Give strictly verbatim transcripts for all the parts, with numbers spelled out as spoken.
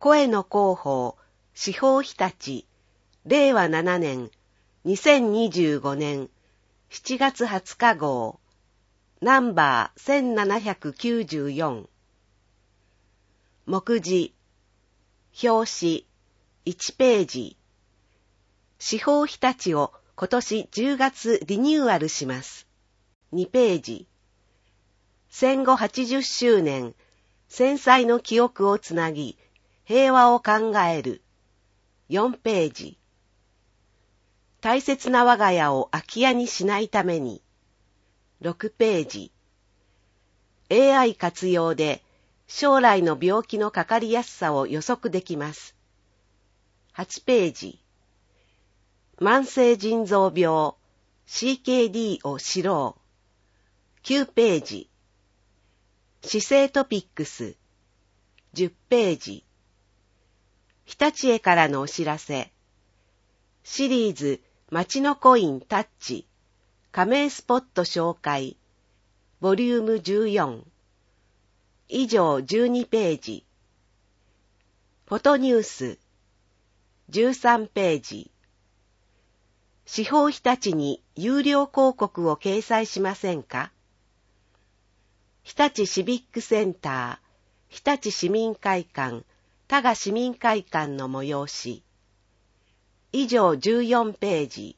声の広報、司法日立、れいわななねん、にせんにじゅうごねん、しちがつはつか号、ナンバーせんななひゃくきゅうじゅうよん。目次、表紙、いちページ。司法日立を今年じゅうがつリニューアルします。にページ。戦後はちじゅっしゅうねん、戦災の記憶をつなぎ、平和を考える。よんページ。大切な我が家を空き家にしないために。ろくページ。エーアイ 活用で将来の病気のかかりやすさを予測できます。はちページ。慢性腎臓病 シーケーディー を知ろう。きゅうページ。姿勢トピックス。じゅっページ。日立へからのお知らせ。シリーズ街のコインタッチ。加盟スポット紹介。ボリュームじゅうよん。以上じゅうにページ。フォトニュース。じゅうさんページ。司法日立に有料広告を掲載しませんか？日立シビックセンター、日立市民会館、多賀市民会館の催し。以上じゅうよんページ。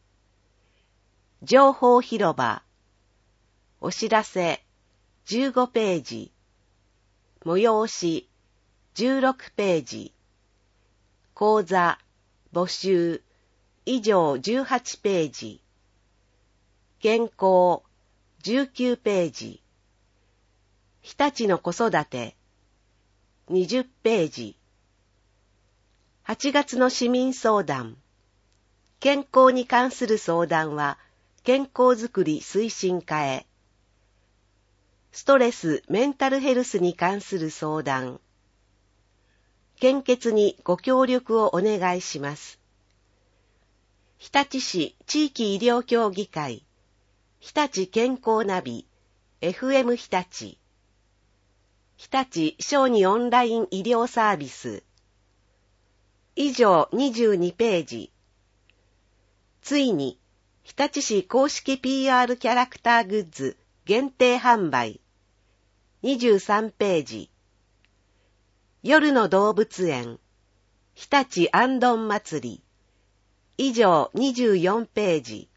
情報広場。お知らせじゅうごページ。催しじゅうろくページ。講座募集以上じゅうはちページ。健康じゅうきゅうページ。日立の子育てにじゅっページ。はちがつの市民相談。健康に関する相談は健康づくり推進課へ。ストレス・メンタルヘルスに関する相談。献血にご協力をお願いします。日立市地域医療協議会、日立健康ナビ、エフエム 日立、日立小児オンライン医療サービス。以上にじゅうにページ。ついに、日立市公式 ピーアール キャラクターグッズ限定販売。にじゅうさんページ。夜の動物園、日立あんどん祭り。以上にじゅうよんページ。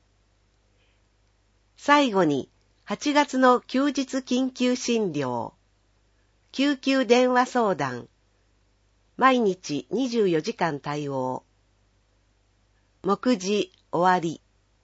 最後に、はちがつの休日緊急診療。救急電話相談。毎日にじゅうよじかん対応。目次終わり。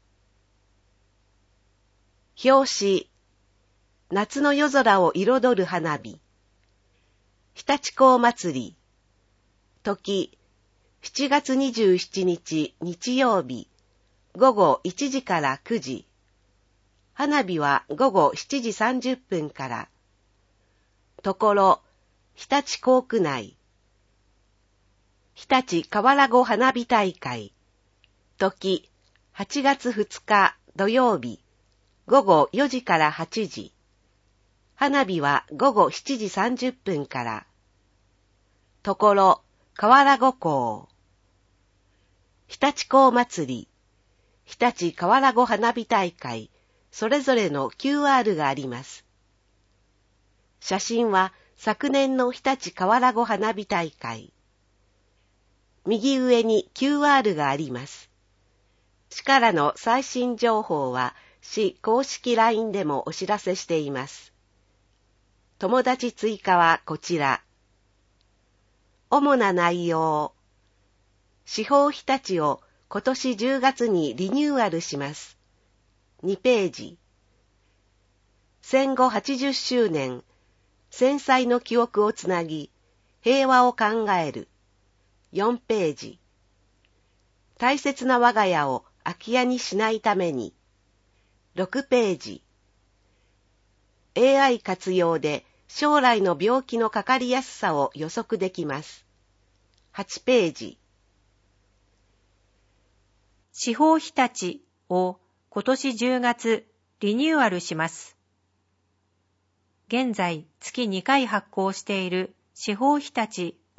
表紙。夏の夜空を彩る花火。日立港祭り。時。しちがつにじゅうしちにち日曜日。ごごいちじからくじ。花火はごごしちじさんじゅっぷんから。ところ、日立港区内。日立河原湖花火大会。時、はちがつふつか土曜日。ごごよじからはちじ。花火はごごしちじさんじゅっぷんから。ところ、河原湖港。日立港祭り。日立河原湖花火大会。それぞれの キューアール があります。写真は昨年の日立河原湖花火大会。右上に キューアール があります。市からの最新情報は市公式 ライン でもお知らせしています。友達追加はこちら。主な内容。司法日立を今年じゅうがつにリニューアルします。にページ。戦後はちじゅっしゅうねん、戦災の記憶をつなぎ、平和を考える。よんページ。大切な我が家を空き家にしないために。ろくページ。エーアイ 活用で将来の病気のかかりやすさを予測できます。はちページ。 司法日立を今年じゅうがつリニューアルします。現在月にかい発行している司法日立を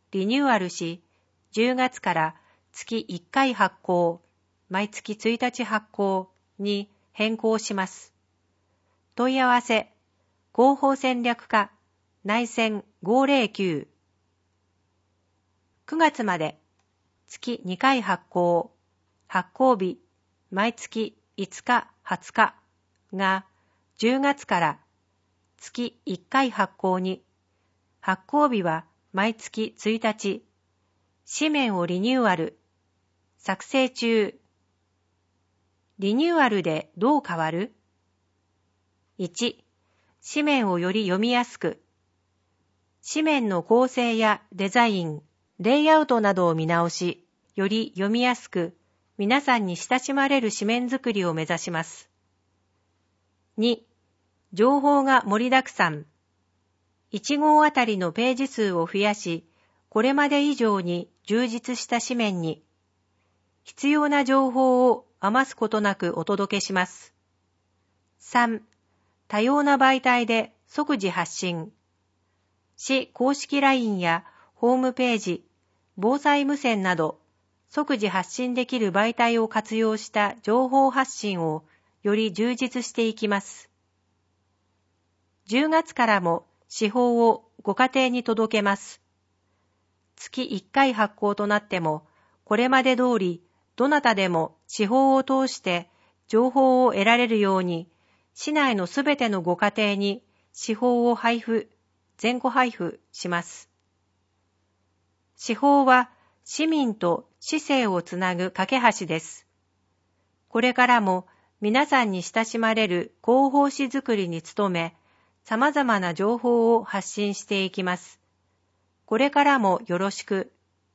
リニューアルし、じゅうがつから月いっかい発行、毎月ついたち発行に変更します。問い合わせ、広報戦略課、内線ごーぜろきゅう。くがつまで月にかい発行、発行日、毎月いつか、はつかがじゅうがつから月いっかい発行に、発行日は毎月ついたち、紙面をリニューアル、作成中。リニューアルでどう変わる？ いち. 紙面をより読みやすく。紙面の構成やデザイン、レイアウトなどを見直し、より読みやすく、皆さんに親しまれる紙面作りを目指します。に. 情報が盛りだくさん。いちごうあたりのページ数を増やし、これまで以上に充実した紙面に、必要な情報を余すことなくお届けします。さん. 多様な媒体で即時発信。市公式 ライン やホームページ、防災無線など、即時発信できる媒体を活用した情報発信をより充実していきます。じゅうがつからも紙報をご家庭に届けます。月いっかい発行となっても、これまで通りどなたでも紙報を通して情報を得られるように、市内のすべてのご家庭に紙報を配布、全戸配布します。紙報は市民と市政をつなぐ架け橋です。これからも皆さんに親しまれる広報誌づくりに努め、様々な情報を発信していきます。これからもよろしく。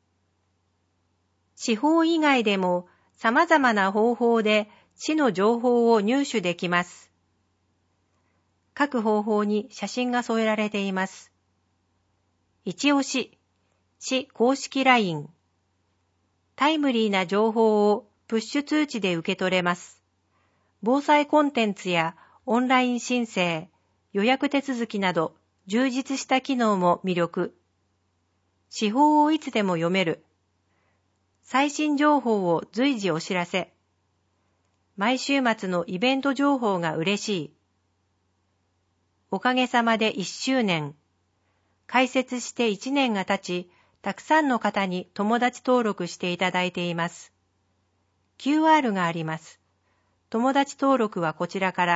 紙報以外でも様々な方法で市の情報を入手できます。各方法に写真が添えられています。一押し、市公式 ライン。タイムリーな情報をプッシュ通知で受け取れます。防災コンテンツやオンライン申請、予約手続きなど充実した機能も魅力。紙報をいつでも読める。最新情報を随時お知らせ。毎週末のイベント情報が嬉しい。おかげさまでいっしゅうねん。開設していちねんが経ち、たくさんの方に友達登録していただいています。キューアール があります。友達登録はこちらから。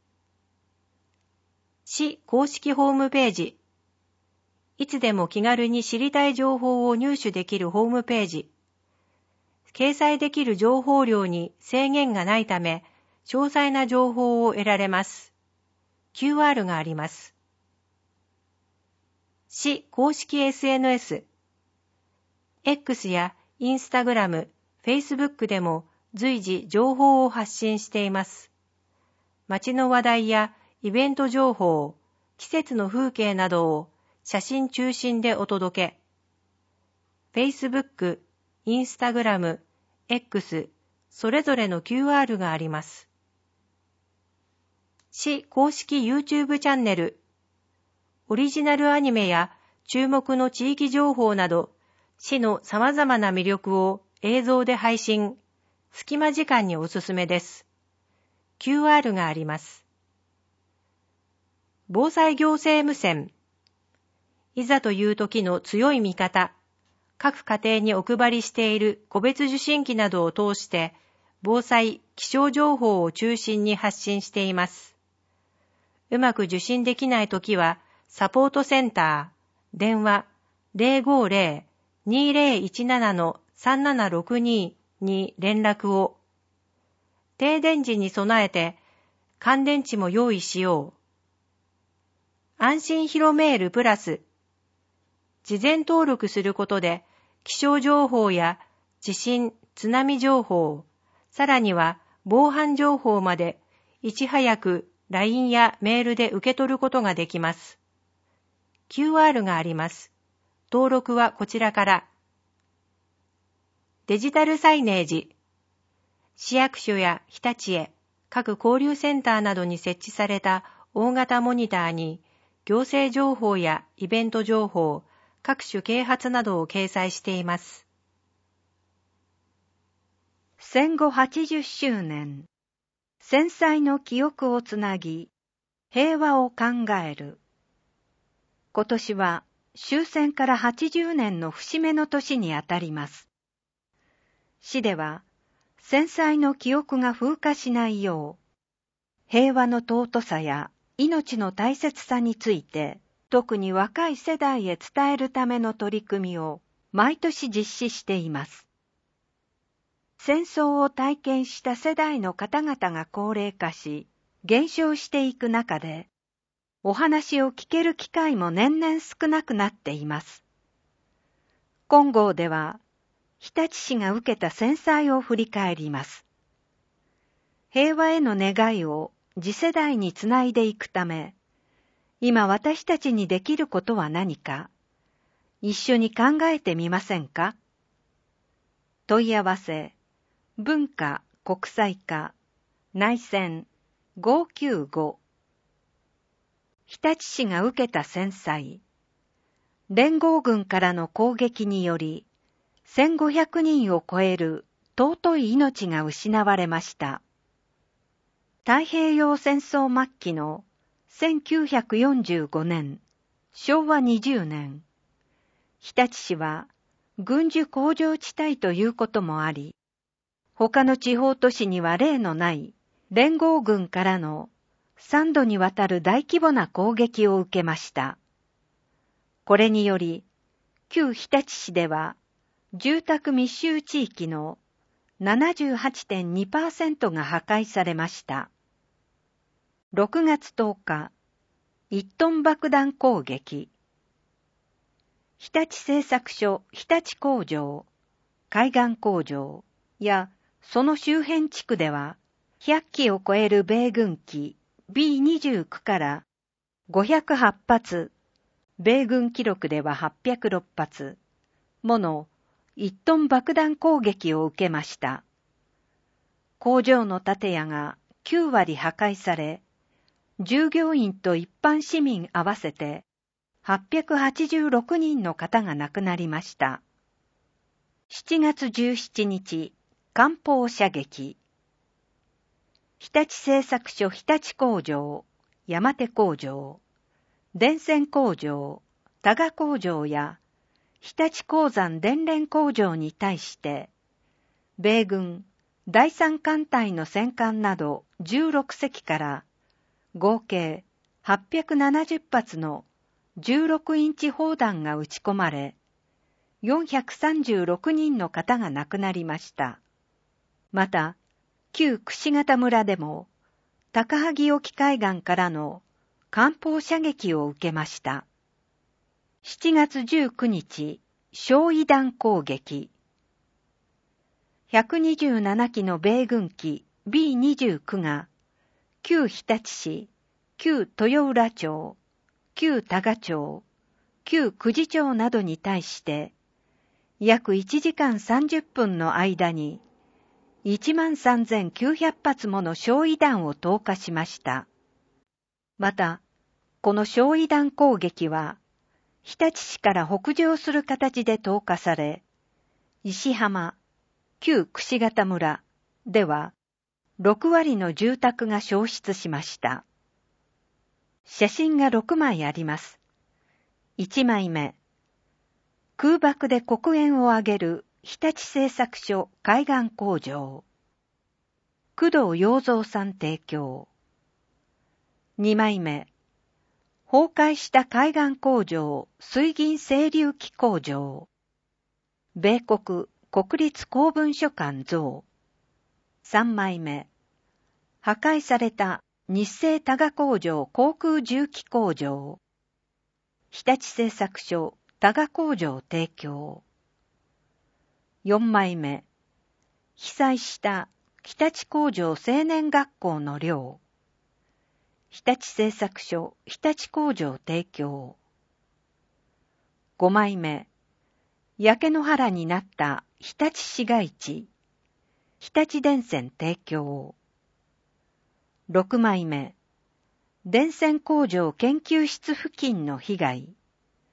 市公式ホームページ。いつでも気軽に知りたい情報を入手できるホームページ。掲載できる情報量に制限がないため、詳細な情報を得られます。キューアール があります。市公式 エスエヌエス。X や Instagram、Facebook でも随時情報を発信しています。街の話題やイベント情報、季節の風景などを写真中心でお届け。Facebook、Instagram、X、それぞれの キューアール があります。市公式 YouTube チャンネル。オリジナルアニメや注目の地域情報など、市の様々な魅力を映像で配信。隙間時間におすすめです。キューアール があります。防災行政無線。いざという時の強い味方。各家庭にお配りしている個別受信機などを通して、防災・気象情報を中心に発信しています。うまく受信できないときは、サポートセンター、電話 ゼロごゼロ にゼロいちなな さんななろくに に連絡を。停電時に備えて、乾電池も用意しよう。安心広メールプラス。事前登録することで、気象情報や地震、津波情報、さらには防犯情報までいち早く ライン やメールで受け取ることができます。キューアール があります。登録はこちらから。デジタルサイネージ。市役所や日立へ、各交流センターなどに設置された大型モニターに、行政情報やイベント情報、 各種啓発などを掲載しています。 戦後はちじゅっしゅうねん、戦災の記憶をつなぎ、平和を考える。今年は終戦からはちじゅうねんの節目の年にあたります。市では、戦災の記憶が風化しないよう、平和の尊さや命の大切さについて、特に若い世代へ伝えるための取り組みを毎年実施しています。戦争を体験した世代の方々が高齢化し、減少していく中で、お話を聞ける機会も年々少なくなっています。今号では、日立市が受けた戦災を振り返ります。平和への願いを次世代につないでいくため、今私たちにできることは何か、一緒に考えてみませんか？問い合わせ、文化国際課内線ごきゅうご。日立市が受けた戦災。連合軍からの攻撃により、せんごひゃくにんを超える尊い命が失われました。太平洋戦争末期のせんきゅうひゃくよんじゅうごねん、しょうわにじゅうねん、日立市は軍需工場地帯ということもあり、他の地方都市には例のない連合軍からの三度にわたる大規模な攻撃を受けました。これにより、旧日立市では住宅密集地域の ななじゅうはちてんにパーセント が破壊されました。ろくがつとおか、いちトン爆弾攻撃。日立製作所日立工場、海岸工場やその周辺地区では、ひゃっきを超える米軍機 ビーにじゅうきゅう からごひゃくはちぱつ、米軍記録でははっぴゃくろくぱつものいちトン爆弾攻撃を受けました。工場の建屋がきゅうわり破壊され、従業員と一般市民合わせてはっぴゃくはちじゅうろくにんの方が亡くなりました。しちがつじゅうしちにち、艦砲射撃。日立製作所日立工場、山手工場、電線工場、多賀工場や日立鉱山電連工場に対して、米軍だいさん艦隊の戦艦などじゅうろくせきから合計はっぴゃくななじゅっぱつのじゅうろくインチ砲弾が撃ち込まれ、よんひゃくさんじゅうろくにんの方が亡くなりました。また、旧櫛形村でも、高萩沖海岸からの艦砲射撃を受けました。しちがつじゅうくにち、焼夷弾攻撃。ひゃくにじゅうななきの米軍機 ビーにじゅうきゅう が、旧日立市、旧豊浦町、旧多賀町、旧久慈町などに対して、約いちじかんさんじゅっぷんの間に、いちまんさんぜんきゅうひゃくぱつもの焼夷弾を投下しました。また、この焼夷弾攻撃は、日立市から北上する形で投下され、石浜、旧櫛形村では、ろくわりの住宅が焼失しました。写真がろくまいあります。いちまいめ、空爆で黒煙を上げる日立製作所海岸工場。工藤洋三さん提供。にまいめ、崩壊した海岸工場水銀清流機工場。米国国立公文書館像。さんまいめ、破壊された日清多賀工場航空重機工場。日立製作所多賀工場提供。よんまいめ、被災した日立工場青年学校の寮。日立製作所日立工場提供。ごまいめ、焼け野原になった日立市街地。日立電線提供。ろくまいめ、電線工場研究室付近の被害。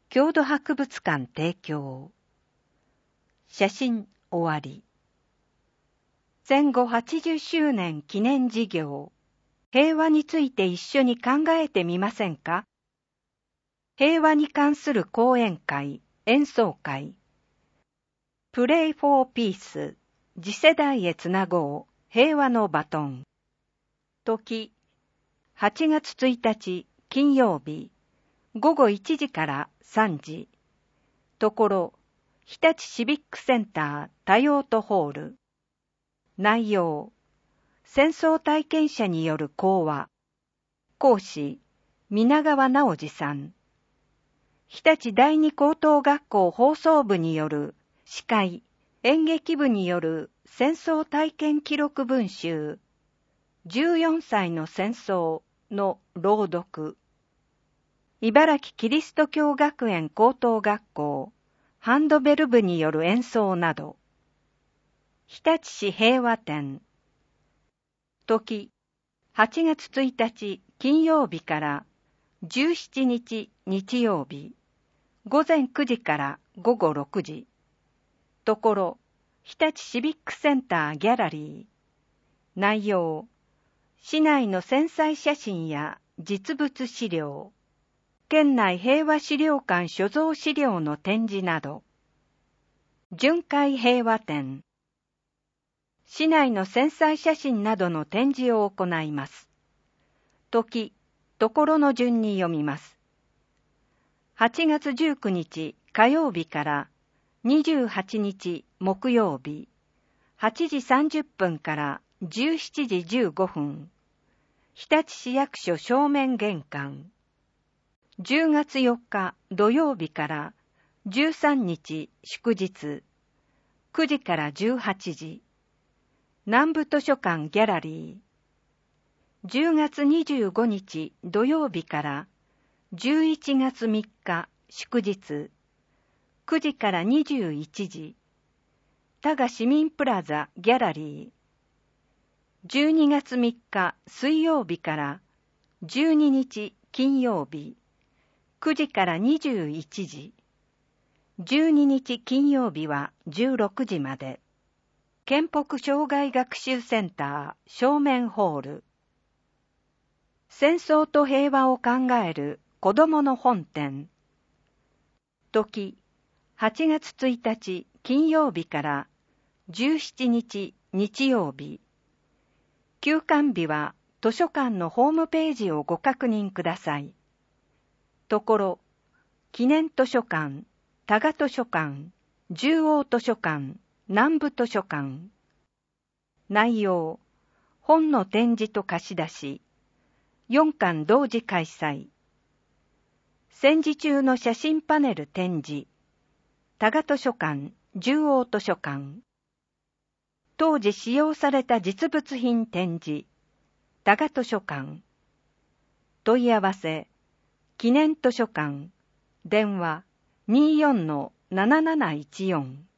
郷土博物館提供。写真終わり。戦後はちじゅっしゅうねん記念事業、平和について一緒に考えてみませんか？平和に関する講演会、演奏会。Pray for Peace、次世代へつなごう、平和のバトン。時、はちがつついたち金曜日、ごごいちじからさんじ。ところ、日立シビックセンター多用途ホール。内容、戦争体験者による講話。講師、皆川直司さん。日立第二高等学校放送部による司会、演劇部による戦争体験記録文集。じゅうよんさいの戦争の朗読。茨城キリスト教学園高等学校ハンドベル部による演奏など。日立市平和展。時、はちがつついたち金曜日からじゅうしちにち日曜日、ごぜんくじからごごろくじ。ところ、日立シビックセンターギャラリー。内容、市内の戦災写真や実物資料、県内平和資料館所蔵資料の展示など。巡回平和展。市内の戦災写真などの展示を行います。時、ところの順に読みます。はちがつじゅうくにち火曜日からにじゅうはちにち木曜日、はちじさんじゅっぷんからじゅうしちじじゅうごふん、日立市役所正面玄関。じゅうがつよっか土曜日からじゅうさんにち祝日、くじからじゅうはちじ、南部図書館ギャラリー。じゅうがつにじゅうごにち土曜日からじゅういちがつみっか祝日、くじからにじゅういちじ、多賀市民プラザギャラリー。じゅうにがつみっか水曜日からじゅうににち金曜日、くじからにじゅういちじ、じゅうににち金曜日はじゅうろくじまで。県北障害学習センター正面ホール。戦争と平和を考える子どもの本展。時、はちがつついたち金曜日からじゅうしちにち日曜日。休館日は図書館のホームページをご確認ください。ところ、記念図書館、多賀図書館、十王図書館、南部図書館。内容、本の展示と貸し出し、よんかん同時開催。戦時中の写真パネル展示、多賀図書館、十王図書館。当時使用された実物品展示、多賀図書館。問い合わせ、記念図書館、電話 にじゅうよんのなななないちよん。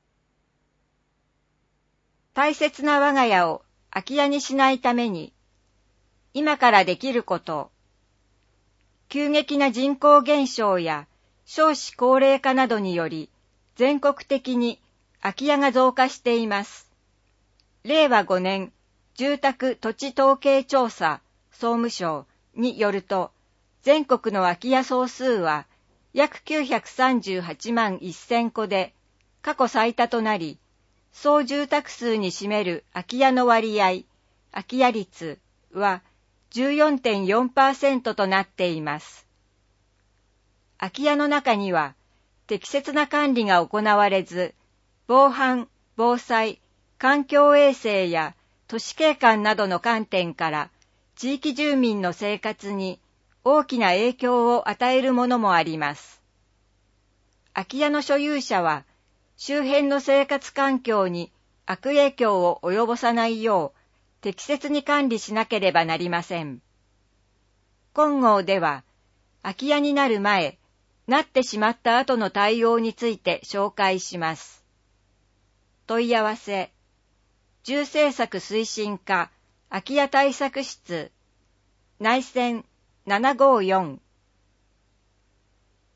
大切な我が家を空き家にしないために、今からできること。急激な人口減少や少子高齢化などにより、全国的に空き家が増加しています。れいわごねん住宅土地統計調査総務省によると、全国の空き家総数は約きゅうひゃくさんじゅうはちまんせんこで過去最多となり、総住宅数に占める空き家の割合、空き家率は じゅうよんてんよんパーセント となっています。空き家の中には適切な管理が行われず、防犯、防災、環境衛生や都市景観などの観点から地域住民の生活に大きな影響を与えるものもあります。空き家の所有者は周辺の生活環境に悪影響を及ぼさないよう適切に管理しなければなりません。今号では空き家になる前、なってしまった後の対応について紹介します。問い合わせ、住政策推進課空き家対策室内線ななごーよん。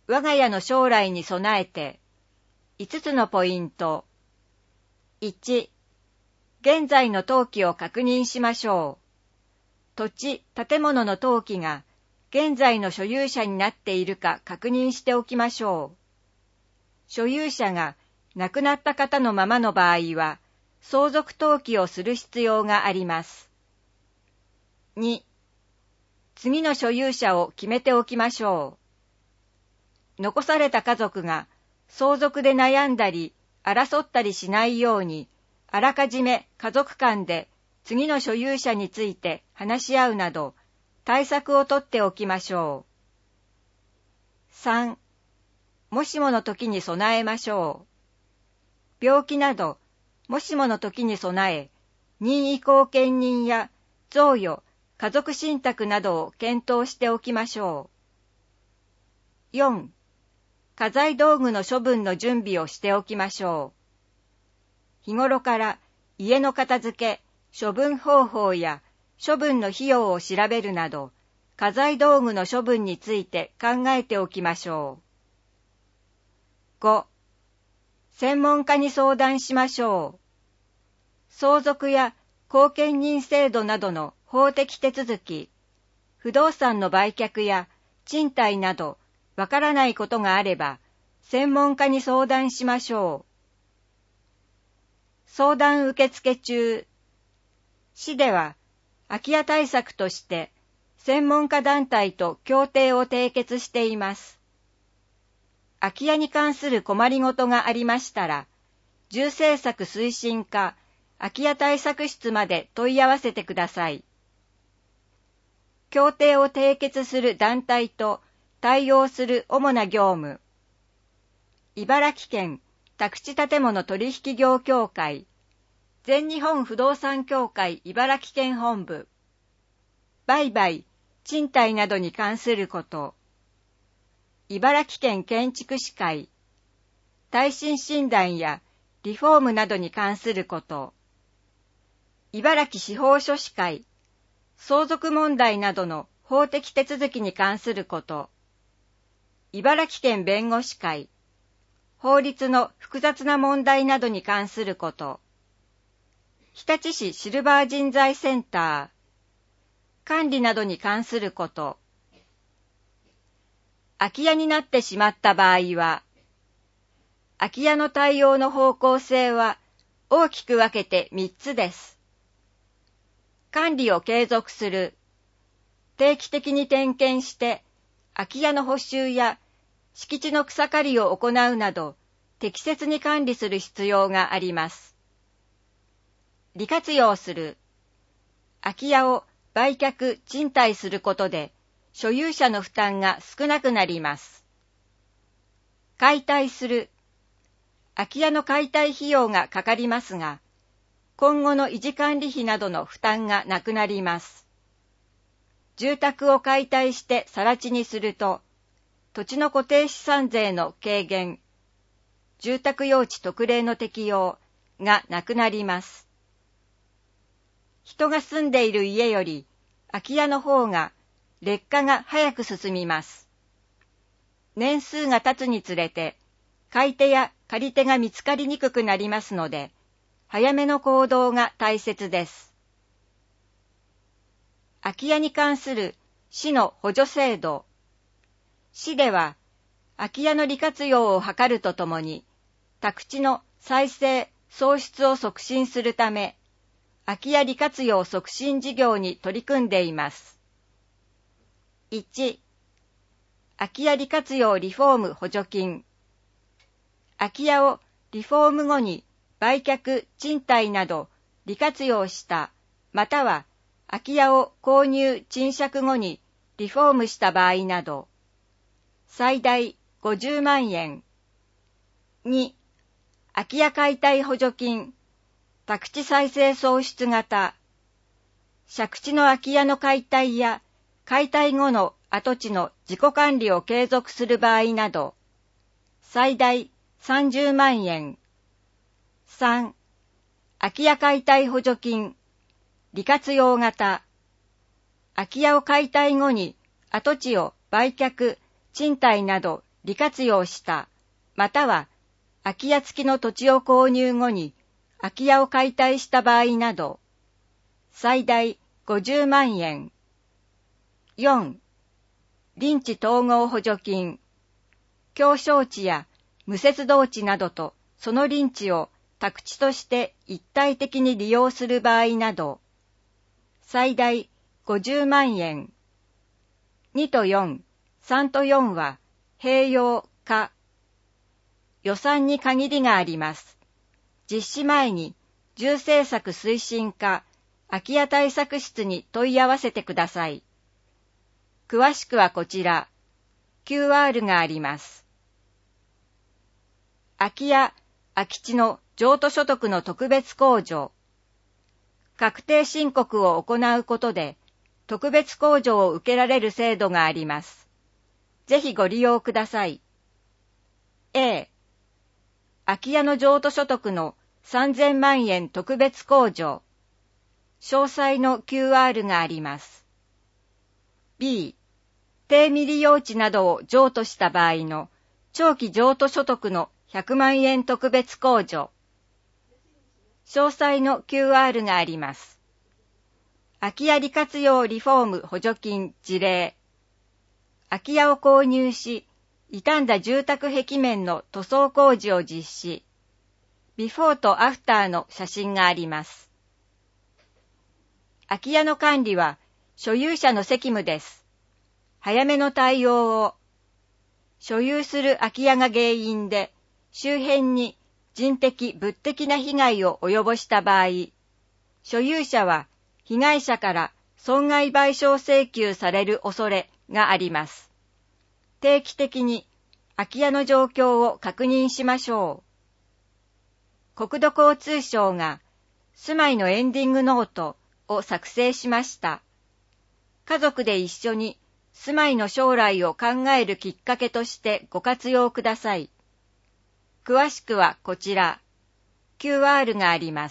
我が家の将来に備えて、いつつのポイント。いち、現在の登記を確認しましょう。土地、建物の登記が現在の所有者になっているか確認しておきましょう。所有者が亡くなった方のままの場合は、相続登記をする必要があります。に、次の所有者を決めておきましょう。残された家族が相続で悩んだり争ったりしないように、あらかじめ家族間で次の所有者について話し合うなど、対策をとっておきましょう。さん、もしもの時に備えましょう。病気など、もしもの時に備え、任意後見人や贈与、家族信託などを検討しておきましょう。よん、家財道具の処分の準備をしておきましょう。日頃から家の片付け、処分方法や処分の費用を調べるなど、家財道具の処分について考えておきましょう。ご、専門家に相談しましょう。相続や後見人制度などの法的手続き、不動産の売却や賃貸などわからないことがあれば、専門家に相談しましょう。相談受付中。市では空き家対策として専門家団体と協定を締結しています。空き家に関する困りごとがありましたら、住政策推進課空き家対策室まで問い合わせてください。協定を締結する団体と対応する主な業務。茨城県宅地建物取引業協会、全日本不動産協会茨城県本部。売買、賃貸などに関すること。茨城県建築士会、耐震診断やリフォームなどに関すること。茨城司法書士会、相続問題などの法的手続きに関すること。茨城県弁護士会、法律の複雑な問題などに関すること。日立市シルバー人材センター、管理などに関すること。空き家になってしまった場合は、空き家の対応の方向性は大きく分けてみっつです。管理を継続する。定期的に点検して空き家の補修や敷地の草刈りを行うなど適切に管理する必要があります。利活用する。空き家を売却・賃貸することで所有者の負担が少なくなります。解体する。空き家の解体費用がかかりますが、今後の維持管理費などの負担がなくなります。住宅を解体して更地にすると、土地の固定資産税の軽減、住宅用地特例の適用がなくなります。人が住んでいる家より空き家の方が劣化が早く進みます。年数が経つにつれて、買い手や借り手が見つかりにくくなりますので、早めの行動が大切です。空き家に関する市の補助制度。市では、空き家の利活用を図るとともに、宅地の再生・創出を促進するため、空き家利活用促進事業に取り組んでいます。いち、空き家利活用リフォーム補助金。空き家をリフォーム後に売却・賃貸など利活用した、または空き家を購入・賃借後にリフォームした場合など、最大ごじゅうまんえん。に、空き家解体補助金、宅地再生創出型。借地の空き家の解体や解体後の跡地の自己管理を継続する場合など、最大さんじゅうまんえん。さん、空き家解体補助金、利活用型。空き家を解体後に跡地を売却、賃貸など利活用した、または空き家付きの土地を購入後に空き家を解体した場合など、最大ごじゅうまんえん。よん、臨地統合補助金。狭小地や無接道地などとその臨地を宅地として一体的に利用する場合など、最大ごじゅうまんえん。にとよん、さんとよんは併用か。予算に限りがあります。実施前に住政策推進課空き家対策室に問い合わせてください。詳しくはこちら、キューアール があります。空き家、空き地の譲渡所得の特別控除。確定申告を行うことで、特別控除を受けられる制度があります。ぜひご利用ください。A、空き家の譲渡所得のさんぜんまんえん特別控除。詳細の キューアール があります。B、低未利用地などを譲渡した場合の長期譲渡所得のひゃくまんえん特別控除。詳細の キューアール があります。空き家利活用リフォーム補助金事例。空き家を購入し、傷んだ住宅壁面の塗装工事を実施。ビフォーとアフターの写真があります。空き家の管理は所有者の責務です。早めの対応を。所有する空き家が原因で周辺に人的・物的な被害を及ぼした場合、所有者は被害者から損害賠償請求される恐れがあります。定期的に空き家の状況を確認しましょう。国土交通省が住まいのエンディングノートを作成しました。家族で一緒に住まいの将来を考えるきっかけとしてご活用ください。詳しくはこちら、キューアール があります。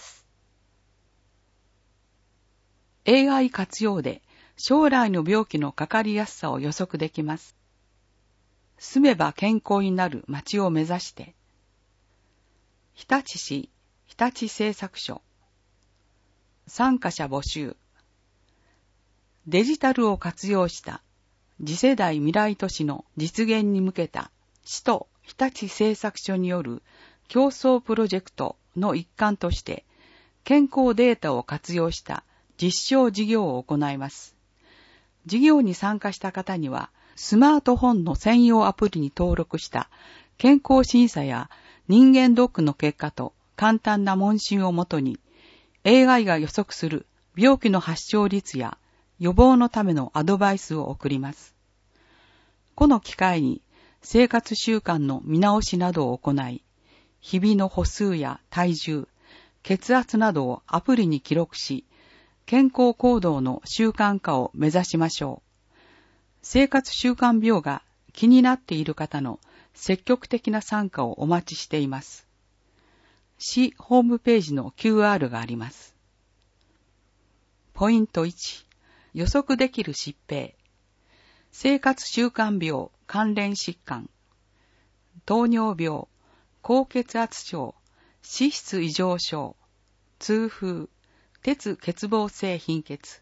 エーアイ 活用で将来の病気のかかりやすさを予測できます。住めば健康になる町を目指して。日立市日立製作所。参加者募集。デジタルを活用した次世代未来都市の実現に向けた市と日立製作所による競争プロジェクトの一環として健康データを活用した実証事業を行います。事業に参加した方にはスマートフォンの専用アプリに登録した健康審査や人間ドックの結果と簡単な問診をもとに エーアイ が予測する病気の発症率や予防のためのアドバイスを送ります。この機会に生活習慣の見直しなどを行い、日々の歩数や体重、血圧などをアプリに記録し、健康行動の習慣化を目指しましょう。生活習慣病が気になっている方の積極的な参加をお待ちしています。市ホームページの キューアール があります。ポイントいち、予測できる疾病。生活習慣病関連疾患。糖尿病、高血圧症、脂質異常症、痛風、鉄欠乏性貧血。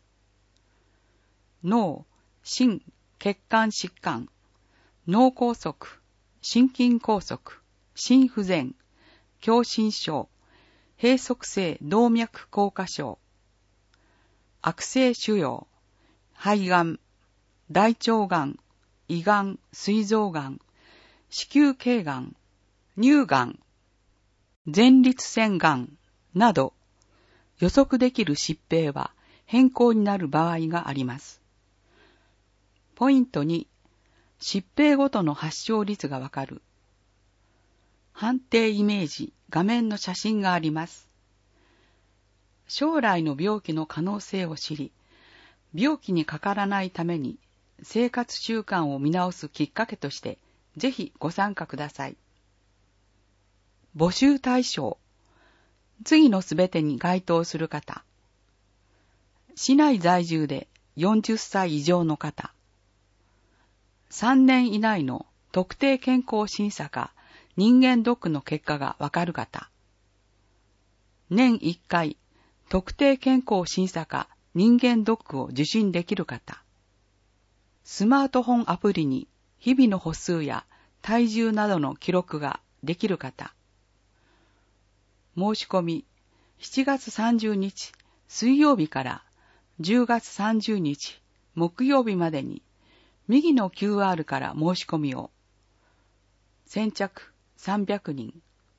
脳、心、血管疾患、脳梗塞、心筋梗塞、心不全、狭心症、閉塞性動脈硬化症、悪性腫瘍、肺がん、大腸がん、胃がん、膵臓がん、子宮頸がん、乳がん、前立腺がんなど予測できる疾病は変更になる場合があります。ポイントに、疾病ごとの発症率がわかる。判定イメージ、画面の写真があります。将来の病気の可能性を知り、病気にかからないために生活習慣を見直すきっかけとして、ぜひご参加ください。募集対象。次のすべてに該当する方。市内在住でよんじゅっさい以上の方。さんねん以内の特定健康審査か人間ドックの結果がわかる方。年いっかい、特定健康審査か人間ドックを受診できる方。スマートフォンアプリに日々の歩数や体重などの記録ができる方。申し込み、しちがつさんじゅうにち水曜日からじゅうがつさんじゅうにち木曜日までに右の キューアール から申し込みを。先着さんびゃくにん。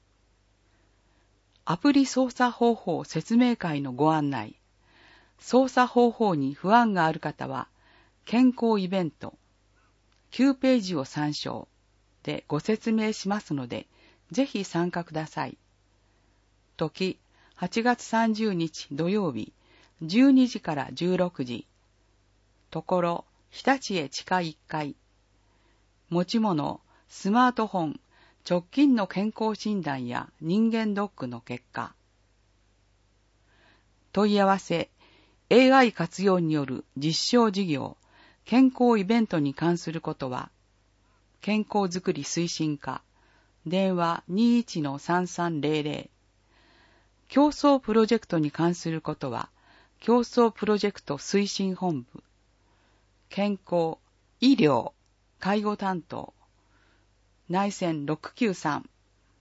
アプリ操作方法説明会のご案内。操作方法に不安がある方は、健康イベント、きゅうページを参照でご説明しますので、ぜひ参加ください。時、はちがつさんじゅうにち土曜日、じゅうにじからじゅうろくじ。ところ、日立へ地下いっかい。持ち物、スマートフォン、直近の健康診断や人間ドックの結果。問い合わせ、エーアイ 活用による実証事業、健康イベントに関することは、健康づくり推進課、電話 にじゅういちのさんさんぜろぜろ。競争プロジェクトに関することは、競争プロジェクト推進本部、健康、医療、介護担当、内線ろくきゅうさん。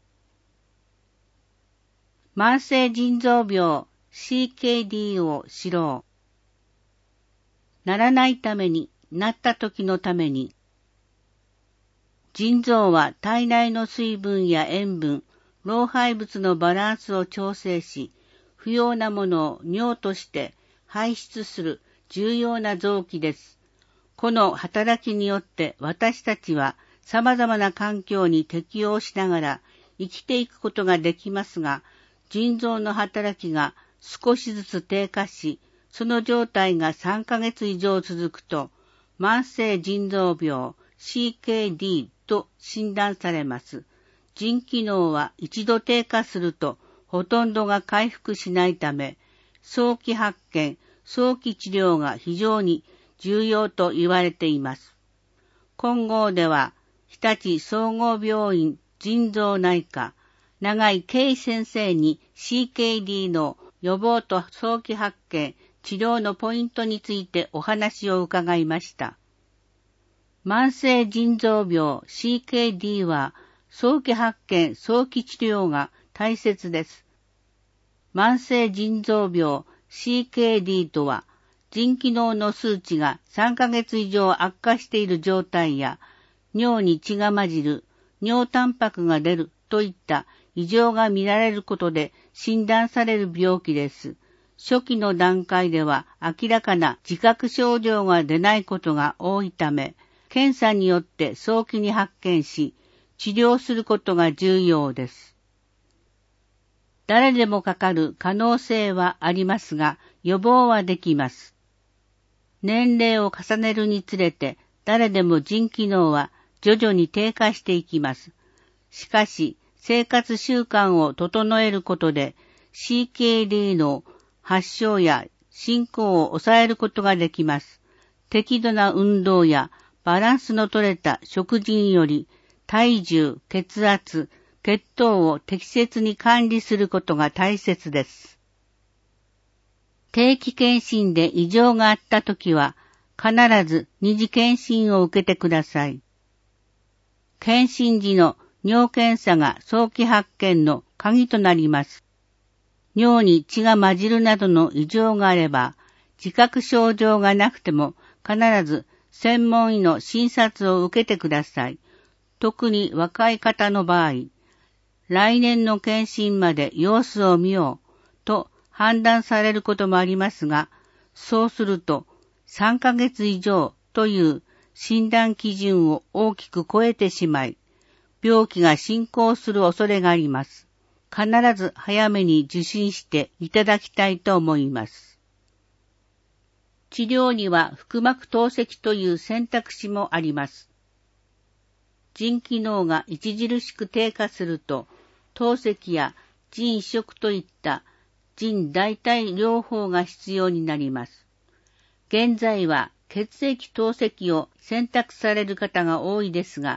慢性腎臓病 シーケーディー を知ろう。ならないために、なった時のために。腎臓は体内の水分や塩分、老廃物のバランスを調整し、不要なものを尿として排出する重要な臓器です。この働きによって私たちは様々な環境に適応しながら生きていくことができますが、腎臓の働きが少しずつ低下し、その状態がさんかげつ以上続くと、慢性腎臓病 シーケーディー と診断されます。腎機能は一度低下するとほとんどが回復しないため、早期発見、早期治療が非常に重要と言われています。今後では、日立総合病院腎臓内科、永井圭先生に シーケーディー の予防と早期発見、治療のポイントについてお話を伺いました。慢性腎臓病 シーケーディー は早期発見、早期治療が大切です。慢性腎臓病 シーケーディー とは、腎機能の数値がさんかげつ以上悪化している状態や、尿に血が混じる、尿タンパクが出るといった異常が見られることで診断される病気です。初期の段階では明らかな自覚症状が出ないことが多いため、検査によって早期に発見し、治療することが重要です。誰でもかかる可能性はありますが、予防はできます。年齢を重ねるにつれて、誰でも腎機能は徐々に低下していきます。しかし、生活習慣を整えることで、シーケーディー の発症や進行を抑えることができます。適度な運動やバランスの取れた食事により、体重、血圧、血糖を適切に管理することが大切です。定期検診で異常があったときは、必ず二次検診を受けてください。検診時の尿検査が早期発見の鍵となります。尿に血が混じるなどの異常があれば、自覚症状がなくても必ず専門医の診察を受けてください。特に若い方の場合、来年の検診まで様子を見ようと判断されることもありますが、そうするとさんかげつ以上という診断基準を大きく超えてしまい、病気が進行する恐れがあります。必ず早めに受診していただきたいと思います。治療には腹膜透析という選択肢もあります。腎機能が著しく低下すると、透析や腎移植といった腎代替療法が必要になります。現在は血液透析を選択される方が多いですが、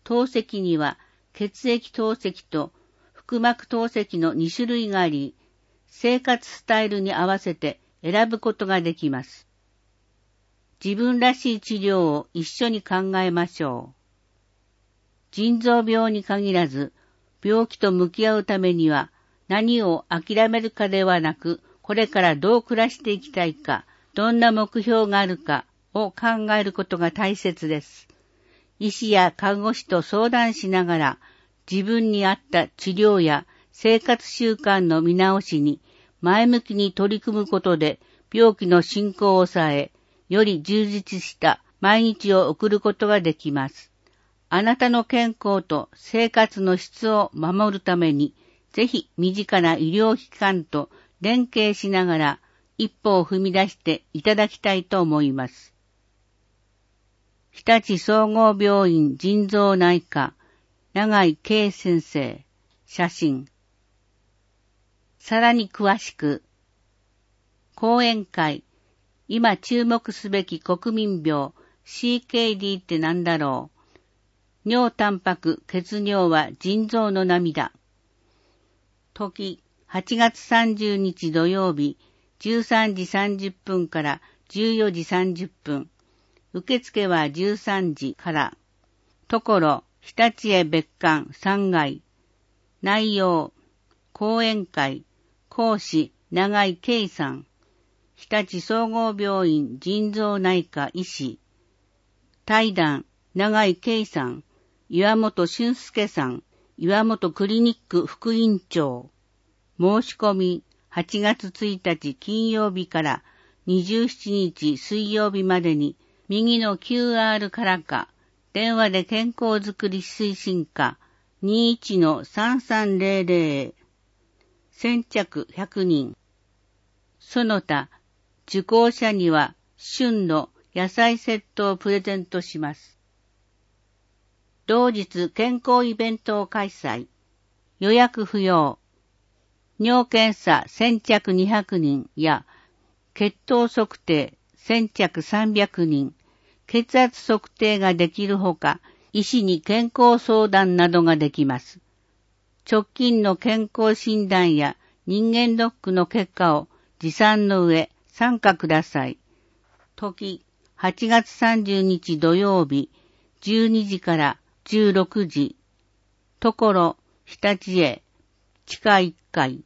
透析には血液透析と腹膜透析のに種類があり、生活スタイルに合わせて選ぶことができます。自分らしい治療を一緒に考えましょう。腎臓病に限らず、病気と向き合うためには何を諦めるかではなく、これからどう暮らしていきたいか、どんな目標があるかを考えることが大切です。医師や看護師と相談しながら、自分に合った治療や生活習慣の見直しに前向きに取り組むことで、病気の進行を抑え、より充実した毎日を送ることができます。あなたの健康と生活の質を守るために、ぜひ身近な医療機関と連携しながら一歩を踏み出していただきたいと思います。日立総合病院腎臓内科、永井圭先生、写真。さらに詳しく、講演会、今注目すべき国民病 シーケーディー って何だろう。尿タンパク血尿は腎臓の涙。時、はちがつさんじゅうにち土曜日、じゅうさんじさんじゅっぷんからじゅうよじさんじゅっぷん。受付はじゅうさんじから。ところ、日立へ別館さんがい。内容、講演会、講師、永井圭さん。日立総合病院腎臓内科医師。対談、永井圭さん。岩本俊介さん。岩本クリニック副院長。申し込み、はちがつついたち金曜日からにじゅうしちにち水曜日までに、右の キューアール からか、電話で健康づくり推進課 にじゅういちのさんさんぜろぜろ 先着ひゃくにん。その他、受講者には旬の野菜セットをプレゼントします。同日健康イベントを開催。予約不要。尿検査先着にひゃくにんや血糖測定先着さんびゃくにん、血圧測定ができるほか、医師に健康相談などができます。直近の健康診断や人間ドックの結果を持参の上参加ください。時、はちがつさんじゅうにち土曜日、じゅうにじからじゅうろくじ。ところ、日立へ、地下いっかい。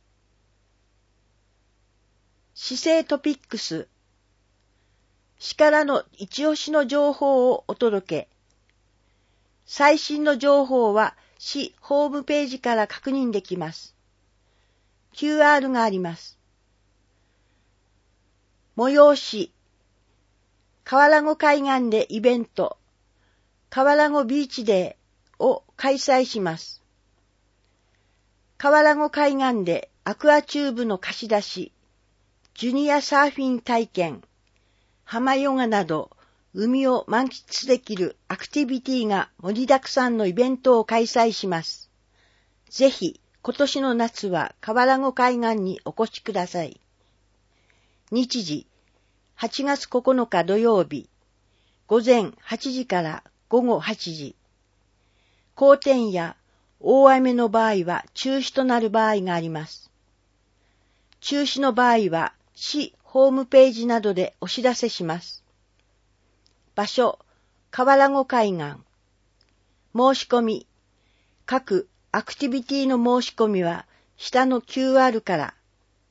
姿勢トピックス。市からの一押しの情報をお届け。最新の情報は市ホームページから確認できます。キューアール があります。催し。河原湖海岸でイベント、河原湖ビーチデーを開催します。河原湖海岸でアクアチューブの貸し出し、ジュニアサーフィン体験、浜ヨガなど海を満喫できるアクティビティが盛りだくさんのイベントを開催します。ぜひ今年の夏は河原湖海岸にお越しください。日時、はちがつここのか土曜日、午前はちじから午後はちじ。荒天や大雨の場合は中止となる場合があります。中止の場合は市ホームページなどでお知らせします。場所、河原湖海岸。申し込み。各アクティビティの申し込みは下の キューアール から。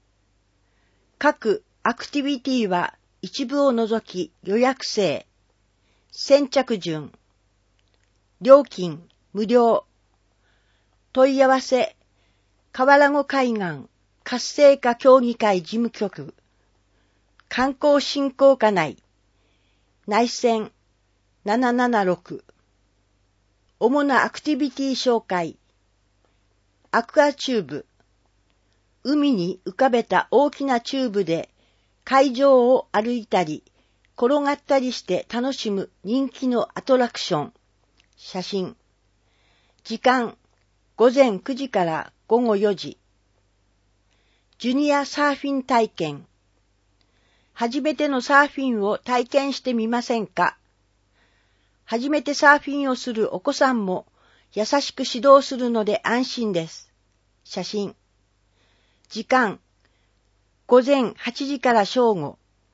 各アクティビティは一部を除き予約制。先着順。料金無料。問い合わせ、河原湖海岸活性化協議会事務局。観光振興課内。内線ななななろく。主なアクティビティ紹介。アクアチューブ。海に浮かべた大きなチューブで海上を歩いたり、転がったりして楽しむ人気のアトラクション。写真。時間、ごぜんくじからごごよじ。ジュニアサーフィン体験。初めてのサーフィンを体験してみませんか？ 初めてサーフィンをするお子さんも優しく指導するので安心です。写真。時間。午前はちじから正午。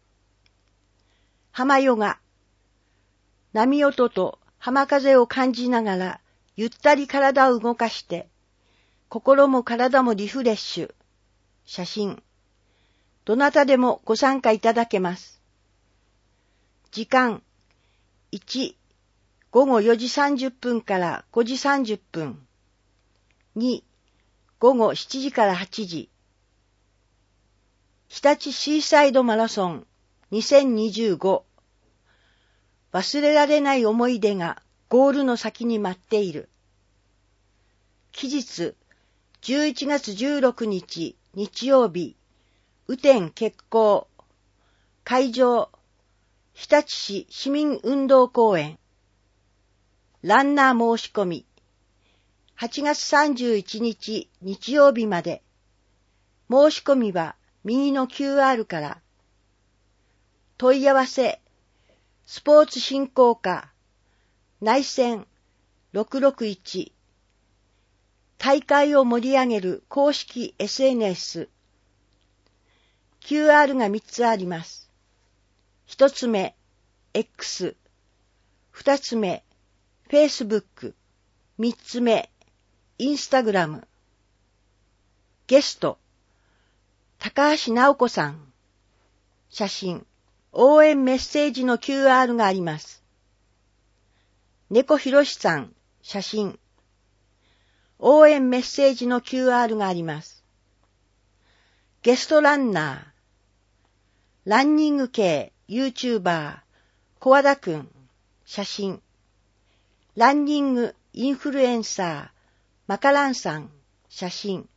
浜ヨガ。波音と浜風を感じながらゆったり体を動かして、心も体もリフレッシュ。写真。どなたでもご参加いただけます。時間。いち、午後よじさんじゅっぷんからごじさんじゅっぷん。に、午後しちじからはちじ。日立シーサイドマラソンにせんにじゅうご。忘れられない思い出がゴールの先に待っている。期日、じゅういちがつじゅうろくにち日曜日、雨天決行。会場、日立市市民運動公園。ランナー申し込み。はちがつさんじゅういちにち日曜日まで。申し込みは右の キューアール から。問い合わせ、スポーツ振興課、内線ろくろくいち。大会を盛り上げる公式 エスエヌエス。キューアール がみっつあります。一つ目、X。二つ目、Facebook。三つ目、Instagram。ゲスト、高橋直子さん。写真、応援メッセージの キューアール があります。猫ひろしさん。写真、応援メッセージの キューアール があります。ゲストランナー、ランニング系 YouTuber、小和田くん。写真、ランニングインフルエンサー、マカランさん。写真。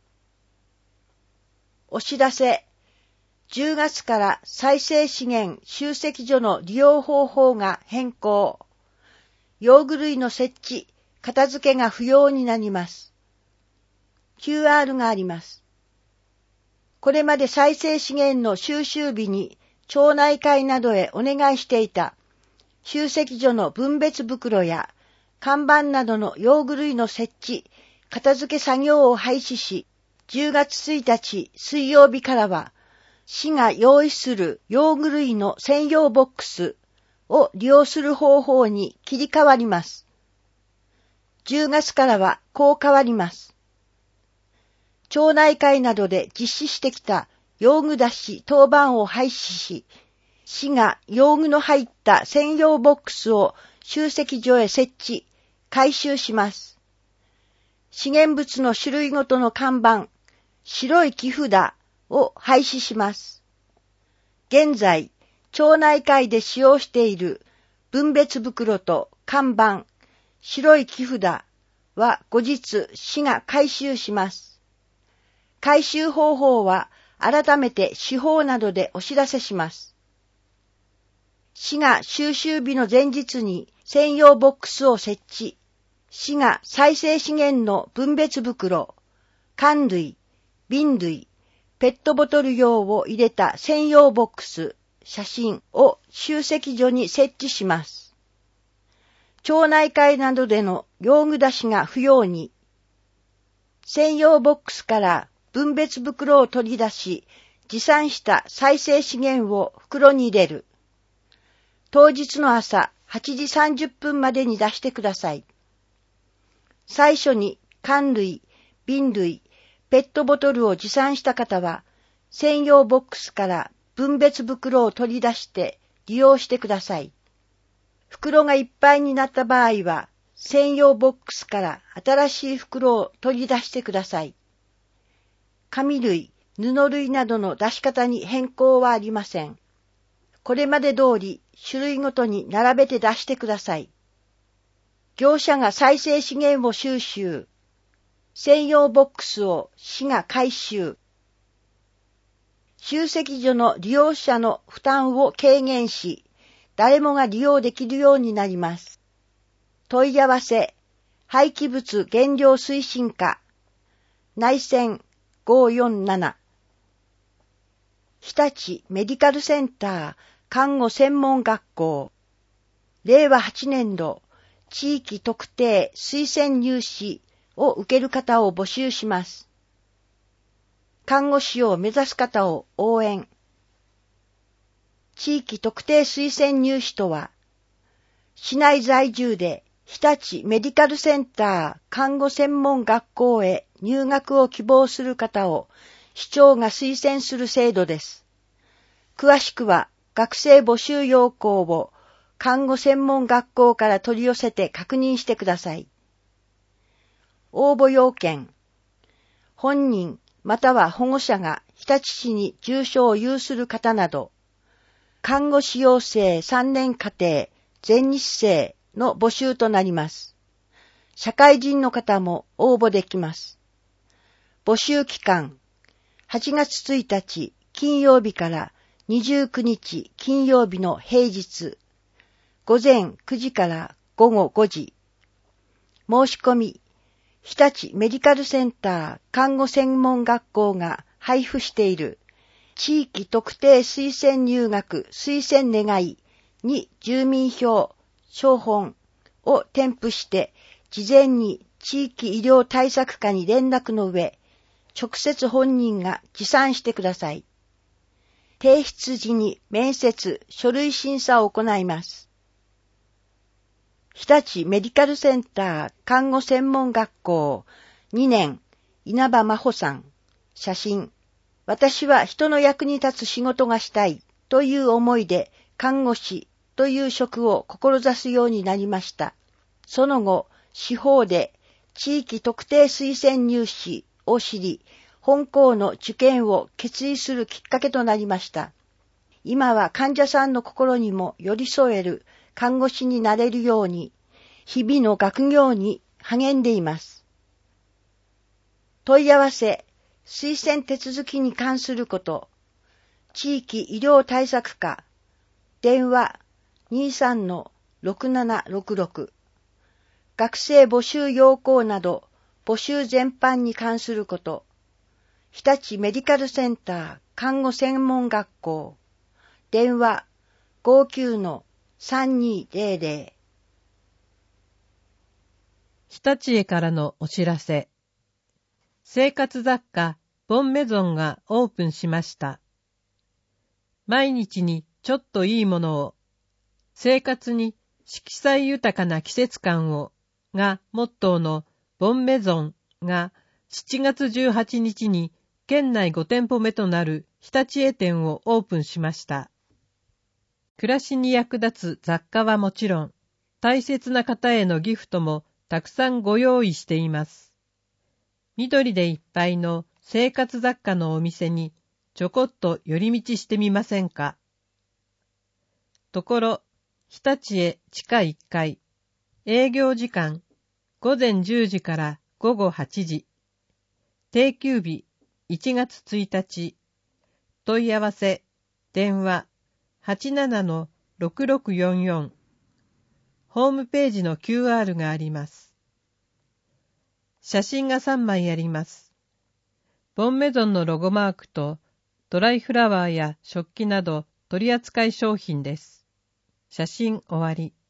お知らせ、じゅうがつから再生資源集積所の利用方法が変更。用具類の設置、片付けが不要になります。キューアール があります。これまで再生資源の収集日に町内会などへお願いしていた集積所の分別袋や看板などの用具類の設置、片付け作業を廃止し、じゅうがつついたち水曜日からは市が用意する用具類の専用ボックスを利用する方法に切り替わります。じゅうがつからはこう変わります。町内会などで実施してきた用具出し当番を廃止し、市が用具の入った専用ボックスを集積所へ設置、回収します。資源物の種類ごとの看板、白い木札を廃止します。現在、町内会で使用している分別袋と看板、白い木札は後日市が回収します。回収方法は改めて市報などでお知らせします。市が収集日の前日に専用ボックスを設置、市が再生資源の分別袋、缶類、瓶類、ペットボトル用を入れた専用ボックス、写真を集積所に設置します。町内会などでの用具出しが不要に、専用ボックスから分別袋を取り出し、持参した再生資源を袋に入れる。当日の朝はちじさんじゅっぷんまでに出してください。最初に缶類、瓶類、ペットボトルを持参した方は、専用ボックスから分別袋を取り出して利用してください。袋がいっぱいになった場合は、専用ボックスから新しい袋を取り出してください。紙類、布類などの出し方に変更はありません。これまで通り種類ごとに並べて出してください。業者が再生資源を収集、専用ボックスを市が回収。集積所の利用者の負担を軽減し、誰もが利用できるようになります。問い合わせ、廃棄物減量推進課、内線ごーよんなな。日立メディカルセンター看護専門学校、れいわはちねんど地域特定推薦入試を受ける方を募集します。看護師を目指す方を応援。地域特定推薦入試とは、市内在住で日立メディカルセンター看護専門学校へ入学を希望する方を市長が推薦する制度です。詳しくは学生募集要項を看護専門学校から取り寄せて確認してください。応募要件。本人または保護者が日立市に住所を有する方など、看護師養成さんねん課程全日制の募集となります。社会人の方も応募できます。募集期間、はちがつついたち金曜日からにじゅうくにち金曜日の平日、午前くじから午後ごじ。申し込み、日立メディカルセンター看護専門学校が配布している地域特定推薦入学推薦願いに住民票、証本を添付して事前に地域医療対策課に連絡の上、直接本人が持参してください。提出時に面接、書類審査を行います。日立メディカルセンター看護専門学校にねん稲葉真帆さん。写真。私は人の役に立つ仕事がしたいという思いで看護師という職を志すようになりました。その後、司法で地域特定推薦入試を知り、本校の受験を決意するきっかけとなりました。今は患者さんの心にも寄り添える看護師になれるように、日々の学業に励んでいます。問い合わせ、推薦手続きに関すること、地域医療対策課、電話 にさんのろくななろくろく、学生募集要項など募集全般に関すること、日立メディカルセンター看護専門学校、電話 ごきゅうのさんにーぜろぜろ。 日立へからのお知らせ。生活雑貨ボンメゾンがオープンしました。毎日にちょっといいものを、生活に色彩豊かな季節感をがモットーのボンメゾンがしちがつじゅうはちにちに県内ごてんぽめとなる日立へ店をオープンしました。暮らしに役立つ雑貨はもちろん、大切な方へのギフトもたくさんご用意しています。緑でいっぱいの生活雑貨のお店にちょこっと寄り道してみませんか。ところ、日立へ地下いっかい、営業時間ごぜんじゅうじからごごはちじ、定休日いちがつついたち、問い合わせ、電話 はちななのろくろくよんよん、ホームページの キューアール があります。写真がさんまいあります。ボンメゾンのロゴマークとドライフラワーや食器など取扱い商品です。写真終わり。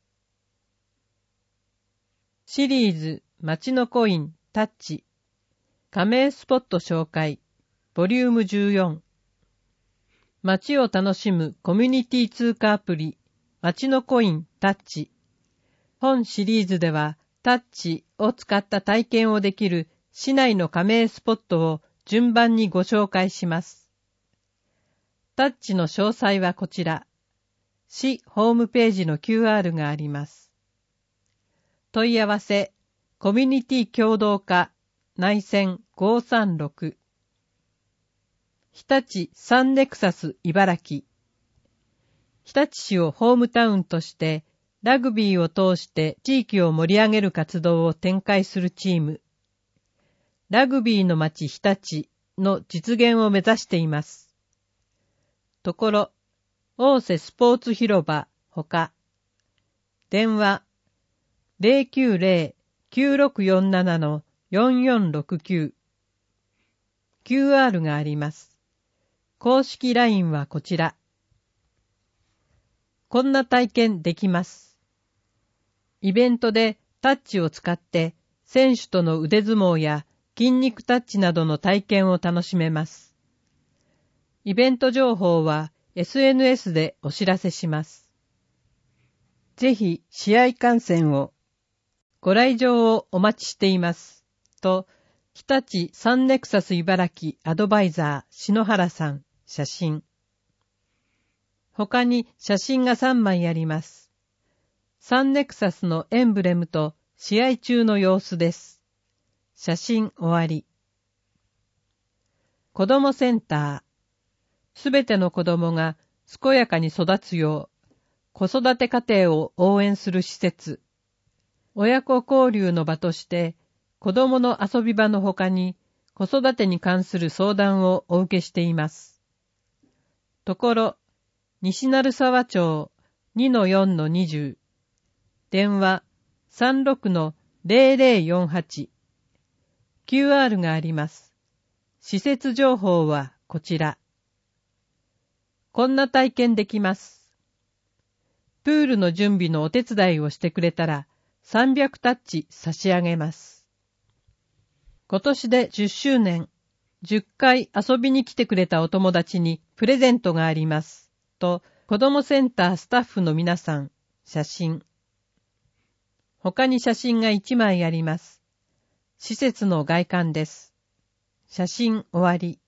シリーズ街のコインタッチ加盟スポット紹介ボリュームじゅうよん。街を楽しむコミュニティ通貨アプリ街のコインタッチ。本シリーズではタッチを使った体験をできる市内の加盟スポットを順番にご紹介します。タッチの詳細はこちら。市ホームページの キューアール があります。問い合わせ、コミュニティ協働課内線ごさんろく。日立サンネクサス茨城。日立市をホームタウンとしてラグビーを通して地域を盛り上げる活動を展開するチーム。ラグビーの街日立の実現を目指しています。ところ、大瀬スポーツ広場ほか、電話 ゼロきゅうゼロ きゅうろくよんなな のよんよんろくきゅう、キューアール があります。公式 ライン はこちら。こんな体験できます。 イベントでタッチを使って選手との腕相撲や筋肉タッチなどの体験を楽しめます。イベント情報は エスエヌエス でお知らせします。ぜひ試合観戦を。ご来場をお待ちしています。と、日立サンネクサス茨城アドバイザー篠原さん、写真。他に写真がさんまいあります。サンネクサスのエンブレムと試合中の様子です。写真終わり。子どもセンター。すべての子どもが健やかに育つよう、子育て家庭を応援する施設。親子交流の場として、子どもの遊び場のほかに、子育てに関する相談をお受けしています。ところ、西成沢町 にのよんのにじゅう、電話 さんろくのゼロゼロよんはち、キューアール があります。施設情報はこちら。こんな体験できます。プールの準備のお手伝いをしてくれたら、さんびゃくタッチ差し上げます。今年でじゅっしゅうねん、じゅっかい遊びに来てくれたお友達にプレゼントがあります。と、子どもセンタースタッフの皆さん、写真。他に写真がいちまいあります。施設の外観です。写真終わり。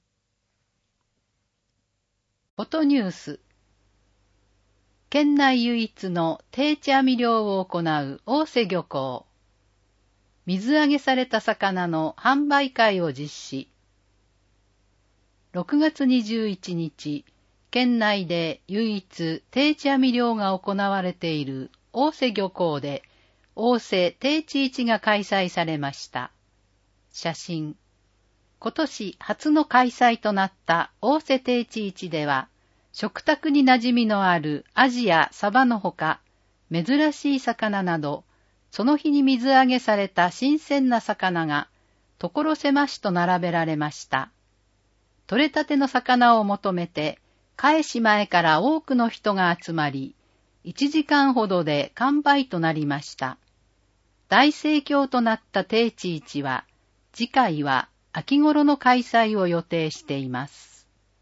フォトニュース。県内唯一の定置網漁を行う大瀬漁港。水揚げされた魚の販売会を実施。ろくがつにじゅういちにち、県内で唯一定置網漁が行われている大瀬漁港で大瀬定置市が開催されました。写真。今年初の開催となった大瀬定置市では、食卓に馴染みのあるアジやサバのほか、珍しい魚など、その日に水揚げされた新鮮な魚が、所狭しと並べられました。取れたての魚を求めて、開始前から多くの人が集まり、いちじかんほどで完売となりました。大盛況となった定置市は、次回は秋頃の開催を予定しています。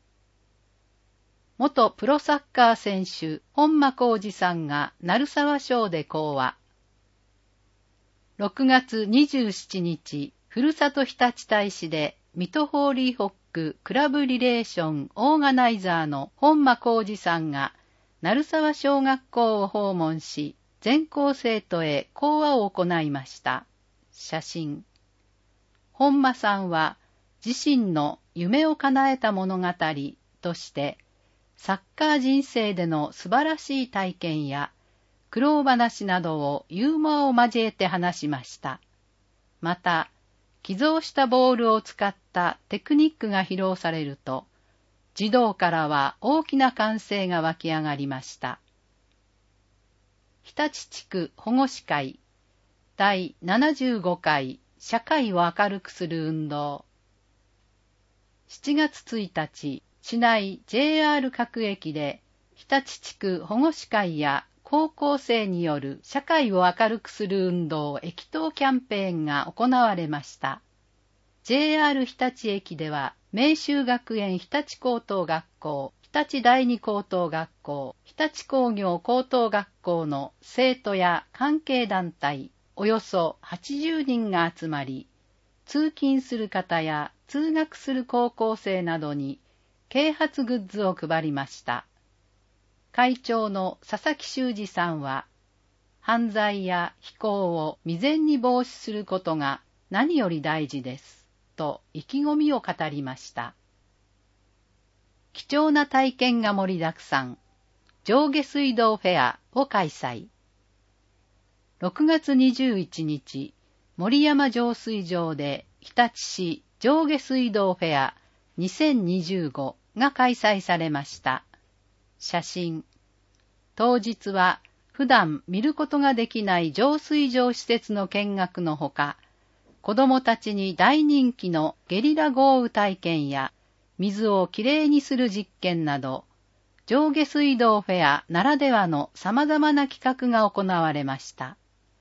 元プロサッカー選手、本間幸二さんが鳴沢賞で講話。ろくがつにじゅうしちにち、ふるさと日立大使で、水戸ホーリーホッククラブリレーションオーガナイザーの本間幸二さんが、鳴沢小学校を訪問し、全校生徒へ講話を行いました。写真。本間さんは、自身の夢を叶えた物語として、サッカー人生での素晴らしい体験や苦労話などをユーモアを交えて話しました。また、寄贈したボールを使ったテクニックが披露されると、児童からは大きな歓声が湧き上がりました。日立地区保護司会だいななじゅうごかい社会を明るくする運動。しちがつついたち、市内 ジェイアール 各駅で日立地区保護司会や高校生による社会を明るくする運動駅頭キャンペーンが行われました。ジェイアール 日立駅では明秀学園日立高等学校、日立第二高等学校、日立工業高等学校の生徒や関係団体およそはちじゅうにんが集まり、通勤する方や通学する高校生などに啓発グッズを配りました。会長の佐々木修二さんは、犯罪や非行を未然に防止することが何より大事です、と意気込みを語りました。貴重な体験が盛りだくさん、上下水道フェアを開催。ろくがつにじゅういちにち、森山浄水場で日立市上下水道フェアにせんにじゅうごが開催されました。写真。当日は普段見ることができない浄水場施設の見学のほか、子どもたちに大人気のゲリラ豪雨体験や水をきれいにする実験など、上下水道フェアならではの様々な企画が行われました。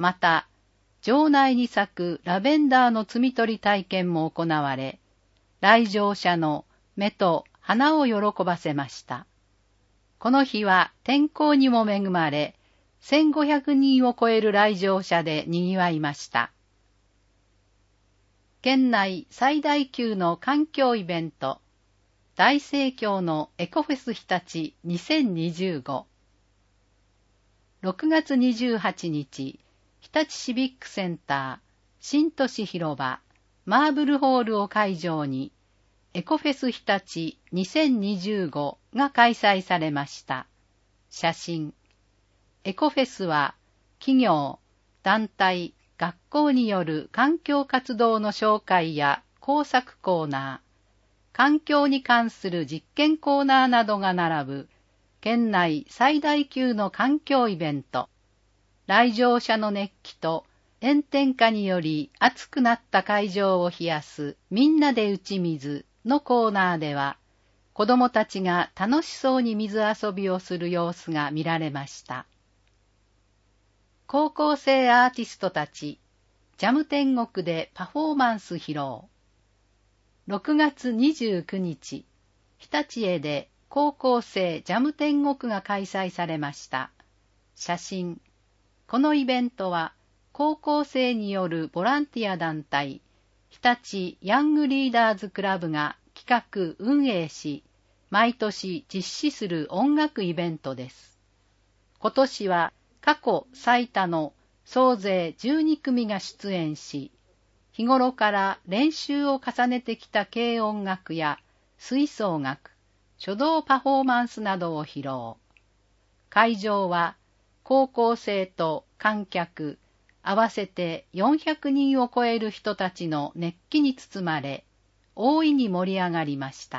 また、城内に咲くラベンダーの摘み取り体験も行われ、来場者の目と鼻を喜ばせました。この日は天候にも恵まれ、せんごひゃくにんを超える来場者で賑わいました。県内最大級の環境イベント、大盛況のエコフェス日立にせんにじゅうご。ろくがつにじゅうはちにち、日立シビックセンター、新都市広場、マーブルホールを会場に、エコフェス日立にせんにじゅうごが開催されました。写真。エコフェスは、企業、団体、学校による環境活動の紹介や工作コーナー、環境に関する実験コーナーなどが並ぶ、県内最大級の環境イベント。来場者の熱気と炎天下により暑くなった会場を冷やすみんなで打ち水のコーナーでは、子どもたちが楽しそうに水遊びをする様子が見られました。高校生アーティストたち、ジャム天国でパフォーマンス披露。ろくがつにじゅうくにち、日立へで高校生ジャム天国が開催されました。写真。このイベントは、高校生によるボランティア団体、日立ヤングリーダーズクラブが企画運営し、毎年実施する音楽イベントです。今年は過去最多の総勢じゅうにくみが出演し、日頃から練習を重ねてきた軽音楽や吹奏楽、書道パフォーマンスなどを披露。会場は高校生と観客、合わせてよんひゃくにんを超える人たちの熱気に包まれ、大いに盛り上がりました。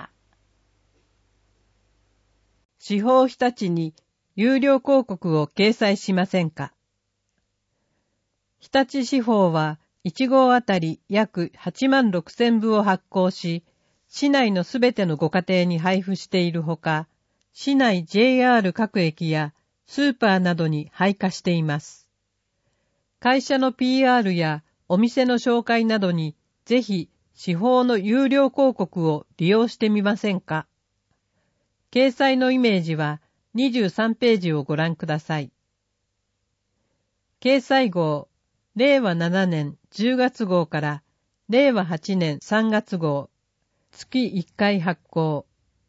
司法日立に有料広告を掲載しませんか。日立司法はいちごうあたり約はちまんろくせんぶを発行し、市内のすべてのご家庭に配布しているほか、市内 ジェイアール 各駅やスーパーなどに配下しています。会社の ピーアール やお店の紹介などにぜひ司法の有料広告を利用してみませんか。掲載のイメージはにじゅうさんページをご覧ください。掲載号、れいわななねんじゅうがつ号かられいわはちねんさんがつ号、月いっかい発行。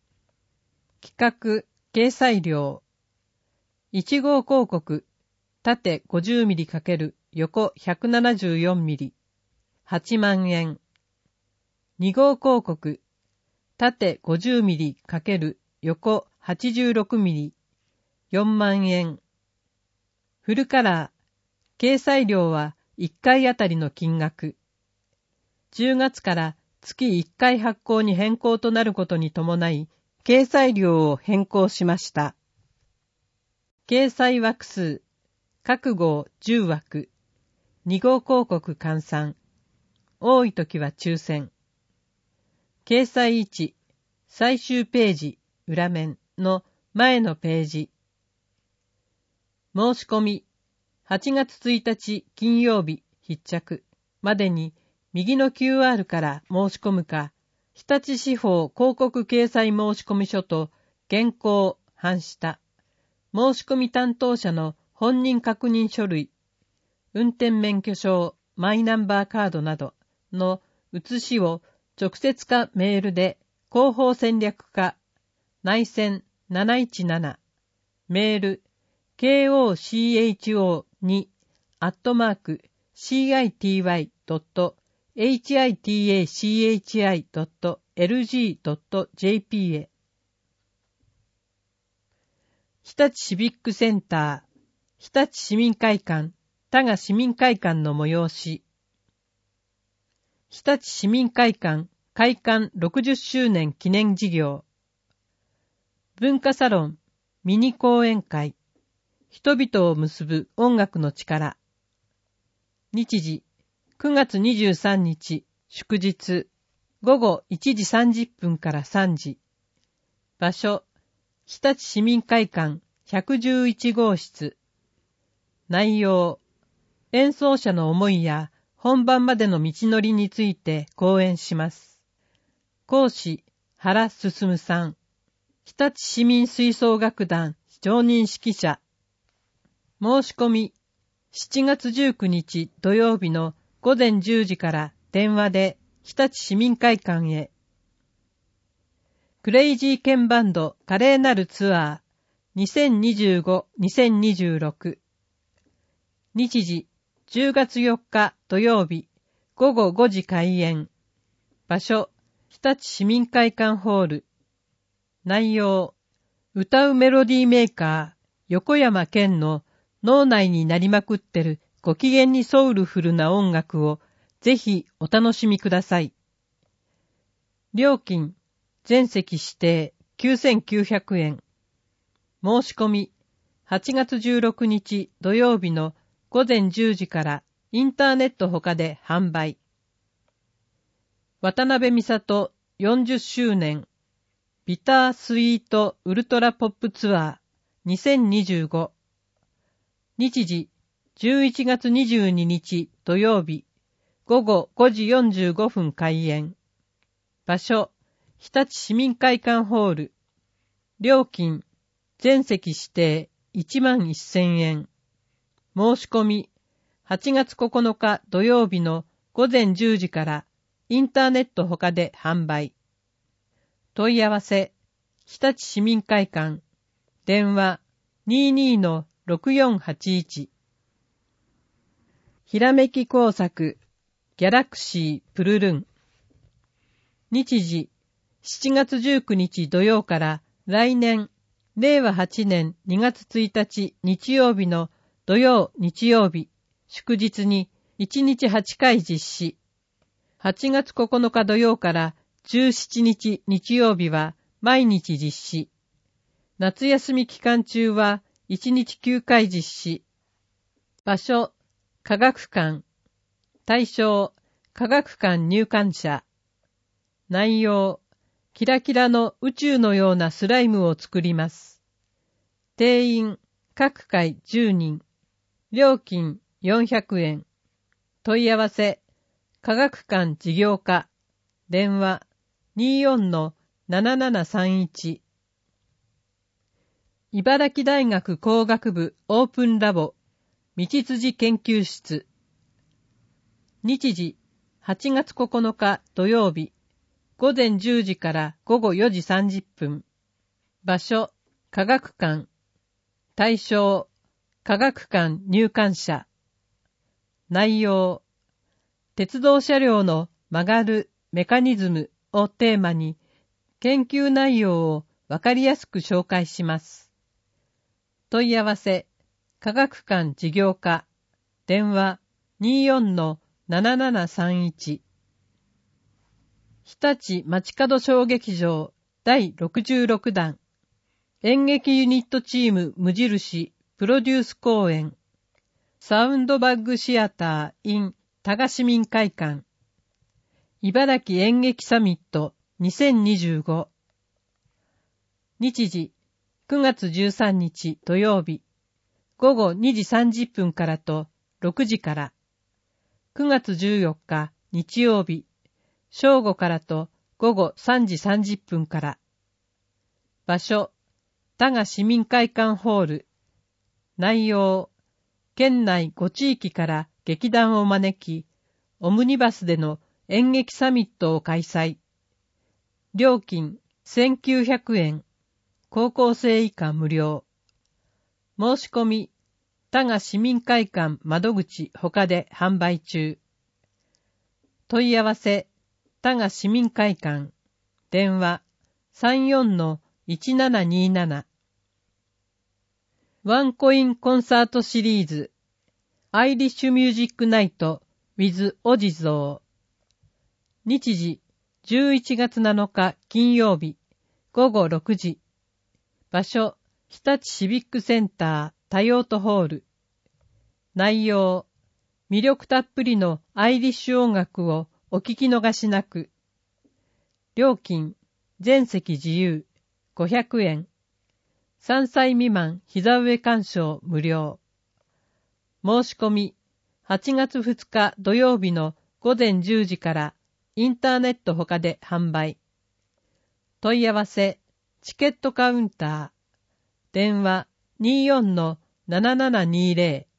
企画、掲載料。いちごう広告、縦 ごじゅうミリ×横 ひゃくななじゅうよんミリ、はちまんえん。にごう広告、縦 ごじゅうミリ×横はちじゅうろくミリ、よんまんえん。フルカラー、掲載料はいっかいあたりの金額。じゅうがつから月いっかい発行に変更となることに伴い、掲載料を変更しました。掲載枠数、各号じゅうわく、にごう広告換算、多い時は抽選。掲載位置、最終ページ、裏面の前のページ。申し込み、はちがつついたち金曜日必着までに右の キューアール から申し込むか、日立司法広告掲載申込書と原稿、版下、申し込み担当者の本人確認書類、運転免許証、マイナンバーカードなどの写しを直接かメールで広報戦略課、内線なないちなな、メール、ケーオーシーエイチオーに アットマーク シーアイティーワイドットエイチアイティーエーシーエイチアイドットエルジードットジェーピー へ。日立シビックセンター、日立市民会館、多賀市民会館の催し。日立市民会館開館ろくじゅっしゅうねん記念事業。文化サロン、ミニ講演会。人々を結ぶ音楽の力。日時、くがつにじゅうさんにち、祝日、ごごいちじさんじゅっぷんからさんじ。場所、日立市民会館ひゃくじゅういちごうしつ。内容、 演奏者の思いや本番までの道のりについて講演します。講師、原進さん。日立市民吹奏楽団常任指揮者。申し込み、しちがつじゅうくにち土曜日のごぜんじゅうじから電話で日立市民会館へ。クレイジーケンバンド華麗なるツアーにせんにじゅうごにせんにじゅうろく。日時じゅうがつよっか土曜日ごごごじ開演。場所日立市民会館ホール。内容、歌うメロディーメーカー横山健の脳内になりまくってるご機嫌にソウルフルな音楽をぜひお楽しみください。料金、全席指定きゅうせんきゅうひゃくえん。申し込み、はちがつじゅうろくにち土曜日のごぜんじゅうじからインターネット他で販売。渡辺美里よんじゅっしゅうねんビタースイートウルトラポップツアーにせんにじゅうご。日時じゅういちがつにじゅうににち土曜日ごごごじよんじゅうごふん開演。場所日立市民会館ホール。料金全席指定いちまんせんえん。申し込みはちがつここのか土曜日のごぜんじゅうじからインターネット他で販売。問い合わせ日立市民会館電話 にじゅうにのろくよんはちいち。ひらめき工作ギャラクシープルルン。日時しちがつじゅうくにち土曜から来年れいわはちねんにがつついたち日曜日の土曜日曜日祝日にいちにちはちかい実施。はちがつここのか土曜からじゅうしちにち日曜日は毎日実施。夏休み期間中はいちにちきゅうかい実施。場所、科学館。対象、科学館入館者。内容、キラキラの宇宙のようなスライムを作ります。定員、各回じゅうにん。料金よんひゃくえん。問い合わせ、科学館事業課。電話にじゅうよんのななななさんいち。茨城大学工学部オープンラボ道筋研究室。日時はちがつここのか土曜日ごぜんじゅうじからごごよじさんじゅっぷん。場所科学館。対象科学館入館者。内容鉄道車両の曲がるメカニズムをテーマに研究内容をわかりやすく紹介します。問い合わせ科学館事業課電話にじゅうよんのななななさんいち。日立街角小劇場だいろくじゅうろくだん演劇ユニットチーム無印プロデュース公演サウンドバッグシアター in 多賀市民会館茨城演劇サミットにせんにじゅうご。日時くがつじゅうさんにち土曜日ごごにじさんじゅっぷんからとろくじから。くがつじゅうよっか日曜日正午からとごごさんじさんじゅっぷんから。場所多賀市民会館ホール。内容県内ご地域から劇団を招きオムニバスでの演劇サミットを開催。料金せんきゅうひゃくえん。高校生以下無料。申し込み多賀市民会館窓口他で販売中。問い合わせ多賀市民会館電話さんじゅうよんのいちななになな。ワンコインコンサートシリーズアイリッシュミュージックナイト with お地蔵。日時じゅういちがつなのか金曜日ごごろくじ。場所日立シビックセンター多用途ホール。内容魅力たっぷりのアイリッシュ音楽をお聞き逃しなく。料金全席自由ごひゃくえん。さんさい未満膝上鑑賞無料。申し込みはちがつふつか土曜日のごぜんじゅうじからインターネット他で販売。問い合わせ、チケットカウンター、電話 にじゅうよんのななななにじゅう。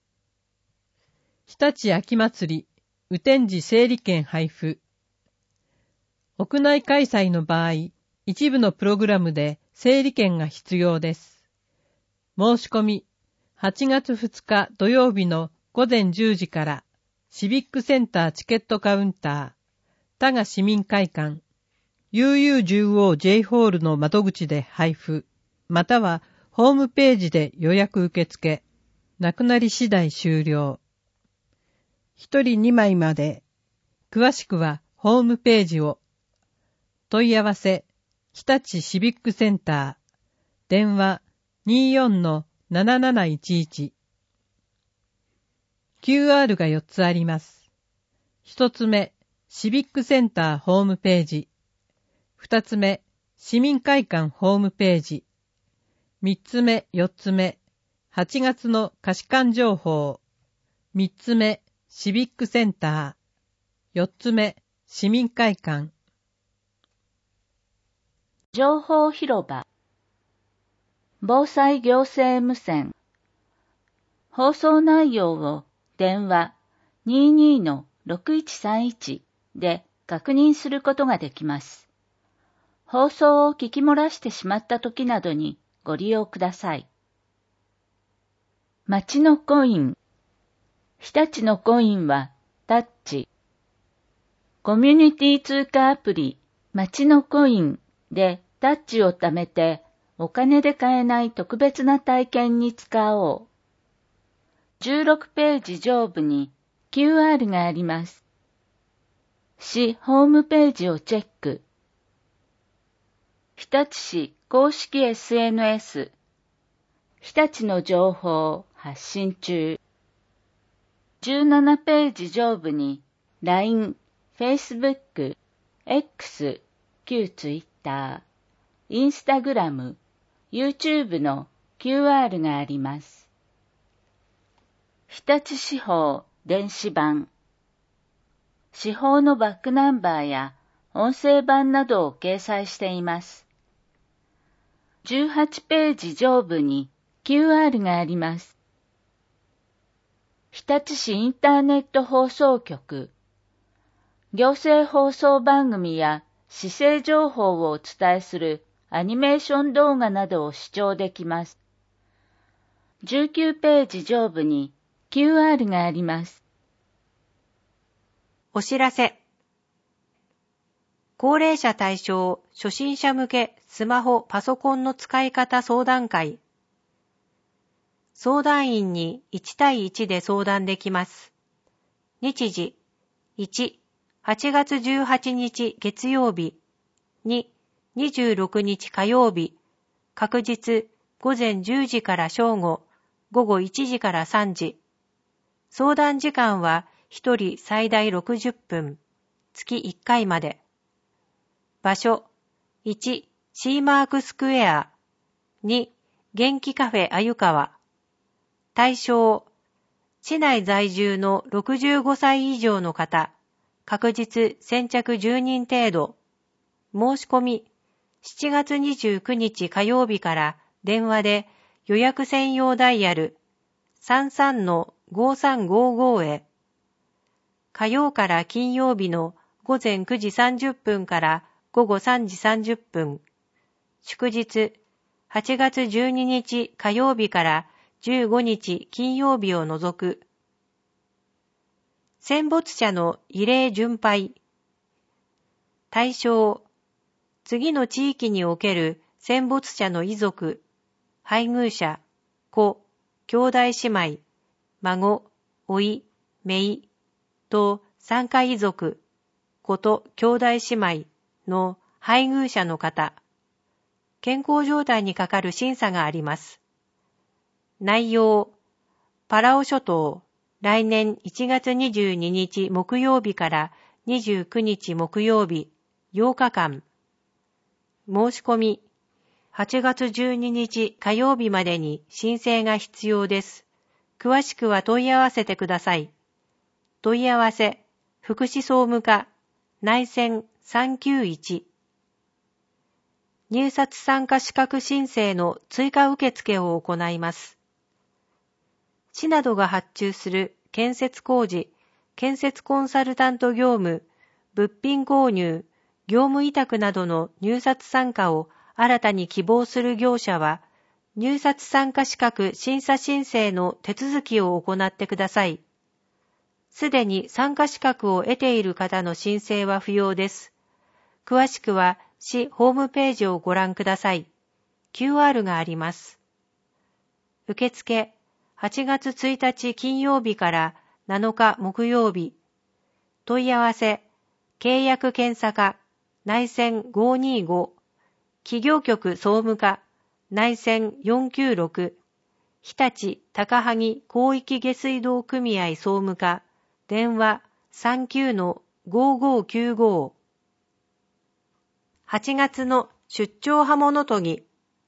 日立秋祭り、雨天時整理券配布。屋内開催の場合、一部のプログラムで整理券が必要です。申し込み、はちがつふつか土曜日のごぜんじゅうじからシビックセンターチケットカウンター、多賀市民会館、ユーユーじゅうオージェイ ホールの窓口で配布、またはホームページで予約受付、なくなり次第終了。一人にまいまで。詳しくはホームページを。問い合わせ、日立シビックセンター、電話 にじゅうよんのなななないちいち。キューアール がよっつあります。一つ目、シビックセンターホームページ。二つ目、市民会館ホームページ。三つ目、四つ目、はちがつの貸し館情報。三つ目、シビックセンター。四つ目、市民会館。 情報広場。防災行政無線。放送内容を電話 にじゅうにのろくいちさんいち で確認することができます。放送を聞き漏らしてしまった時などにご利用ください。町のコイン。日立のコインはタッチ。コミュニティ通貨アプリ町のコインでタッチを貯めてお金で買えない特別な体験に使おう。じゅうろくページ上部に キューアール があります。市ホームページをチェック。日立市公式 エスエヌエス。日立の情報発信中。じゅうななページ上部に ライン、Facebook、X、旧 Twitter、Instagram、YouTube の キューアール があります。日立市報電子版。市報のバックナンバーや音声版などを掲載しています。じゅうはちページ上部に キューアール があります。日立市インターネット放送局。行政放送番組や市政情報をお伝えするアニメーション動画などを視聴できます。じゅうきゅうページ上部に キューアール があります。 お知らせ。高齢者対象初心者向けスマホ・パソコンの使い方相談会。相談員にいちたいいちで相談できます。日時いち、はちがつじゅうはちにち月曜日、に、にじゅうろくにち火曜日、確日ごぜんじゅうじから正午、ごごいちじからさんじ。相談時間はひとり最大ろくじゅっぷん、月いっかいまで。場所いち、シーマークスクエア。に、元気カフェあゆかわ。対象、市内在住のろくじゅうごさい以上の方、確実先着じゅうにん程度。申し込み、しちがつにじゅうくにち火曜日から電話で予約専用ダイヤル さんさんのごさんごご へ。火曜から金曜日のごぜんくじさんじゅっぷんからごごさんじさんじゅっぷん。祝日、はちがつじゅうににち火曜日からじゅうごにち金曜日を除く。戦没者の慰霊巡拝。対象、次の地域における戦没者の遺族、配偶者、子、兄弟姉妹、孫、甥、姪と参加遺族、子と兄弟姉妹の配偶者の方。健康状態にかかる審査があります。内容、パラオ諸島、来年いちがつにじゅうににち木曜日からにじゅうくにち木曜日、ようかかん。申し込み、はちがつじゅうににち火曜日までに申請が必要です。 詳しくは問い合わせてください。問い合わせ、福祉総務課、内線さんきゅういち。入札参加資格申請の追加受付を行います。市などが発注する建設工事、建設コンサルタント業務、物品購入、業務委託などの入札参加を新たに希望する業者は、入札参加資格審査申請の手続きを行ってください。すでに参加資格を得ている方の申請は不要です。詳しくは市ホームページをご覧ください。キューアール があります。受付、はちがつついたち金曜日からなのか木曜日。問い合わせ、契約検査課、内線ごーにーご。企業局総務課、内線よんきゅうろく。日立高萩広域下水道組合総務課、電話 さんきゅうのごーごーきゅうご。はちがつの出張刃物研ぎ。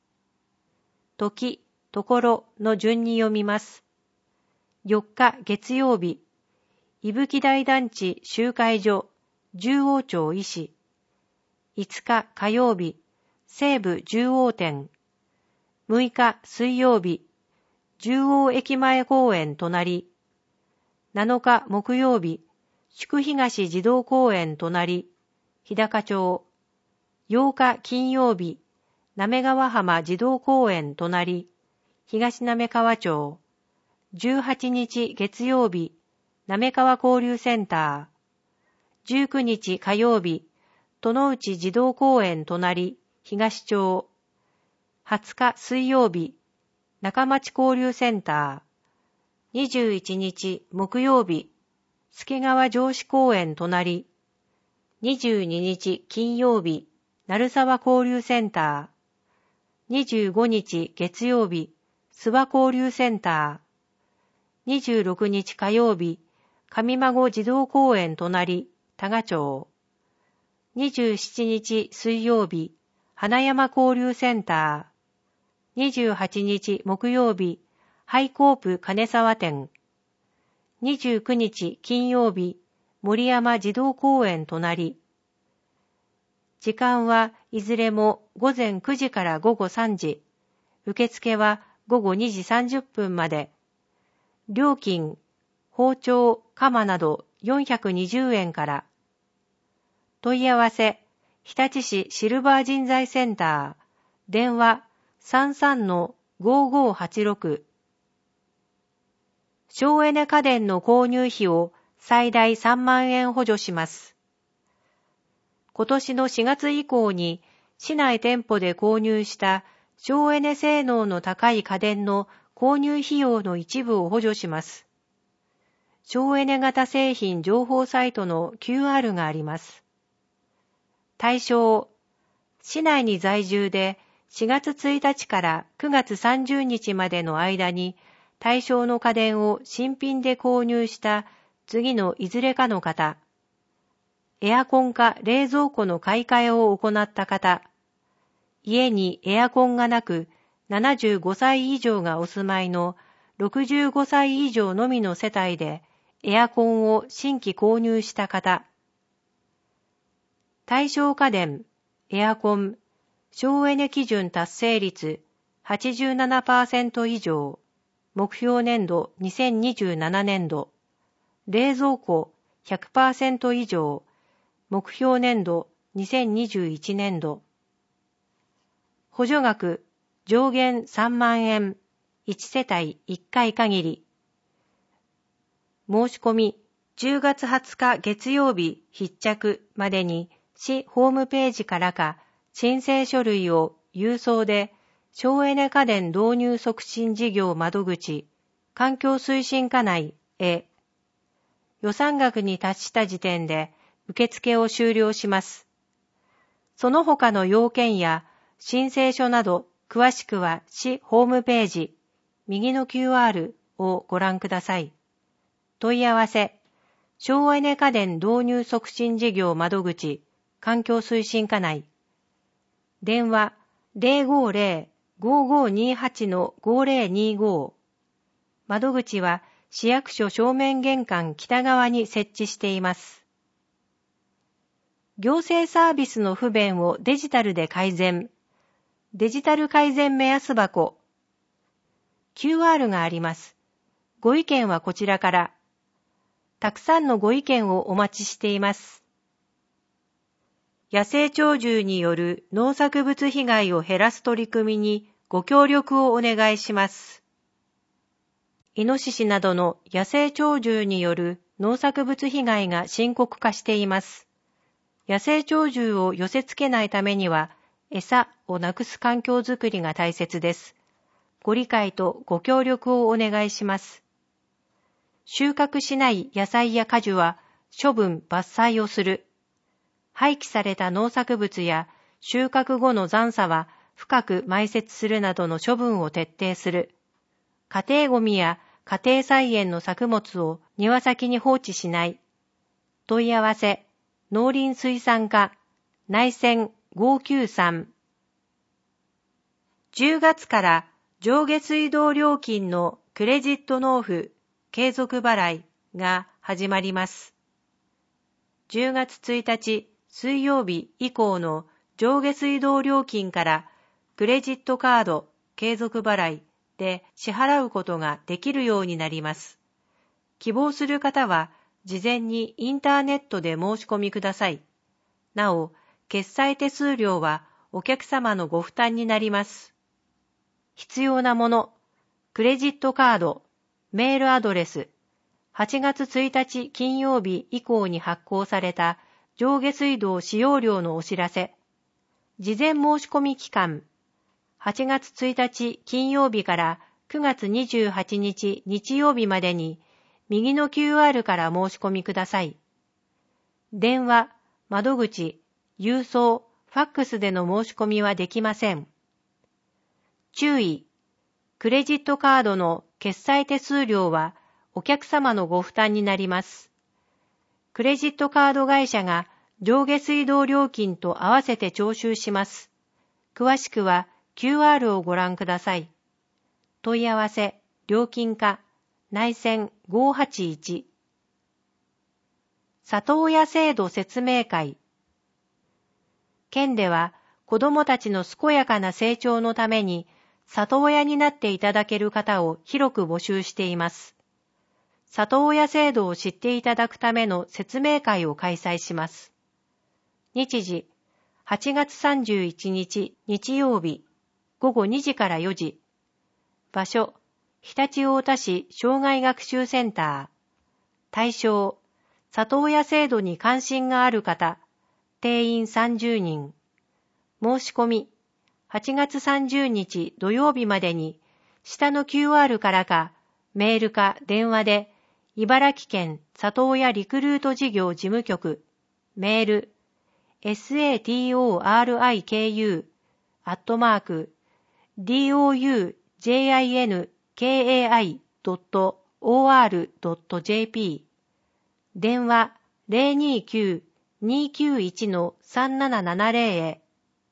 時、ところの順に読みます。よっか月曜日、伊吹台団地集会所、十王町医師。いつか火曜日、西武十王店。むいか水曜日、十王駅前公園隣。なのか木曜日、宿東児童公園隣、日高町。ようか金曜日、滑川浜児童公園隣、東滑川町。じゅうはちにち月曜日、滑川交流センター。じゅうくにち火曜日、殿内児童公園隣、東町。はつか水曜日、中町交流センター。にじゅういちにち木曜日、助川城址公園隣。にじゅうににち金曜日、鳴沢交流センター。にじゅうごにち月曜日、諏訪交流センター。にじゅうろくにち火曜日、上孫児童公園隣、多賀町。にじゅうしちにち水曜日、花山交流センター。にじゅうはちにち木曜日、ハイコープ金沢店。にじゅうくにち金曜日、森山児童公園隣。時間はいずれもごぜんくじからごごさんじ。受付はごごにじさんじゅっぷんまで。料金、包丁、鎌などよんひゃくにじゅうえんから。問い合わせ、日立市シルバー人材センター。電話さんさんのごーごーはちろく。省エネ家電の購入費を最大さんまんえん補助します。今年のしがつ以降に市内店舗で購入した省エネ性能の高い家電の購入費用の一部を補助します。省エネ型製品情報サイトの キューアール があります。対象、市内に在住でしがつついたちからくがつさんじゅうにちまでの間に対象の家電を新品で購入した次のいずれかの方、エアコンか冷蔵庫の買い替えを行った方、家にエアコンがなくななじゅうごさい以上がお住まいのろくじゅうごさい以上のみの世帯でエアコンを新規購入した方、対象家電、エアコン、省エネ基準達成率 はちじゅうななパーセント 以上、目標年度にせんにじゅうななねんど、冷蔵庫 ひゃくパーセント 以上、目標年度にせんにじゅういちねんど。補助額上限さんまんえん、いちせたいいっかい限り。申し込みじゅうがつはつか月曜日必着までに市ホームページからか申請書類を郵送で省エネ家電導入促進事業窓口環境推進課内へ予算額に達した時点で受付を終了します。その他の要件や申請書など詳しくは市ホームページ右の キューアール をご覧ください。問い合わせ省エネ家電導入促進事業窓口環境推進課内電話 ゼロごゼロ ごーごーにーはち のごーぜろにーごー窓口は市役所正面玄関北側に設置しています。行政サービスの不便をデジタルで改善。デジタル改善目安箱。キューアール があります。ご意見はこちらから。たくさんのご意見をお待ちしています。野生鳥獣による農作物被害を減らす取り組みにご協力をお願いします。イノシシなどの野生鳥獣による農作物被害が深刻化しています。野生鳥獣を寄せ付けないためには、餌をなくす環境づくりが大切です。ご理解とご協力をお願いします。収穫しない野菜や果樹は処分伐採をする。廃棄された農作物や収穫後の残渣は深く埋設するなどの処分を徹底する。家庭ごみや家庭菜園の作物を庭先に放置しない。問い合わせ、農林水産課、内線ごきゅうさん。じゅうがつから上下水道料金のクレジット納付継続払いが始まります。じゅうがつついたち水曜日以降の上下水道料金からクレジットカード継続払いで支払うことができるようになります。希望する方は事前にインターネットで申し込みください。なお、決済手数料はお客様のご負担になります。必要なもの、クレジットカード、メールアドレス、はちがつついたち金曜日以降に発行された上下水道使用料のお知らせ、事前申し込み期間、はちがつついたち金曜日からくがつにじゅうはちにち日曜日までに右の キューアール から申し込みください。電話、窓口、郵送、ファックスでの申し込みはできません。注意、クレジットカードの決済手数料はお客様のご負担になります。クレジットカード会社が上下水道料金と合わせて徴収します。詳しくは キューアール をご覧ください。問い合わせ、料金課、内線ごはちいち。里親制度説明会。県では子どもたちの健やかな成長のために里親になっていただける方を広く募集しています。里親制度を知っていただくための説明会を開催します。日時、はちがつさんじゅういちにち日曜日、ごごにじからよじ。場所、常陸太田市障害学習センター。対象、里親制度に関心がある方、定員さんじゅうにん。申し込み、はちがつさんじゅうにち土曜日までに、下の キューアール からか、メールか電話で、茨城県里親リクルート事業事務局、メール、satoriku アットマーク doujinkai.or.jp 電話 ゼロにきゅう にきゅういち さんななななゼロ へ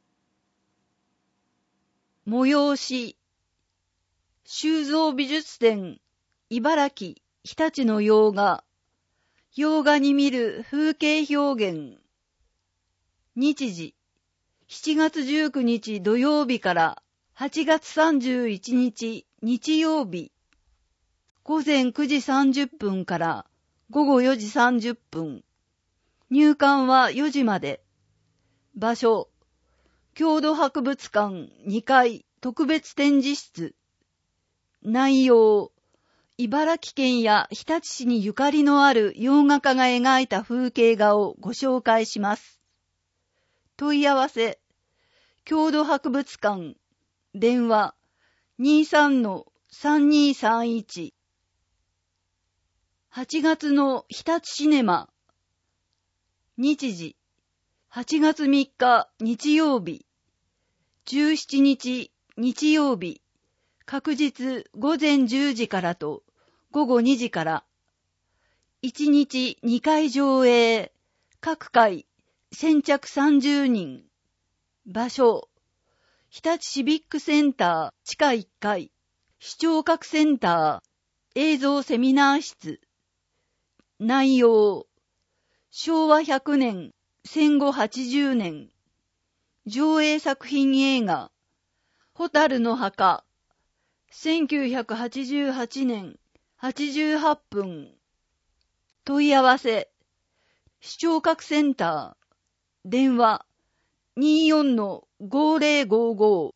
催し修造美術展茨城日立の洋画洋画に見る風景表現日時しちがつじゅうくにち土曜日からはちがつさんじゅういちにち日曜日ごぜんくじさんじゅっぷんからごごよじさんじゅっぷん入館はよじまで場所郷土博物館にかい特別展示室内容茨城県や日立市にゆかりのある洋画家が描いた風景画をご紹介します。問い合わせ、郷土博物館、電話 にじゅうさんのさんにーさんいち。はちがつの日立シネマ、日時、はちがつみっか日曜日、じゅうしちにち日曜日、確日ごぜんじゅうじからとごごにじから、いちにちにかい上映、各回先着さんじゅうにん、場所、日立シビックセンター地下いっかい、視聴覚センター、 映像セミナー室。内容、昭和ひゃくねん、戦後はちじゅうねん。上映作品映画、蛍の墓。せんきゅうひゃくはちじゅうはちねん、はちじゅうはっぷん。問い合わせ、視聴覚センター。電話、にじゅうよんのごーぜろごーごー。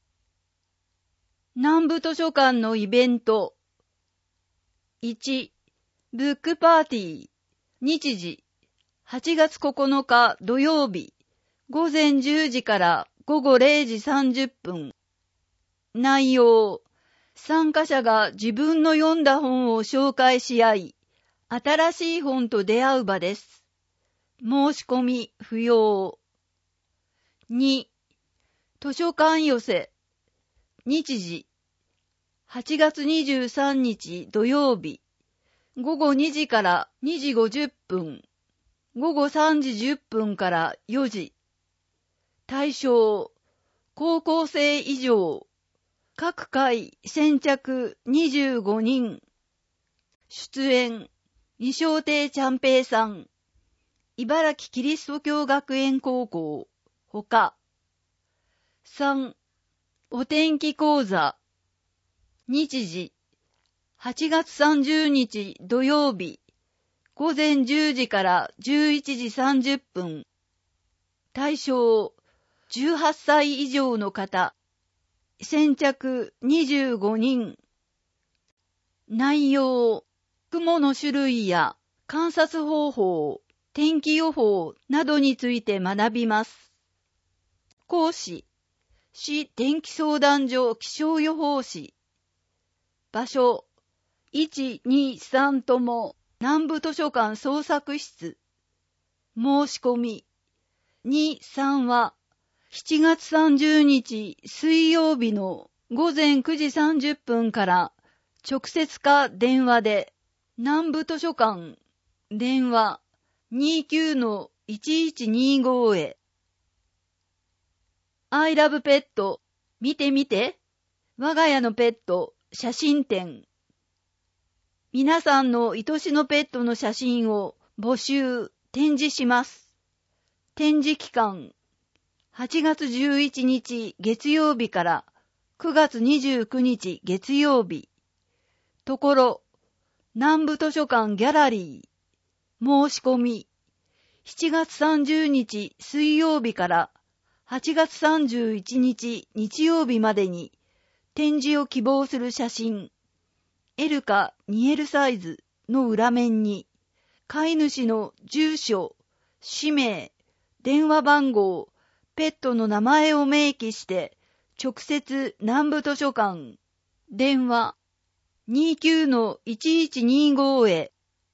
南部図書館のイベント。いち、ブックパーティー。日時、はちがつここのか土曜日、ごぜんじゅうじからごごれいじさんじゅっぷん。内容、参加者が自分の読んだ本を紹介し合い、新しい本と出会う場です。申し込み不要。に、図書館寄せ。日時、はちがつにじゅうさんにち土曜日、ごごにじからにじごじゅっぷん、ごごさんじじゅっぷんからよじ。対象、高校生以上。各回先着にじゅうごにん。出演、二小亭ちゃんぺいさん。茨城キリスト教学園高校。ほか。さん、お天気講座。日時、はちがつさんじゅうにち土曜日、ごぜんじゅうじからじゅういちじさんじゅっぷん。対象、じゅうはっさい以上の方。先着にじゅうごにん。内容、雲の種類や観察方法、天気予報などについて学びます。講師、市天気相談所気象予報士。場所、いち、に、さんとも南部図書館創作室。申し込み、に、さんはしちがつさんじゅうにち水曜日のごぜんくじさんじゅっぷんから直接か電話で南部図書館電話 にじゅうきゅうのいちいちにご へ。I love pet 見て見て我が家のペット写真展。皆さんの愛しのペットの写真を募集展示します。展示期間はちがつじゅういちにち月曜日からくがつにじゅうくにち月曜日。ところ、南部図書館ギャラリー。申し込み、しちがつさんじゅうにち水曜日からはちがつさんじゅういちにち日曜日までに展示を希望する写真、エル か にエル サイズの裏面に、飼い主の住所、氏名、電話番号、ペットの名前を明記して、直接南部図書館、電話 にじゅうきゅうのいちいちにご へ。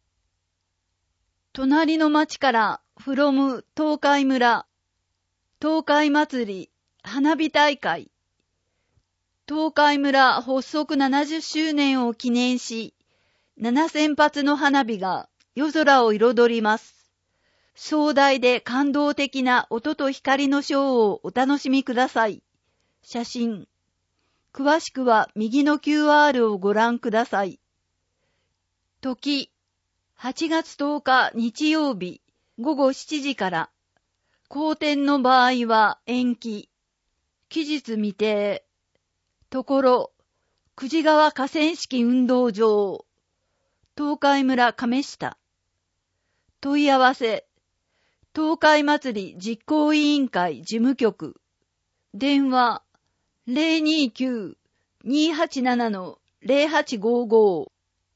隣の町から from 東海村、東海祭り、花火大会。東海村発足ななじゅっしゅうねんを記念し、ななせんぱつの花火が夜空を彩ります。壮大で感動的な音と光のショーをお楽しみください。写真。詳しくは右の キューアール をご覧ください。時。はちがつとおか日曜日ごごしちじから。好天の場合は延期。期日未定。ところ。久慈川河川敷運動場。東海村亀下。問い合わせ。東海祭り実行委員会事務局。電話 ゼロにきゅう にはちなな の ゼロはちごご。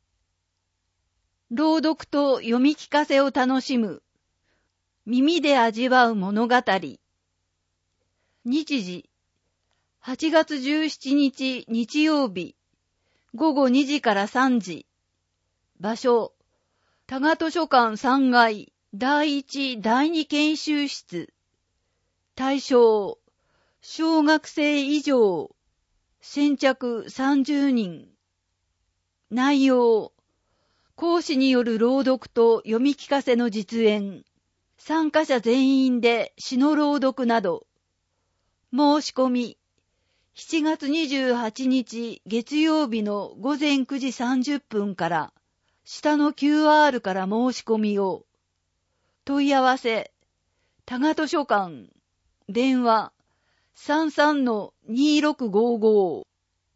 朗読と読み聞かせを楽しむ。耳で味わう物語。日時はちがつじゅうしちにち日曜日ごごにじからさんじ。場所多賀図書館さんがいだいいちだいに研修室。対象、小学生以上。先着さんじゅうにん。内容、講師による朗読と読み聞かせの実演。参加者全員で詩の朗読など。申し込み、 しちがつにじゅうはちにち月曜日のごぜんくじさんじゅっぷんから下の キューアール から申し込みを。問い合わせ、多賀図書館、電話 さんさんのにろくごご。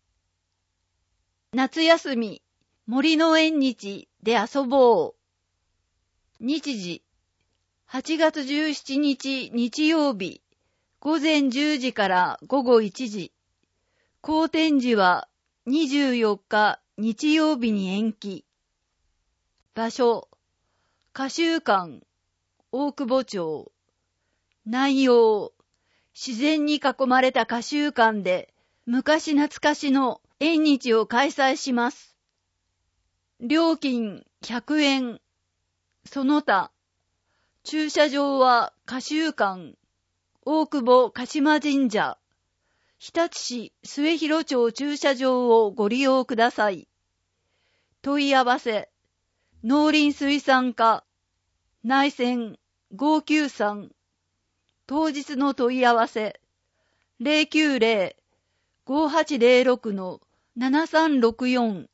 夏休み、森の縁日で遊ぼう。日時、はちがつじゅうしちにち日曜日、ごぜんじゅうじからごごいちじ。好天時はにじゅうよっか日曜日に延期。場所、歌集館、大久保町。内容、自然に囲まれた歌集館で昔懐かしの縁日を開催します。料金ひゃくえん。その他、駐車場は歌集館、大久保鹿島神社、日立市末広町駐車場をご利用ください。問い合わせ、農林水産課、内線ごーきゅうさん、当日の問い合わせ、ゼロきゅうゼロ ごーはちゼロろく のななさんろくよん。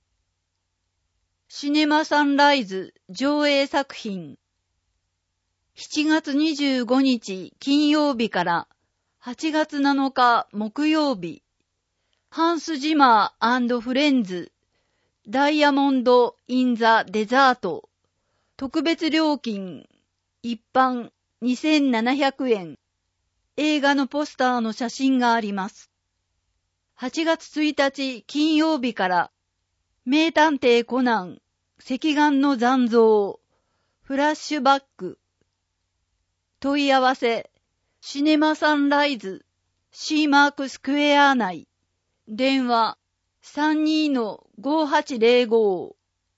シネマサンライズ上映作品。しちがつにじゅうごにち金曜日からはちがつなのか木曜日、ハンス・ジマー&フレンズ、ダイヤモンド・イン・ザ・デザート、特別料金、一般にせんななひゃくえん、映画のポスターの写真があります。はちがつついたち金曜日から、名探偵コナン、赤眼の残像、フラッシュバック。問い合わせ、シネマサンライズ、シーマークスクエア内、電話 さんにのごーはちゼロご。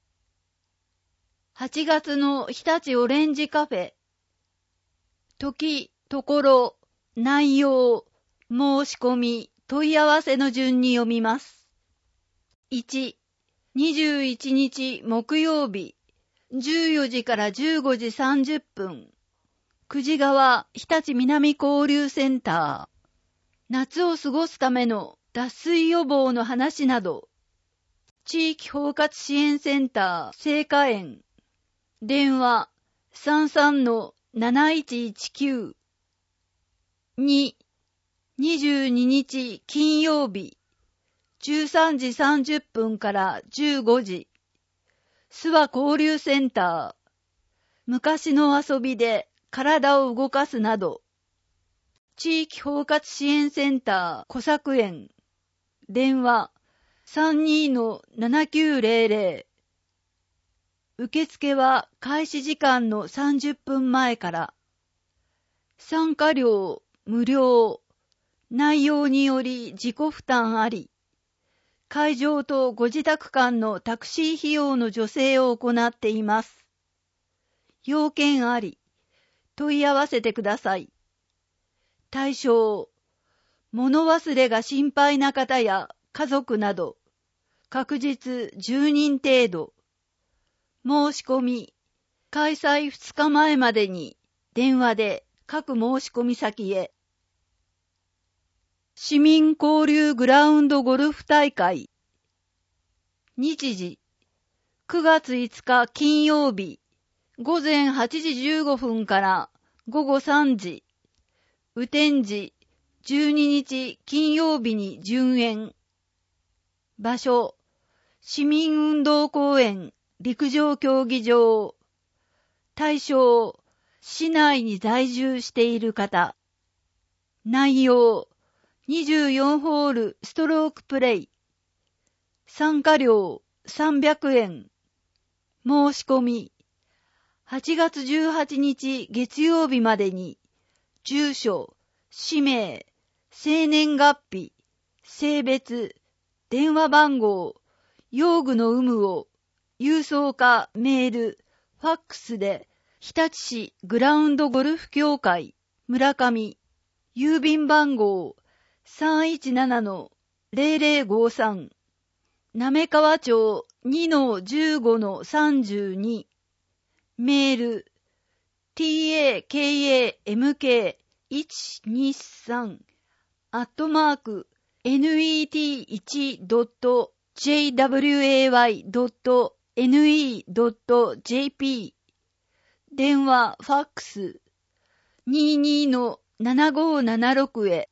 はちがつの日立オレンジカフェ。時、ところ、内容、申し込み、問い合わせの順に読みます。いち、にじゅういちにち木曜日、じゅうよじからじゅうごじさんじゅっぷん。久慈川日立南交流センター。夏を過ごすための脱水予防の話など。地域包括支援センター聖火園。電話 さんさんのなないちいちきゅう。に、にじゅうににち金曜日、じゅうさんじさんじゅっぷんからじゅうごじ。諏訪交流センター。昔の遊びで体を動かすなど。地域包括支援センター小作園。電話 さんにのななきゅうゼロゼロ。受付は開始時間のさんじゅっぷんまえから。参加料無料。内容により自己負担あり。会場とご自宅間のタクシー費用の助成を行っています。要件あり。問い合わせてください。対象、物忘れが心配な方や家族など、確実じゅうにん程度。申し込み、開催ふつかまえまでに電話で各申し込み先へ。市民交流グラウンドゴルフ大会。日時、くがついつか金曜日、ごぜんはちじじゅうごふんからごごさんじ。雨天時、じゅうににち金曜日に順延。場所、市民運動公園陸上競技場。対象、市内に在住している方。内容、にじゅうよんホールストロークプレイ。参加料さんびゃくえん。申し込み、はちがつじゅうはちにち月曜日までに、住所、氏名、生年月日、性別、電話番号、用具の有無を、郵送かメール、ファックスで、日立市グラウンドゴルフ協会、村上、郵便番号 さんいちななのゼロゼロごさん、滑川町 にのじゅうごのさんじゅうに、メール、タカムケいちにさん アットマークネットいちドットジェイダブリューエーワイドットネットドットジェーピー 電話、ファックス にじゅうにのななごななろく へ。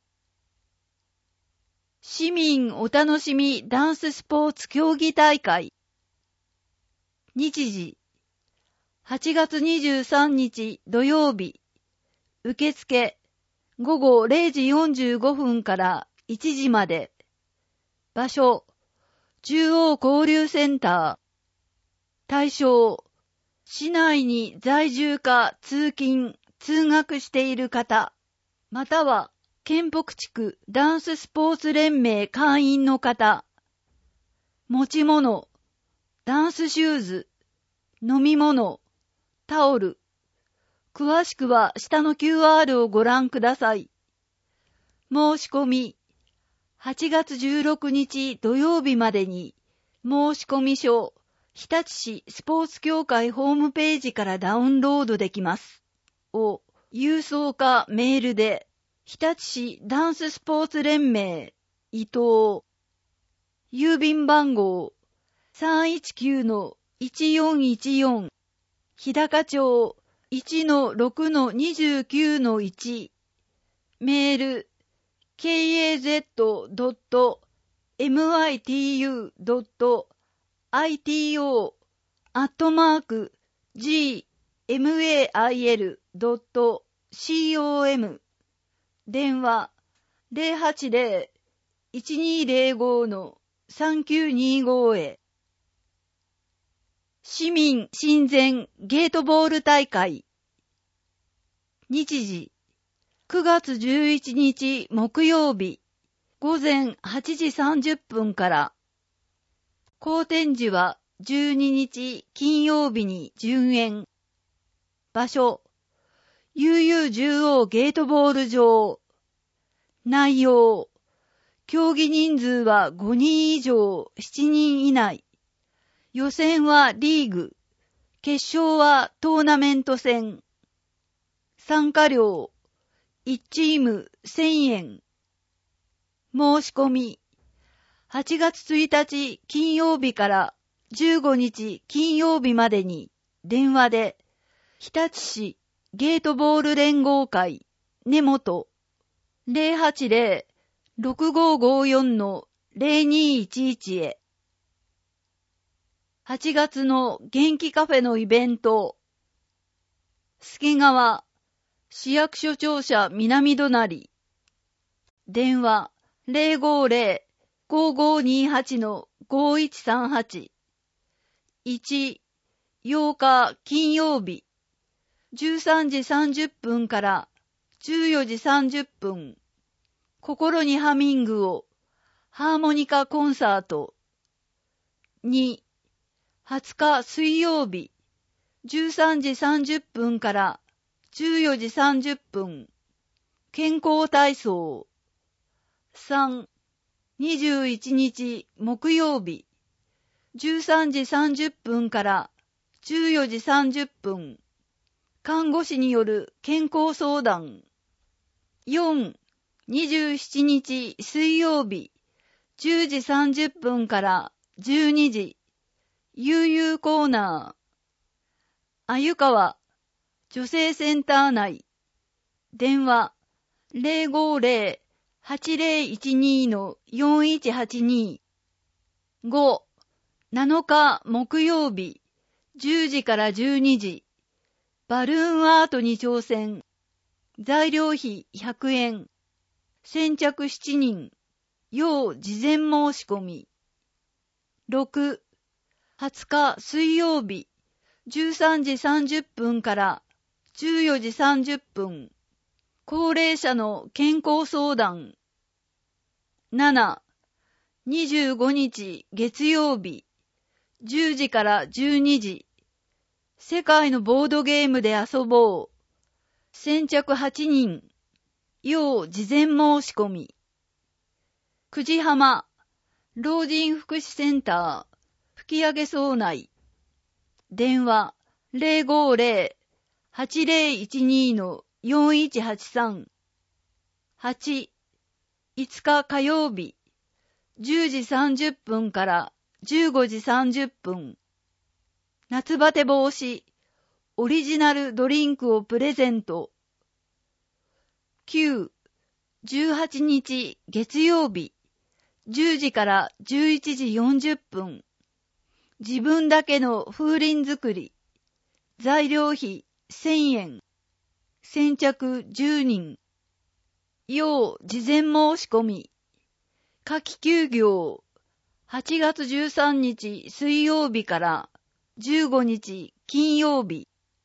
市民お楽しみダンススポーツ競技大会。日時はちがつにじゅうさんにち土曜日。受付ごごれいじよんじゅうごふんからいちじまで。場所中央交流センター。対象市内に在住か通勤、通学している方、または県北地区ダンススポーツ連盟会員の方。持ち物、ダンスシューズ、飲み物、タオル。詳しくは下の キューアール をご覧ください。申し込み、はちがつじゅうろくにち土曜日までに、申し込み書、日立市スポーツ協会ホームページからダウンロードできます。を、郵送かメールで、日立市ダンススポーツ連盟、伊藤。郵便番号、さんいちきゅうのいちよんいちよん、日高町 いちのろくのにじゅうきゅうのいち。メール、ケーエーゼットドットエムアイティーユードットアイティーオー アットマーク ジーエムエーアイエルドットコム 電話 ゼロはちゼロ いちにゼロご のさんきゅうにご へ。市民親善ゲートボール大会。日時くがつじゅういちにち木曜日ごぜんはちじさんじゅっぷんから。公展時はじゅうににち金曜日に順延。場所、ユーユーじゅうオーゲートボール場。内容、競技人数はごにん以上しちにん以内。予選はリーグ。決勝はトーナメント戦。参加料、いちチームせんえん。申し込み、はちがつついたち金曜日からじゅうごにち金曜日までに電話で、日立市ゲートボール連合会根本ゼロはちゼロ ろくごごよんのゼロにいちいちへ。はちがつの元気カフェのイベント。助川市役所庁舎南隣。電話ゼロごゼロ ごごにはちのごいちさんはち。いち、ようか金曜日、じゅうさんじさんじゅっぷんからじゅうよじさんじゅっぷん。心にハミングをハーモニカコンサート。に、はつか水曜日、じゅうさんじさんじゅっぷんからじゅうよじさんじゅっぷん。健康体操。さん、にじゅういちにち木曜日、じゅうさんじさんじゅっぷんからじゅうよじさんじゅっぷん。看護師による健康相談。よん、にじゅうしちにち水曜日、じゅうじさんじゅっぷんからじゅうにじ。悠々コーナー。あゆかわ女性センター内。電話ゼロごゼロ はちゼロいちにのよんいちはちに。ご、なのか木曜日、じゅうじからじゅうにじ。バルーンアートに挑戦。材料費ひゃくえん。先着しちにん。要事前申し込み。ろく、はつか水曜日、じゅうさんじさんじゅっぷんからじゅうよじさんじゅっぷん。高齢者の健康相談。なな、にじゅうごにち月曜日、じゅうじからじゅうにじ。世界のボードゲームで遊ぼう。先着はちにん。要事前申し込み。久慈浜老人福祉センター吹き上げ荘内。電話ゼロごゼロ はちゼロいちにのよんいちはちさん。はち、いつか火曜日、 じゅうじさんじゅっぷんからじゅうごじさんじゅっぷん。夏バテ防止、オリジナルドリンクをプレゼント。きゅう、じゅうはちにち月曜日、じゅうじからじゅういちじよんじゅっぷん。自分だけの風鈴作り。材料費せんえん。先着じゅうにん。要事前申し込み。夏季休業。はちがつじゅうさんにち水曜日からじゅうごにち金曜日。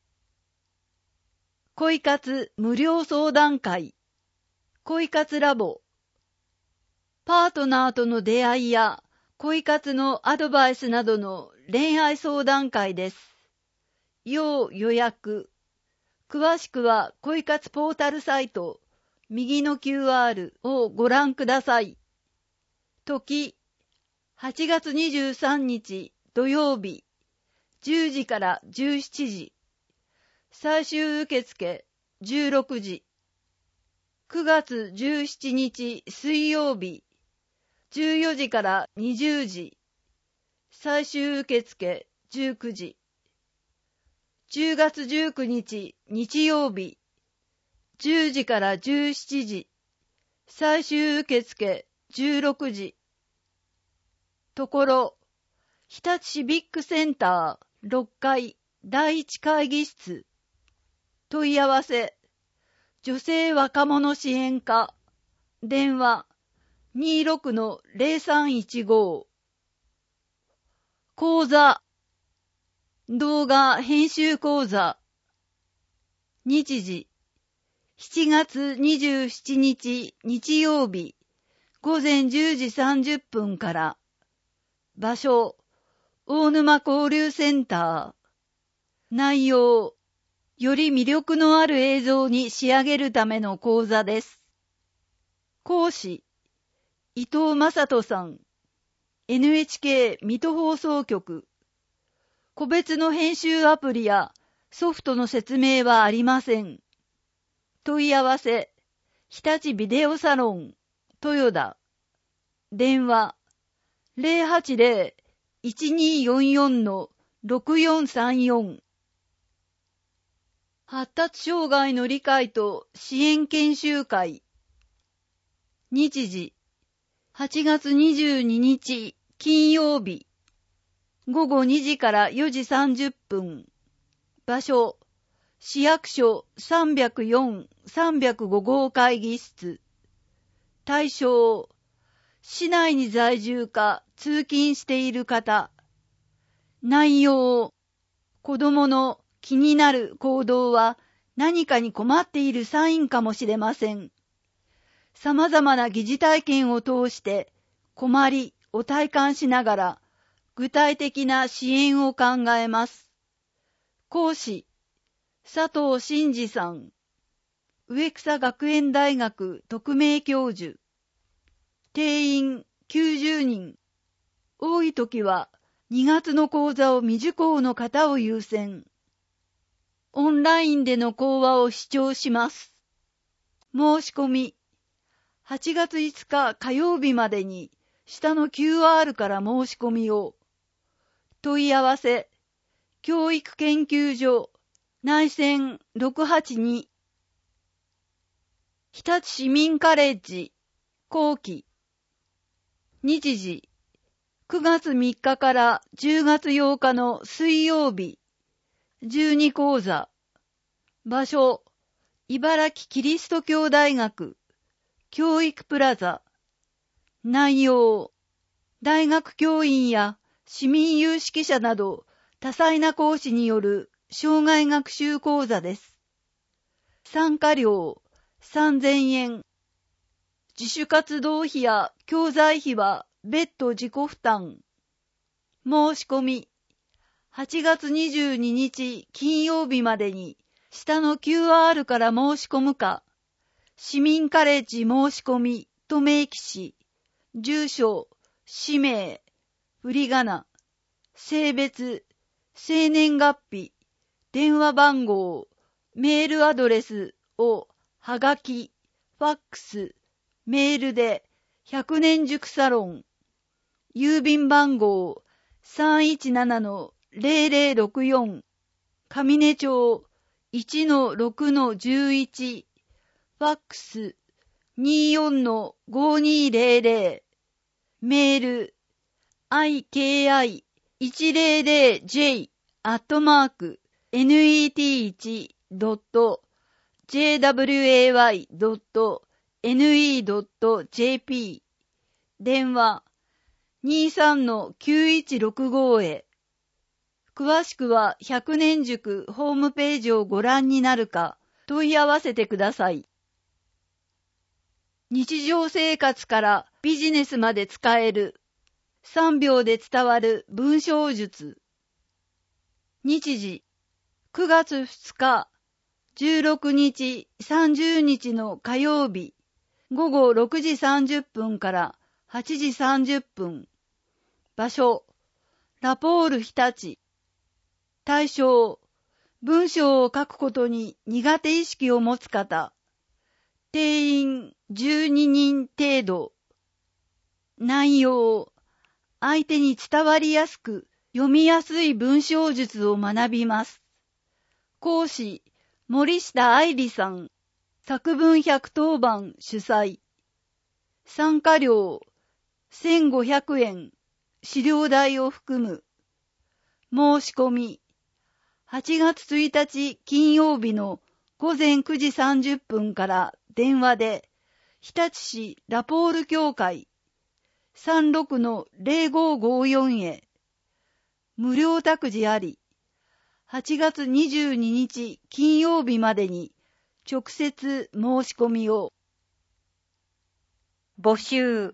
恋活無料相談会。恋活ラボ。パートナーとの出会いや恋活のアドバイスなどの恋愛相談会です。要予約。詳しくは恋活ポータルサイト、右の キューアール をご覧ください。時、はちがつにじゅうさんにち土曜日、じゅうじからじゅうしちじ。最終受付じゅうろくじ。くがつじゅうしちにち水曜日、じゅうよじからにじゅうじ。最終受付じゅうくじ。じゅうがつじゅうくにち日曜日、じゅうじからじゅうしちじ。最終受付じゅうろくじ。ところ、日立シビックセンターろっかいだいいち会議室。問い合わせ、女性若者支援課。電話、にじゅうろくのゼロさんいちご。講座、動画編集講座。日時、しちがつにじゅうしちにち日曜日、ごぜんじゅうじさんじゅっぷんから。場所、大沼交流センター。内容、より魅力のある映像に仕上げるための講座です。講師、伊藤正人さん。エヌエイチケー 水戸放送局。個別の編集アプリやソフトの説明はありません。問い合わせ、日立ビデオサロン、豊田。電話、ゼロはちゼロ いちにーよんよん のろくよんさんよん。発達障害の理解と支援研修会。日時、はちがつにじゅうににち金曜日、ごごにじからよじさんじゅっぷん。場所、市役所さんびゃくよん、さんびゃくご号会議室。対象、市内に在住か通勤している方。内容、子供の気になる行動は何かに困っているサインかもしれません。様々な疑似体験を通して困りを体感しながら具体的な支援を考えます。講師、佐藤真二さん。植草学園大学特命教授。定員きゅうじゅうにん。多い時はにがつの講座を未受講の方を優先。オンラインでの講話を視聴します。申し込み、はちがついつか火曜日までに下の キューアール から申し込みを。問い合わせ、教育研究所内線ろくはちに。日立市民カレッジ後期。日時、くがつみっかからじゅうがつようかの水曜日、じゅうに講座。場所、茨城キリスト教大学教育プラザ。内容、大学教員や市民有識者など多彩な講師による生涯学習講座です。参加料さんぜんえん。自主活動費や教材費は別途自己負担。申し込み、はちがつにじゅうににち金曜日までに下の キューアール から申し込むか、市民カレッジ申し込みと明記し、住所、氏名、振り仮名、性別、生年月日、電話番号、メールアドレスをはがき、ファックス、メールでひゃくねん塾サロン郵便番号 さんいちななのゼロゼロろくよん、上根町 いちのろくのじゅういち、ファックス にじゅうよんのごにゼロゼロ、メール アイケーアイいちゼロゼロジェイ アットマーク ネットいち ドット ジェイダブリューエーワイ ドット ネット ドット ジェーピー 電話 にじゅうさんのきゅういちろくご へ。詳しくは百年塾ホームページをご覧になるか問い合わせてください。日常生活からビジネスまで使えるさんびょうで伝わる文章術。日時くがつふつか、じゅうろくにち、さんじゅうにちの火曜日、ごごろくじさんじゅっぷんからはちじさんじゅっぷん。場所、ラポール日立。対象、文章を書くことに苦手意識を持つ方。定員じゅうににん程度。内容、相手に伝わりやすく読みやすい文章術を学びます。講師、森下愛理さん。作文ひゃくとおばん主催。参加料せんごひゃくえん、資料代を含む。申し込み、はちがつついたち金曜日のごぜんくじさんじゅっぷんから電話で、日立市ラポール協会 さんろくのゼロごごよん へ。無料託児あり。はちがつにじゅうににち金曜日までに直接申し込みを。 募集。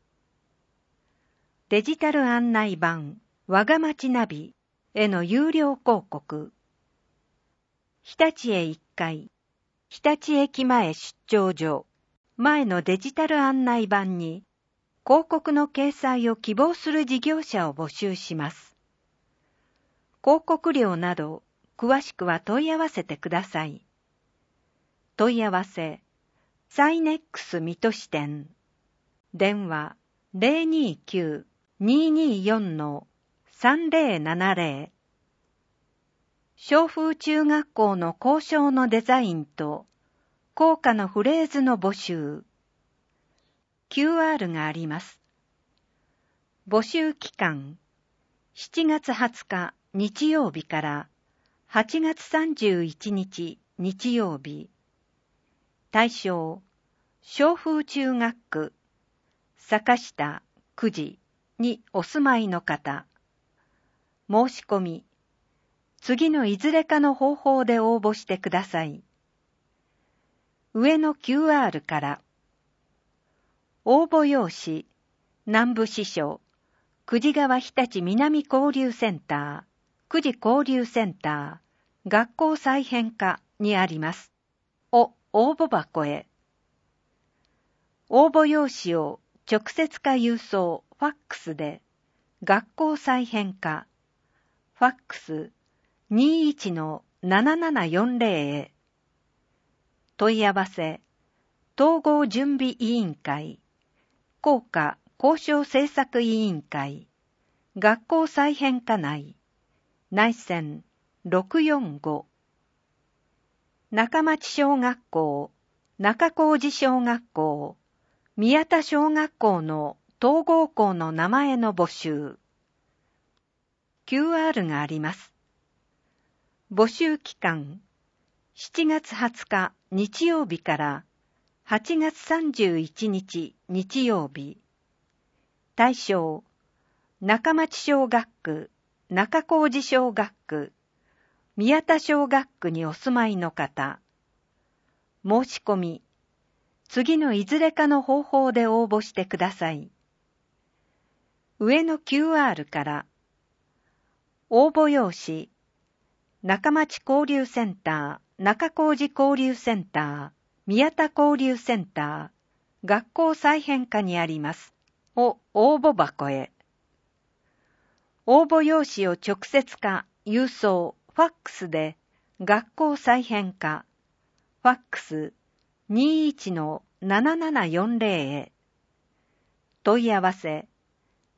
デジタル案内板我が町ナビへの有料広告。日立へいっかい、日立駅前出張所前のデジタル案内板に広告の掲載を希望する事業者を募集します。広告料など詳しくは問い合わせてください。問い合わせ、サイネックス水戸支店。電話 ゼロにきゅう にによん さんぜろななぜろ。小風中学校の校章のデザインと校歌のフレーズの募集。キューアール があります。募集期間、しちがつはつか日曜日からはちがつさんじゅういちにち日曜日。対象、小風中学区、坂下くじにお住まいの方。申し込み、次のいずれかの方法で応募してください。上の キューアール から。応募用紙、南部支所、久慈川日立南交流センター、久慈交流センター、学校再編課にあります。お応募箱へ。応募用紙を直接か郵送、ファックスで、学校再編課、ファックス にじゅういちのななななよんぜろ へ。問い合わせ、統合準備委員会、校歌交渉政策委員会、学校再編課内、内線ろくよんご。中町小学校、中高寺小学校、宮田小学校の統合校の名前の募集。キューアール があります。募集期間、しちがつはつか日曜日からはちがつさんじゅういちにち日曜日。対象、中町小学区、中高寺小学区、宮田小学区にお住まいの方。申し込み、次のいずれかの方法で応募してください。上の キューアール から。応募用紙、中町交流センター、中高寺交流センター、宮田交流センター、学校再編課にあります。を応募箱へ。応募用紙を直接か郵送、ファックスで、学校再編課、ファックス にじゅういちのななななよんぜろ へ。問い合わせ、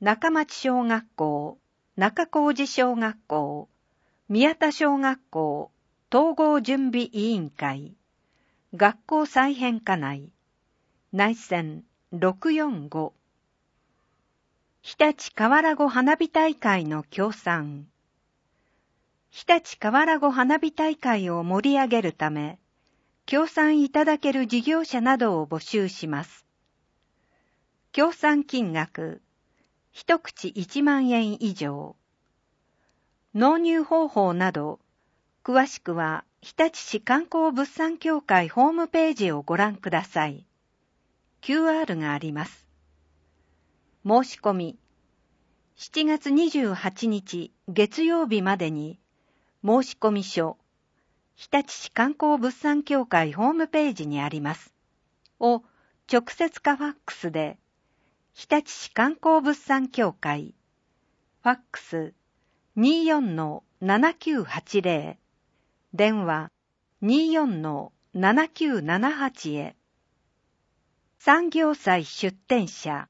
中町小学校、中高寺小学校、宮田小学校、統合準備委員会、学校再編課内、内線ろくよんご、日立河原湖花火大会の協賛、日立河原湖花火大会を盛り上げるため、協賛いただける事業者などを募集します。協賛金額、一口いちまんえん以上。納入方法など、詳しくは日立市観光物産協会ホームページをご覧ください。キューアール があります。申し込み、しちがつにじゅうはちにち月曜日までに、申し込み書、日立市観光物産協会ホームページにあります。を直接かファックスで、日立市観光物産協会、ファックス にーよんのななきゅうはちぜろ、電話 にーよんのななきゅうななはち へ。産業祭出展者。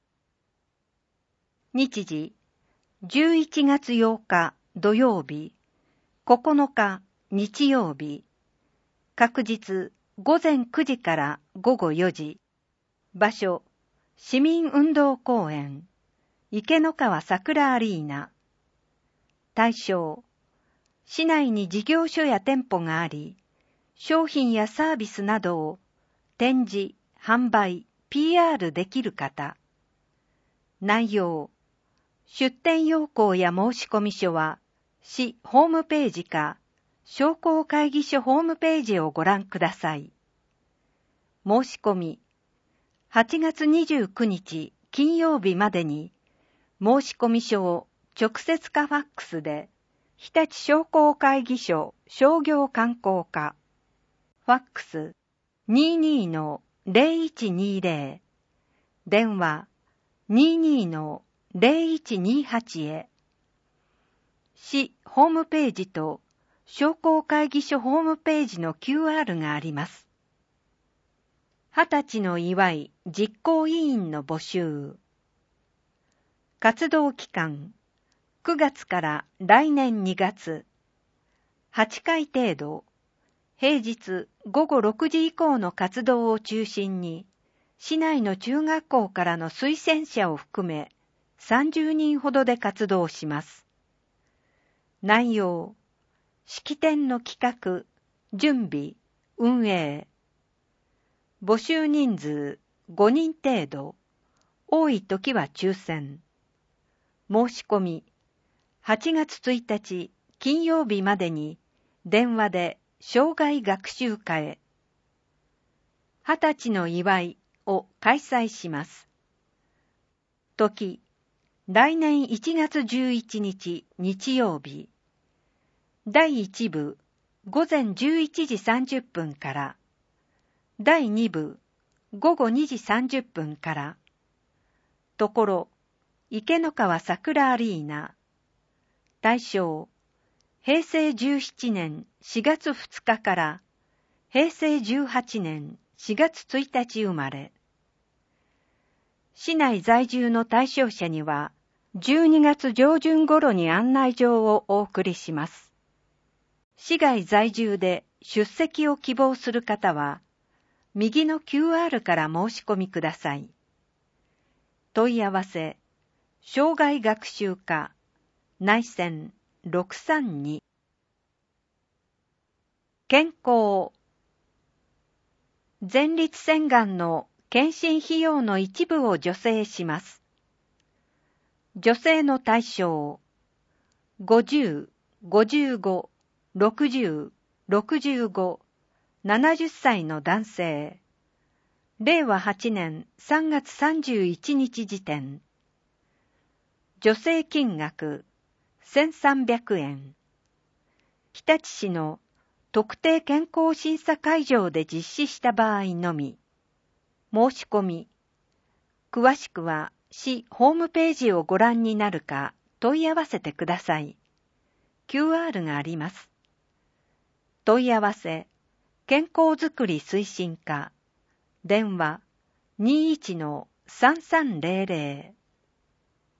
日時、じゅういちがつようか土曜日、ここのか日曜日、確日ごぜんくじからごごよじ、場所、市民運動公園、池の川桜アリーナ。対象、市内に事業所や店舗があり、商品やサービスなどを展示、販売、ピーアール できる方。内容、出店要項や申込書は、市ホームページか、商工会議所ホームページをご覧ください。申し込み、はちがつにじゅうくにち金曜日までに、申込書を直接かファックスで、日立商工会議所商業観光課、ファックス にーにーのぜろいちにーぜろ、電話 にーにーのぜろいちにーはち へ。市ホームページと商工会議所ホームページの キューアール があります。はたちの祝い実行委員の募集。活動期間、くがつから来年にがつ、はちかい程度、平日ごごろくじ以降の活動を中心に、市内の中学校からの推薦者を含めさんじゅうにんほどで活動します。内容、式典の企画、準備、運営。募集人数ごにん程度、多い時は抽選。申し込み、はちがつついたち金曜日までに電話で生涯学習課へ。はたちの祝いを開催します。時、来年いちがつじゅういちにち日曜日。だいいち部、ごぜんじゅういちじさんじゅっぷんから。だいに部、ごごにじさんじゅっぷんから。ところ、池の川桜アリーナ。対象、へいせいじゅうななねんしがつふつかからへいせいじゅうはちねんしがつついたち生まれ。市内在住の対象者には、じゅうにがつじょうじゅん頃に案内状をお送りします。市外在住で出席を希望する方は、右の キューアール から申し込みください。問い合わせ、生涯学習課、内線ろくさんに。健康。前立腺がんの検診費用の一部を助成します。助成の対象、ごじゅう、ごじゅうご、ろくじゅう、ろくじゅうご、ななじゅっさいの男性。れいわはちねんさんがつさんじゅういちにち時点。助成金額せんさんびゃくえん。日立市の特定健康審査会場で実施した場合のみ。申し込み。詳しくは市ホームページをご覧になるか問い合わせてください。キューアール があります。問い合わせ、健康づくり推進課、電話 にーいちのさんさんぜろぜろ。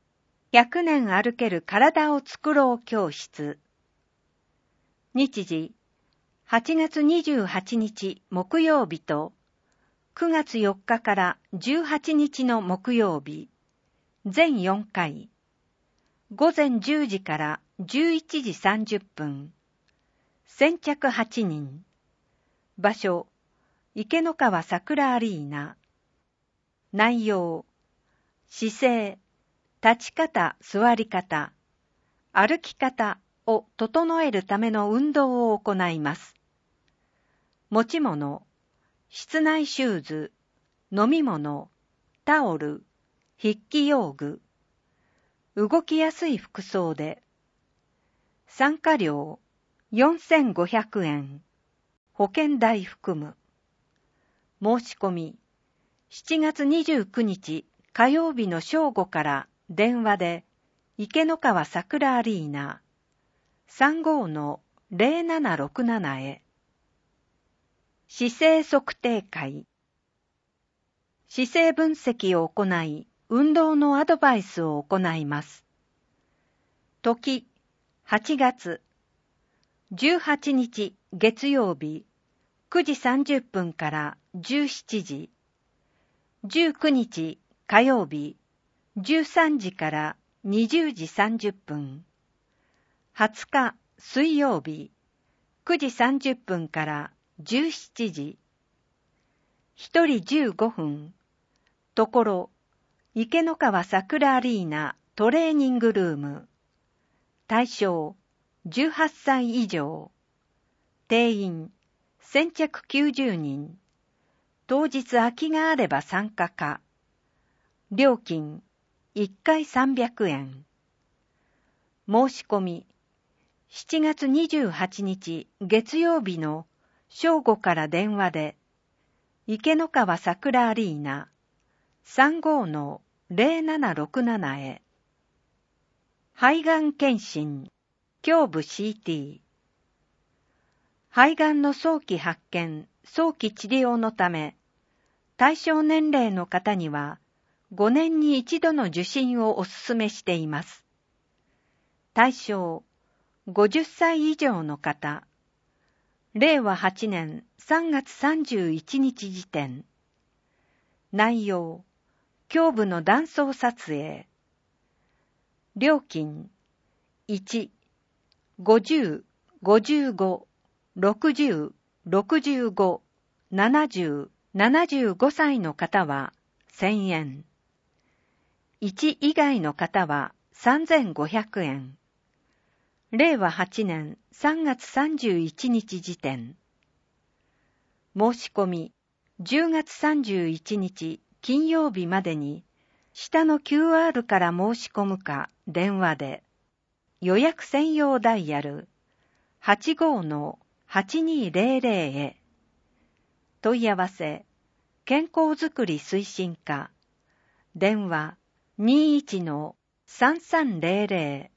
ひゃくねん歩ける体を作ろう教室。日時、はちがつにじゅうはちにち木曜日と、くがつよっかからじゅうはちにちの木曜日、全よんかい、ごぜんじゅうじからじゅういちじさんじゅっぷん、先着はちにん、場所、池の川桜アリーナ、内容、姿勢、立ち方、座り方、歩き方を整えるための運動を行います。持ち物、室内シューズ、飲み物、タオル、筆記用具、動きやすい服装で、参加料よんせんごひゃくえん、保険代含む。申し込み、しちがつにじゅうくにち火曜日の正午から電話で、池の川桜アリーナ さんごのゼロななろくなな へ。姿勢測定会。姿勢分析を行い、運動のアドバイスを行います。時、はちがつ、じゅうはちにち月曜日、くじさんじゅっぷんからじゅうしちじ、じゅうくにち火曜日、じゅうさんじからにじゅうじさんじゅっぷん、はつか水曜日、くじさんじゅっぷんからじゅうしちじ、ひとりじゅうごふん、ところ、池の川桜アリーナトレーニングルーム、対象じゅうはっさい以上、定員先着きゅうじゅうにん、当日空きがあれば参加か、料金いっかいさんびゃくえん。申し込み、しちがつにじゅうはちにち月曜日の正午から電話で、池の川桜アリーナ さんごのゼロななろくなな へ。肺がん検診、胸部 シーティー。肺がんの早期発見、早期治療のため、対象年齢の方にはごねんに一度の受診をお勧めしています。対象、ごじゅっさい以上の方、れいわはちねんさんがつさんじゅういちにち時点。内容、胸部の断層撮影。料金、いち、ごじゅう、ごじゅうご、ろくじゅう、ろくじゅうご、ななじゅう、ななじゅうごさいの方はせんえん。いち以外の方はさんぜんごひゃくえん。れいわはちねんさんがつさんじゅういちにち時点。申し込み、じゅうがつさんじゅういちにち金曜日までに、下の キューアール から申し込むか電話で、予約専用ダイヤル はちごのはちにーぜろぜろ へ。問い合わせ、健康づくり推進課、電話 にじゅういちのさんさんぜろぜろ。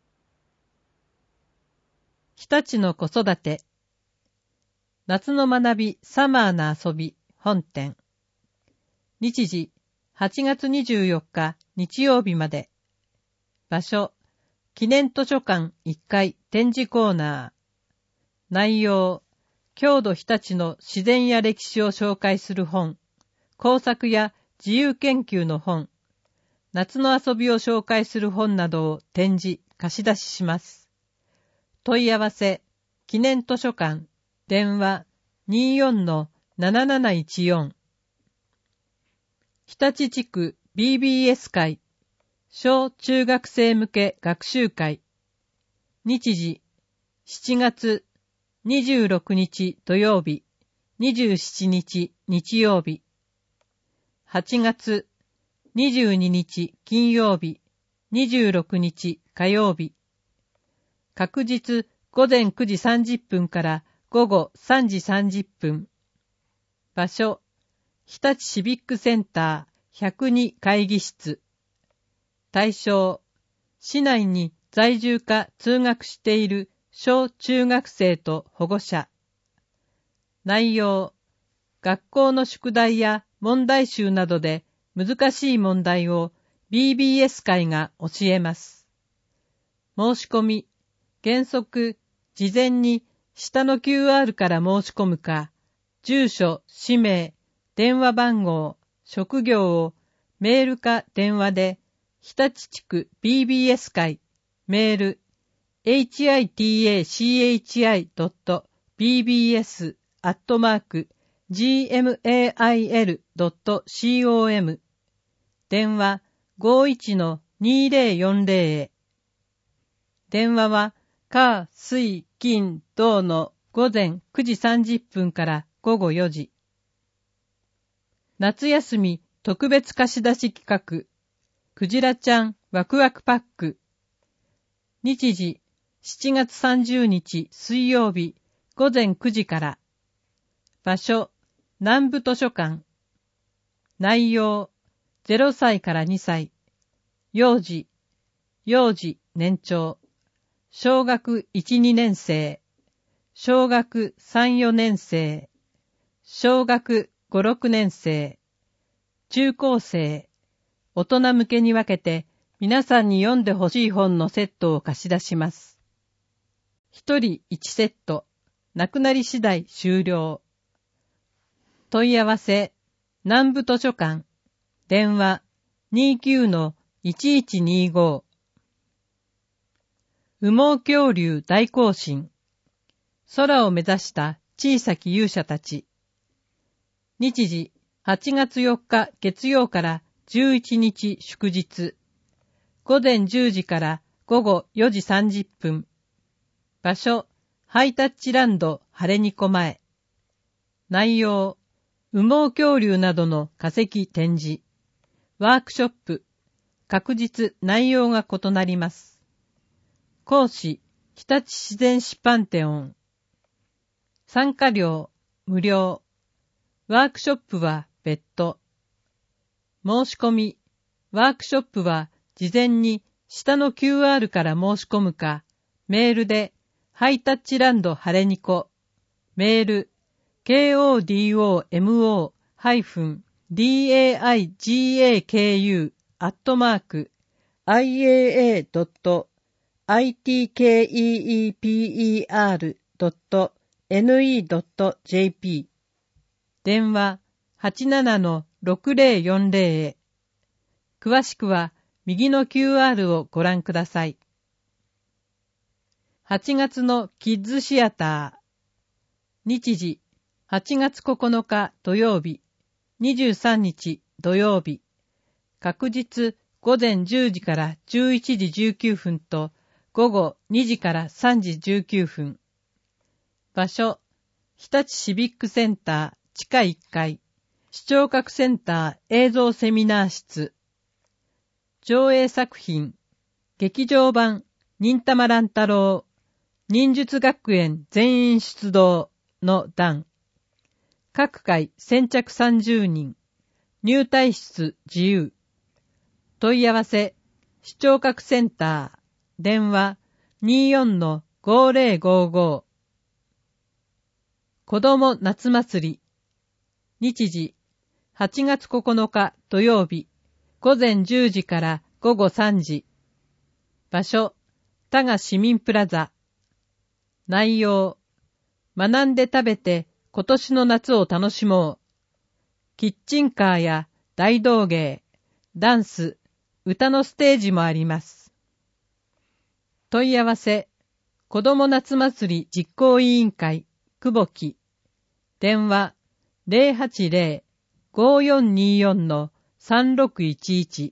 日立の子育て。夏の学びサマーな遊び本店。日時はちがつにじゅうよっか日曜日まで。場所、記念図書館いっかい展示コーナー。内容、郷土日立の自然や歴史を紹介する本、工作や自由研究の本、夏の遊びを紹介する本などを展示、貸し出しします。問い合わせ、記念図書館、電話 にじゅうよんのなななないちよん。日立地区 ビービーエス 会、小中学生向け学習会。日時、しちがつにじゅうろくにち土曜日、にじゅうしちにち日曜日。はちがつにじゅうににち金曜日、にじゅうろくにち火曜日。確日ごぜんくじさんじゅっぷんからごごさんじさんじゅっぷん。場所、日立シビックセンターひゃくに会議室。対象、市内に在住か通学している小中学生と保護者。内容、学校の宿題や問題集などで難しい問題をビービーエス 会が教えます。申し込み、原則、事前に下の キューアール から申し込むか、住所、氏名、電話番号、職業をメールか電話で、日立地区 ビービーエス 会、メール、エイチアイティーエーシーエイチアイドットビービーエス アットマーク ジーエムエーアイエルドットコム 電話 ごーいちのにーぜろよんぜろ へ。電話は火、水、金、土の午前くじさんじゅっぷんから午後よじ。夏休み特別貸し出し企画、クジラちゃんワクワクパック。日時しちがつさんじゅうにち水曜日午前くじから。場所、南部図書館。内容、ゼロさいからにさい。幼児、幼児年長。小学いち、にねんせい。小学さん、よねんせい。小学ご、ろくねんせい。中高生。大人向けに分けて皆さんに読んでほしい本のセットを貸し出します。一人いちセット。なくなり次第終了。問い合わせ、南部図書館。電話 にじゅうきゅうのいちいちにじゅうご。羽毛恐竜大行進。空を目指した小さき勇者たち。日時はちがつよっか月曜からじゅういちにち祝日。午前じゅうじから午後よじさんじゅっぷん。場所、ハイタッチランド晴れにこ前。内容、羽毛恐竜などの化石展示。ワークショップ。確実内容が異なります。講師、日立自然史パンテオン。参加料、無料。ワークショップは別途。申し込み、ワークショップは事前に下の キューアール から申し込むか、メールで、ハイタッチランド晴れにこ、メール、ケーオーディーオーエムオー ハイフン ディーエーアイジーエーケーユー アットマーク アイエーエードットアイティーケーイーイーピーイーアールドットエヌイードットジェーピー 電話 はちななのろくぜろよんぜろ へ。詳しくは右の キューアール をご覧ください。はちがつのキッズシアター。日時はちがつここのか土曜日、にじゅうさんにち土曜日。確実午前じゅうじからじゅういちじじゅうきゅうふんと午後にじからさんじじゅうきゅうふん。場所、日立シビックセンター地下いっかい、視聴覚センター映像セミナー室。上映作品、劇場版忍たま乱太郎、忍術学園全員出動の段。各回先着さんじゅうにん。入退室自由。問い合わせ、視聴覚センター、電話 にじゅうよんのごぜろごご。子ども夏祭り。日時、はちがつここのか土曜日、午前じゅうじから午後さんじ。場所、多賀市民プラザ。内容、学んで食べて今年の夏を楽しもう。キッチンカーや大道芸、ダンス、歌のステージもあります。問い合わせ、子ども夏祭り実行委員会、久保木。電話、ゼロはちゼロ ごよんによんのさんろくいちいち。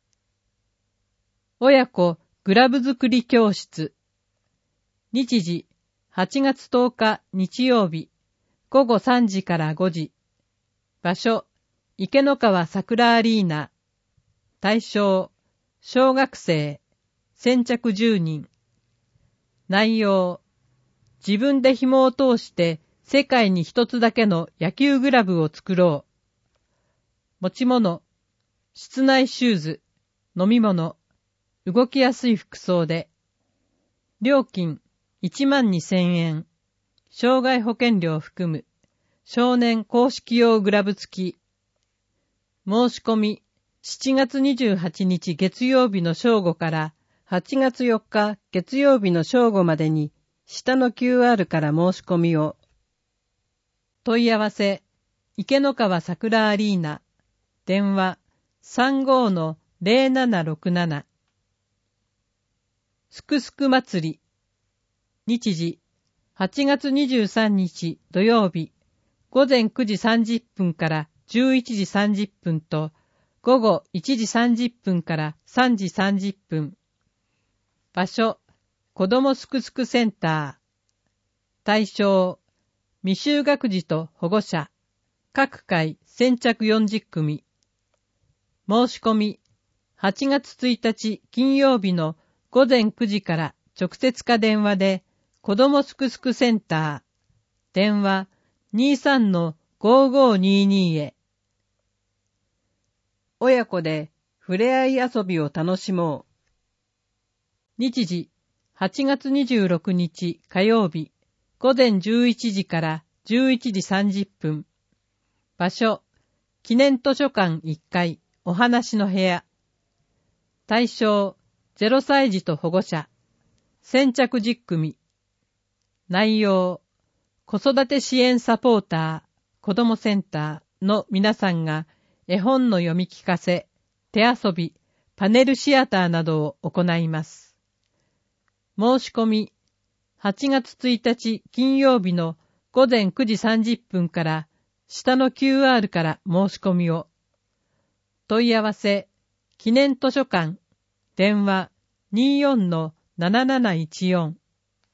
親子グラブ作り教室。日時、はちがつとおか日曜日、午後さんじからごじ。場所、池の川桜アリーナ。対象、小学生、先着じゅうにん。内容、自分で紐を通して世界に一つだけの野球グラブを作ろう。持ち物、室内シューズ、飲み物、動きやすい服装で。料金、いちまんにせんえん。障害保険料含む。少年公式用グラブ付き。申し込み、 しちがつにじゅうはちにち月曜日の正午からはちがつよっか月曜日の正午までに下の キューアール から申し込みを。問い合わせ、池の川桜アリーナ、電話 さんごーのぜろななろくなな。すくすく祭り、日時、はちがつにじゅうさんにち土曜日、ごぜんくじさんじゅっぷんからじゅういちじさんじゅっぷんと、ごごいちじさんじゅっぷんからさんじさんじゅっぷん。場所、子どもすくすくセンター。対象、未就学児と保護者。各回先着よんじゅっくみ。申し込み、はちがつついたち金曜日のごぜんくじから直接か電話で、子どもすくすくセンター。電話 にじゅうさんのごーごーにーにー へ。親子でふれあい遊びを楽しもう。日時、はちがつにじゅうろくにち火曜日、ごぜんじゅういちじからじゅういちじさんじゅっぷん。場所、記念図書館いっかい、お話の部屋。対象、ゼロさいじと保護者。先着じゅっくみ。内容、子育て支援サポーター、子どもセンターの皆さんが絵本の読み聞かせ、手遊び、パネルシアターなどを行います。申し込み、はちがつついたち金曜日のごぜんくじさんじゅっぷんから下の キューアール から申し込みを。問い合わせ、記念図書館、電話 にじゅうよんのなななないちよん。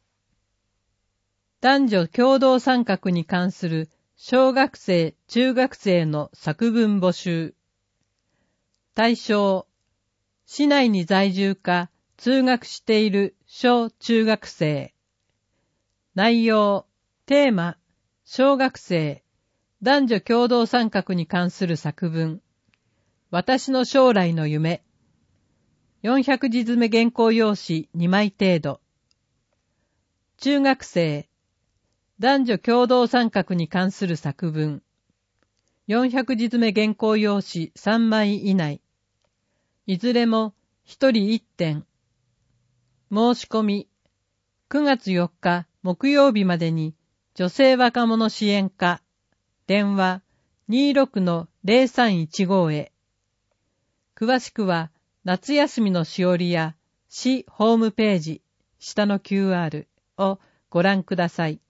男女共同参画に関する小学生・中学生の作文募集。対象、市内に在住か通学している小中学生。内容、テーマ、小学生、男女共同参画に関する作文。私の将来の夢。よんひゃくじ詰め原稿用紙にまい程度。中学生、男女共同参画に関する作文。よんひゃくじ詰め原稿用紙さんまい以内。いずれもひとりいってん。申し込み、くがつよっか木曜日までに女性若者支援課、電話 にじゅうろくのぜろさんいちご へ。詳しくは夏休みのしおりや市ホームページ、下の キューアール をご覧ください。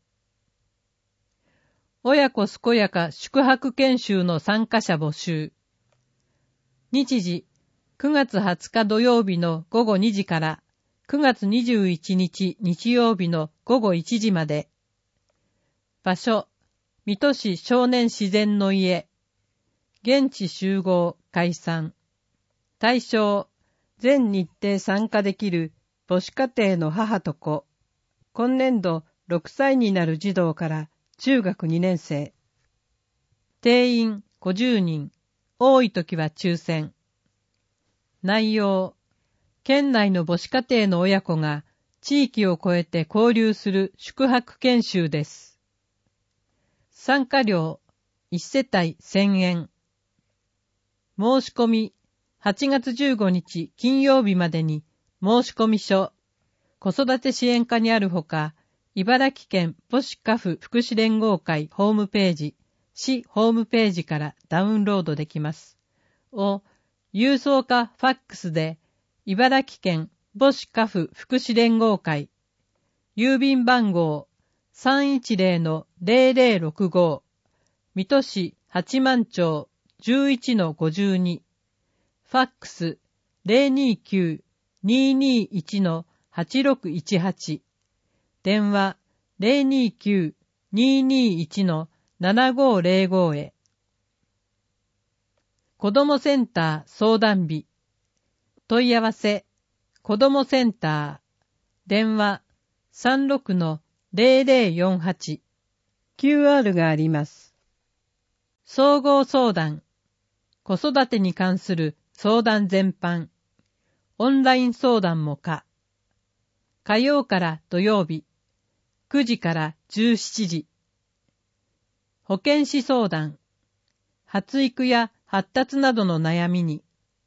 親子健やか宿泊研修の参加者募集。日時、くがつはつか土曜日のごごにじからくがつにじゅういちにち日曜日のごごいちじまで。場所、水戸市少年自然の家。現地集合解散。対象、全日程参加できる母子家庭の母と子。今年度ろくさいになる児童から中学にねんせい。定員ごじゅうにん。多い時は抽選。内容、県内の母子家庭の親子が地域を越えて交流する宿泊研修です。参加料いちせたいせんえん。申し込みはちがつじゅうごにち金曜日までに申し込み書、子育て支援課にあるほか、茨城県母子家父福祉連合会ホームページ、市ホームページからダウンロードできます。を、郵送かファックスで、茨城県母子家父福祉連合会、郵便番号 さんいちぜろのぜろぜろろくご、水戸市八幡町 じゅういちのごじゅうに、ファックス ゼロにきゅう にーにーいちのはちろくいちはち、電話 ゼロにきゅう にーにーいちのななごぜろご へ。子どもセンター相談日。問い合わせ、子どもセンター、電話 さんろくのぜろぜろよんはち、キューアール があります。総合相談、子育てに関する相談全般、オンライン相談も可。火曜から土曜日、くじからじゅうしちじ。保健師相談、発育や発達などの悩みに、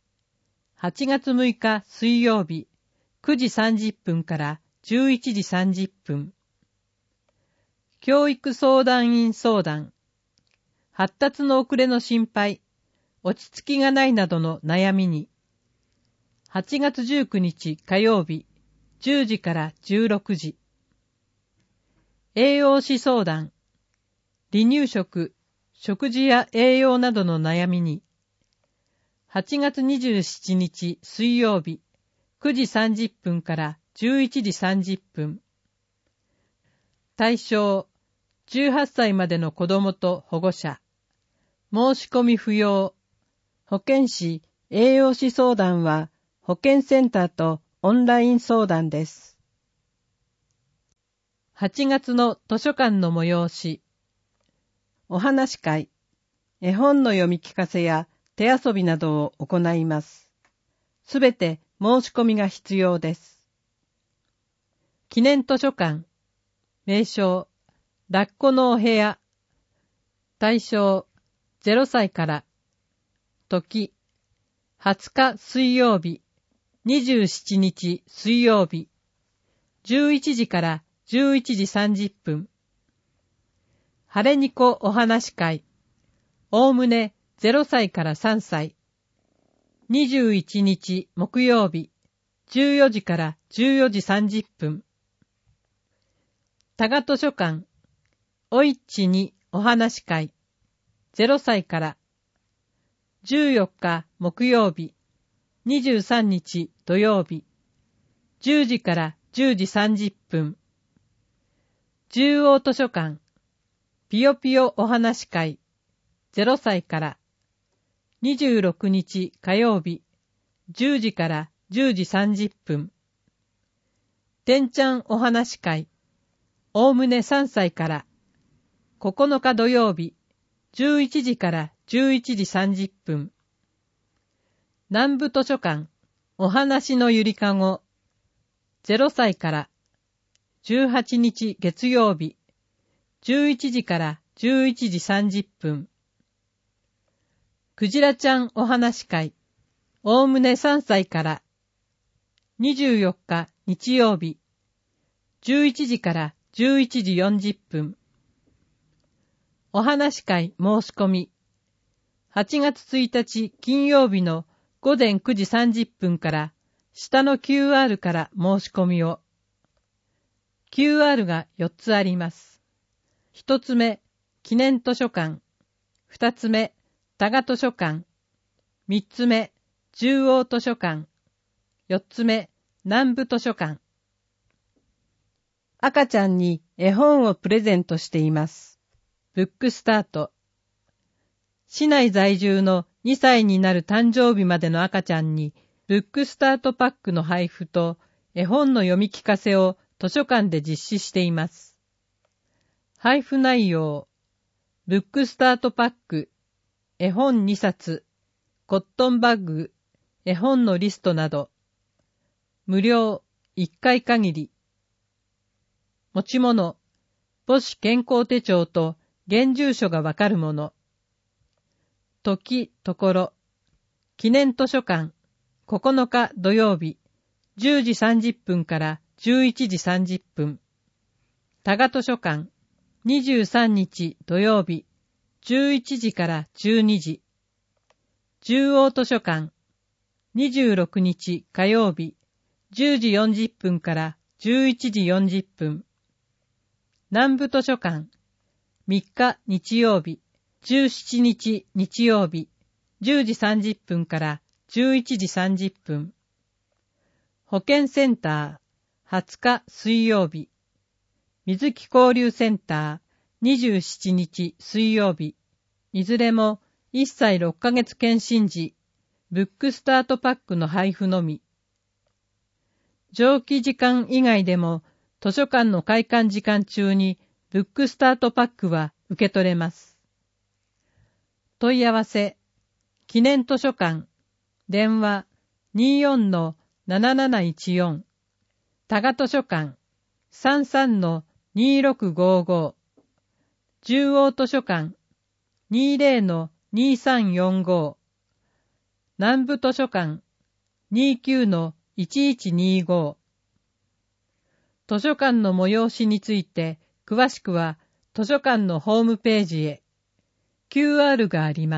はちがつむいか水曜日くじさんじゅっぷんからじゅういちじさんじゅっぷん。教育相談員相談。発達の遅れの心配、落ち着きがないなどの悩みに。はちがつじゅうくにち火曜日じゅうじからじゅうろくじ。栄養士相談。離乳食、食事や栄養などの悩みに。はちがつにじゅうしちにち水曜日くじさんじゅっぷんからじゅういちじさんじゅっぷん。対象、じゅうはっさいまでの子どもと保護者。申し込み不要。保健師、栄養士相談は保健センターとオンライン相談です。はちがつの図書館の催し。お話会、絵本の読み聞かせや手遊びなどを行います。すべて申し込みが必要です。記念図書館、名称、抱っこのお部屋、対象、ゼロさいから、時、はつか水曜日、にじゅうしちにち水曜日、じゅういちじからじゅういちじさんじゅっぷん。晴れにこお話会、おおむねゼロさいからさんさい。にじゅういちにち木曜日、じゅうよじからじゅうよじさんじゅっぷん。多賀図書館、おいっちにお話会、ゼロさいから。じゅうよっか木曜日、にじゅうさんにち土曜日、じゅうじからじゅうじさんじゅっぷん。中央図書館、ぴよぴよお話会、ゼロさいから。にじゅうろくにち火曜日、じゅうじからじゅうじさんじゅっぷん。てんちゃんお話会、おおむねさんさいから。ここのか土曜日、じゅういちじからじゅういちじさんじゅっぷん。南部図書館、お話のゆりかご、ゼロさいから。じゅうはちにち月曜日、じゅういちじからじゅういちじさんじゅっぷん。くじらちゃんお話会、おおむねさんさいから。にじゅうよっか日曜日、じゅういちじからじゅういちじよんじゅっぷん。お話会申し込み。はちがつついたち金曜日のごぜんくじさんじゅっぷんから下の キューアール から申し込みを。キューアール がよっつあります。ひとつめ、記念図書館。ふたつめ、多賀図書館。みっつめ、中央図書館。よっつめ、南部図書館。赤ちゃんに絵本をプレゼントしています。ブックスタート。市内在住のにさいになる誕生日までの赤ちゃんにブックスタートパックの配布と絵本の読み聞かせを図書館で実施しています。配布内容、ブックスタートパック、絵本にさつ、コットンバッグ、絵本のリストなど、無料、いっかい限り。持ち物、母子健康手帳と現住所がわかるもの。時、ところ、記念図書館、ここのか土曜日、じゅうじさんじゅっぷんからじゅういちじさんじゅっぷん。多賀図書館、にじゅうさんにち土曜日、じゅういちじからじゅうにじ。中央図書館、にじゅうろくにち火曜日、じゅうじよんじゅっぷんからじゅういちじよんじゅっぷん。南部図書館、みっか日曜日、じゅうしちにち日曜日、じゅうじさんじゅっぷんからじゅういちじさんじゅっぷん。保健センター、はつか水曜日、水木交流センター、にじゅうしちにち水曜日、いずれもいっさいろっかげつ検診時、ブックスタートパックの配布のみ。上記時間以外でも図書館の開館時間中にブックスタートパックは受け取れます。問い合わせ、記念図書館、電話 にじゅうよんのなななないちよん、多賀図書館 さんさんのにろくごご、中央図書館 にじゅうのにさんよんご、南部図書館にきゅうのいちいちにご。図書館の催しについて詳しくは図書館のホームページへ キューアール があります。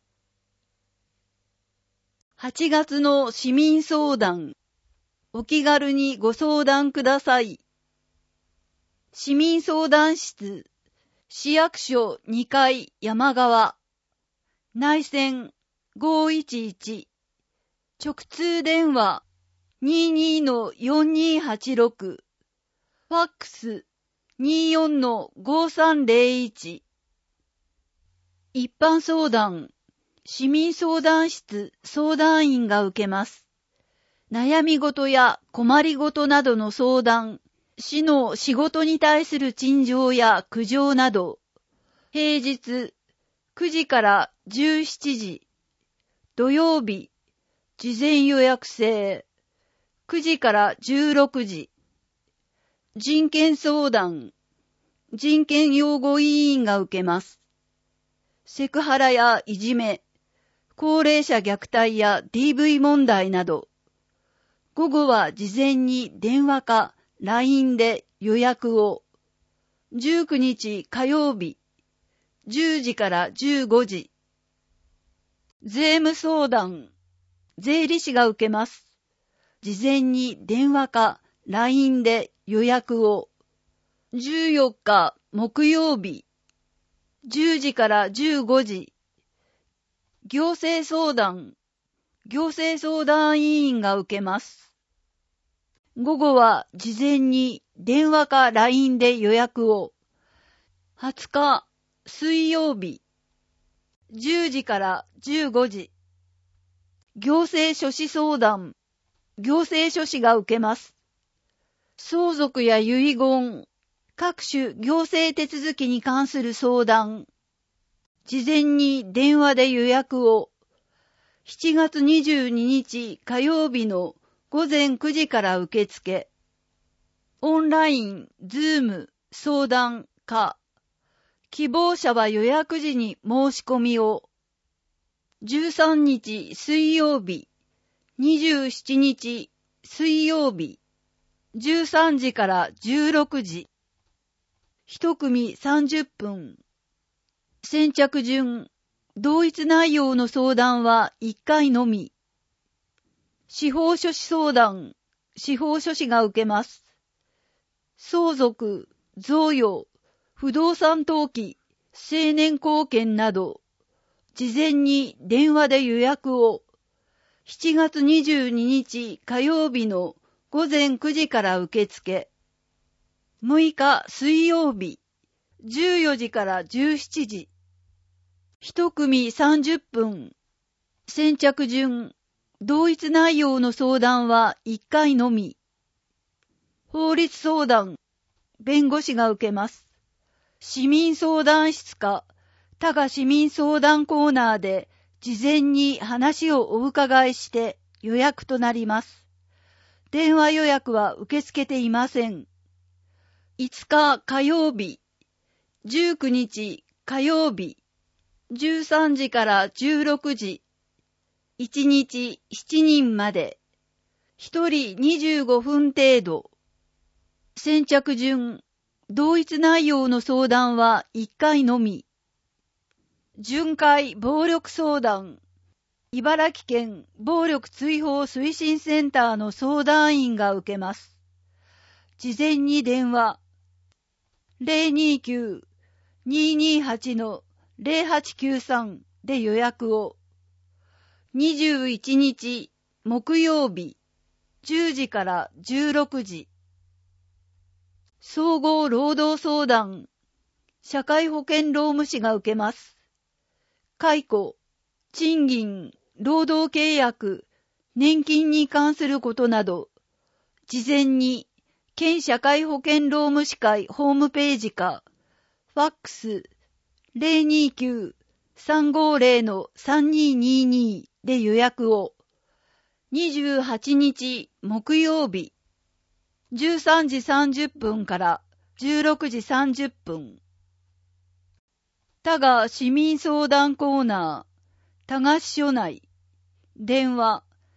はちがつの市民相談。お気軽にご相談ください。市民相談室、市役所にかい山側、内線ごいちいち、直通電話 にじゅうにのよんにーはちろく、ファックス にじゅうよんのごさんぜろいち。一般相談、市民相談室相談員が受けます。悩み事や困り事などの相談、市の仕事に対する陳情や苦情など、平日くじからじゅうしちじ、土曜日、事前予約制、くじからじゅうろくじ、人権相談、人権擁護委員が受けます。セクハラやいじめ、高齢者虐待や ディーブイ 問題など、午後は事前に電話か ライン で予約を、じゅうくにち火曜日、じゅうじからじゅうごじ、税務相談、税理士が受けます。事前に電話か ライン で予約を、じゅうよっか木曜日、じゅうじからじゅうごじ、行政相談、行政相談委員が受けます。午後は事前に電話か ライン で予約を、はつか水曜日、じゅうじからじゅうごじ、行政書士相談、行政書士が受けます。相続や遺言、各種行政手続きに関する相談、事前に電話で予約を、しちがつにじゅうににち火曜日のごぜんくじから受付、オンライン、ズーム、相談か、希望者は予約時に申し込みを、じゅうさんにち水曜日、にじゅうしちにち水曜日、じゅうさんじからじゅうろくじ、一組さんじゅっぷん、先着順、同一内容の相談はいっかいのみ。司法書士相談、司法書士が受けます。相続、贈与、不動産登記、成年後見など、事前に電話で予約を、しちがつにじゅうににち火曜日のごぜんくじから受付、むいか水曜日、じゅうよじからじゅうしちじ、一組さんじゅっぷん、先着順、同一内容の相談はいっかいのみ。法律相談、弁護士が受けます。市民相談室か、他が市民相談コーナーで事前に話をお伺いして予約となります。電話予約は受け付けていません。いつか火曜日、じゅうくにち火曜日、じゅうさんじからじゅうろくじ、いちにちしちにんまで、ひとりにじゅうごふん程度。先着順、同一内容の相談はいっかいのみ。巡回暴力相談、茨城県暴力追放推進センターの相談員が受けます。事前に電話、ゼロにきゅう にーにーはち のゼロはちきゅうさんで予約を、にじゅういちにち木曜日、じゅうじからじゅうろくじ。総合労働相談、社会保険労務士が受けます。解雇、賃金、労働契約、年金に関することなど、事前に県社会保険労務士会ホームページか、ファックスゼロにきゅう さんごゼロ のさんにーにーにーで予約を、にじゅうはちにち木曜日、じゅうさんじさんじゅっぷんからじゅうろくじさんじゅっぷん。多賀市民相談コーナー、多賀支所内、電話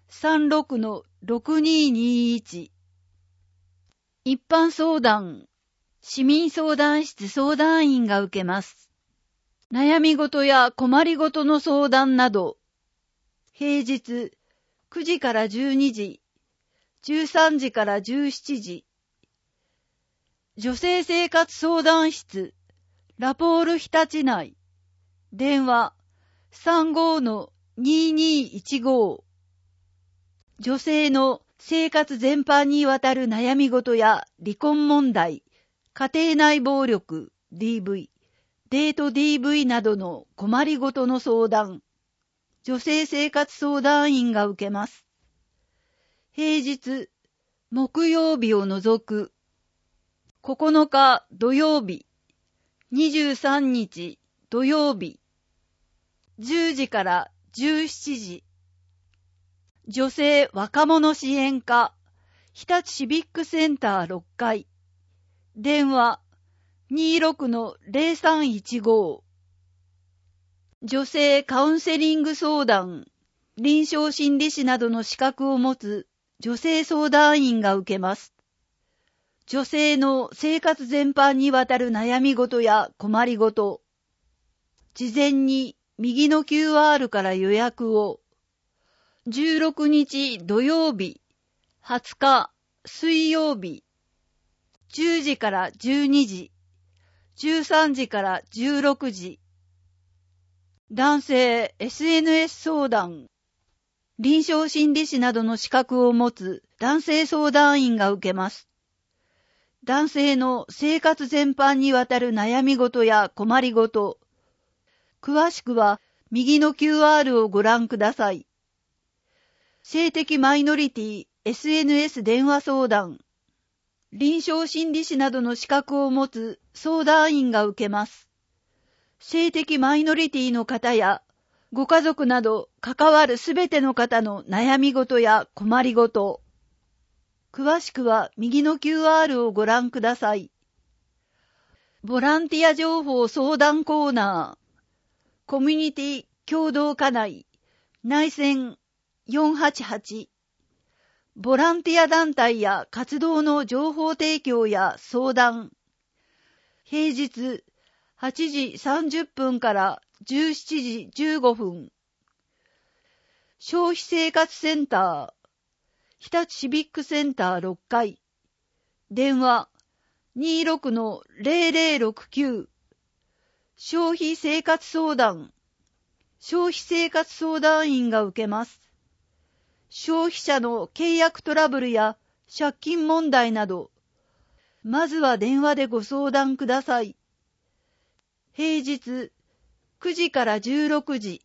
さんろくのろくにーにーいち。一般相談、市民相談室相談員が受けます。悩み事や困り事の相談など、平日くじからじゅうにじ、じゅうさんじからじゅうしちじ。女性生活相談室、ラポール日立内、電話 さんごのにーにーいちご。女性の生活全般にわたる悩み事や離婚問題、家庭内暴力、ディーブイ、デート ディーブイ などの困りごとの相談、女性生活相談員が受けます。平日、木曜日を除く、ここのか土曜日、にじゅうさんにち土曜日、じゅうじからじゅうしちじ、女性若者支援課、日立シビックセンターろっかい、電話 にーろくのぜろさんいちご。女性カウンセリング相談、臨床心理士などの資格を持つ女性相談員が受けます。女性の生活全般にわたる悩み事や困りごと、事前に右の キューアール から予約を、じゅうろくにち土曜日、はつか水曜日、じゅうじからじゅうにじ、じゅうさんじからじゅうろくじ。男性 エスエヌエス 相談、臨床心理士などの資格を持つ男性相談員が受けます。男性の生活全般にわたる悩み事や困りごと、詳しくは右の キューアール をご覧ください。性的マイノリティ エスエヌエス 電話相談、臨床心理士などの資格を持つ相談員が受けます。性的マイノリティの方やご家族など関わるすべての方の悩み事や困りごと、詳しくは右の キューアール をご覧ください。ボランティア情報相談コーナー、コミュニティ共同課内、内線よんはちはち、ボランティア団体や活動の情報提供や相談、平日はちじさんじゅっぷんからじゅうしちじじゅうごふん、消費生活センター、日立シビックセンターろっかい、電話 にーろくのぜろぜろろくきゅう、消費生活相談、消費生活相談員が受けます。消費者の契約トラブルや借金問題など、まずは電話でご相談ください。平日くじからじゅうろくじ。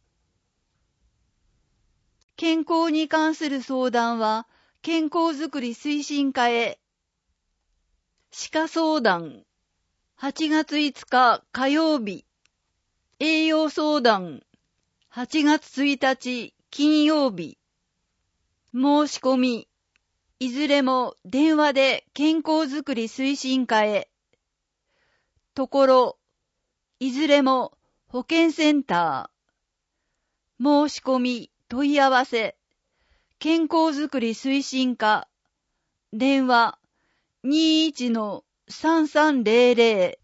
健康に関する相談は健康づくり推進課へ。歯科相談、はちがついつか火曜日。栄養相談、はちがつついたち金曜日。申し込み、いずれも電話で健康づくり推進課へ。ところ、いずれも保健センター。申し込み、問い合わせ、健康づくり推進課。電話、にーいちのさんさんぜろぜろ。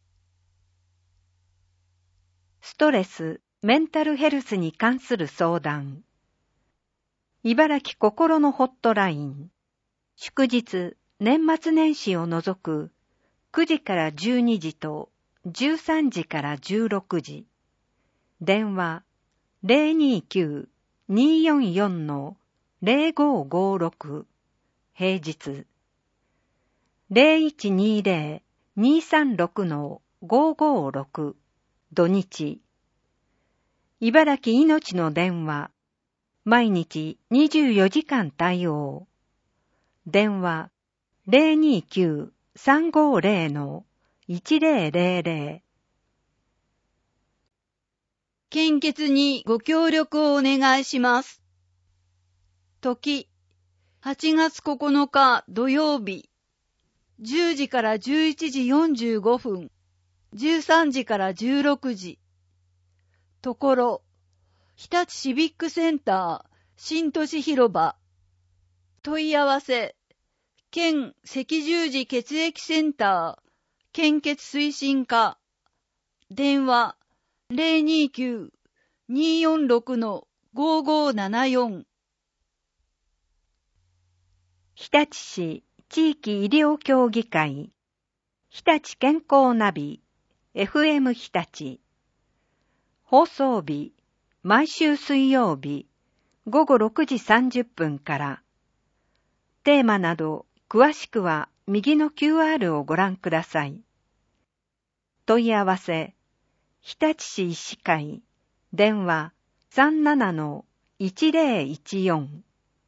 ストレス、メンタルヘルスに関する相談。茨城心のホットライン。祝日、年末年始を除くくじからじゅうにじとじゅうさんじからじゅうろくじ。電話 ゼロにきゅう にーよんよん のぜろごごろく。平日ゼロいちにゼロ にーさんろく のごごろく。土日茨城いのちの電話、毎日にじゅうよじかん対応。電話 ゼロにきゅう さんごゼロ のいちゼロゼロゼロ。 献血にご協力をお願いします。時、はちがつここのか土曜日、じゅうじからじゅういちじよんじゅうごふん、じゅうさんじからじゅうろくじ。ところ、日立シビックセンター新都市広場。問い合わせ、県赤十字血液センター、献血推進課。電話、ゼロにきゅう にーよんろく ごーごーななよん。 日立市地域医療協議会、日立健康ナビ、エフエム 日立。放送日、毎週水曜日、ごごろくじさんじゅっぷんから。テーマなど、詳しくは右の キューアール をご覧ください。問い合わせ、日立市医師会、電話 さんななのいちぜろいちよん。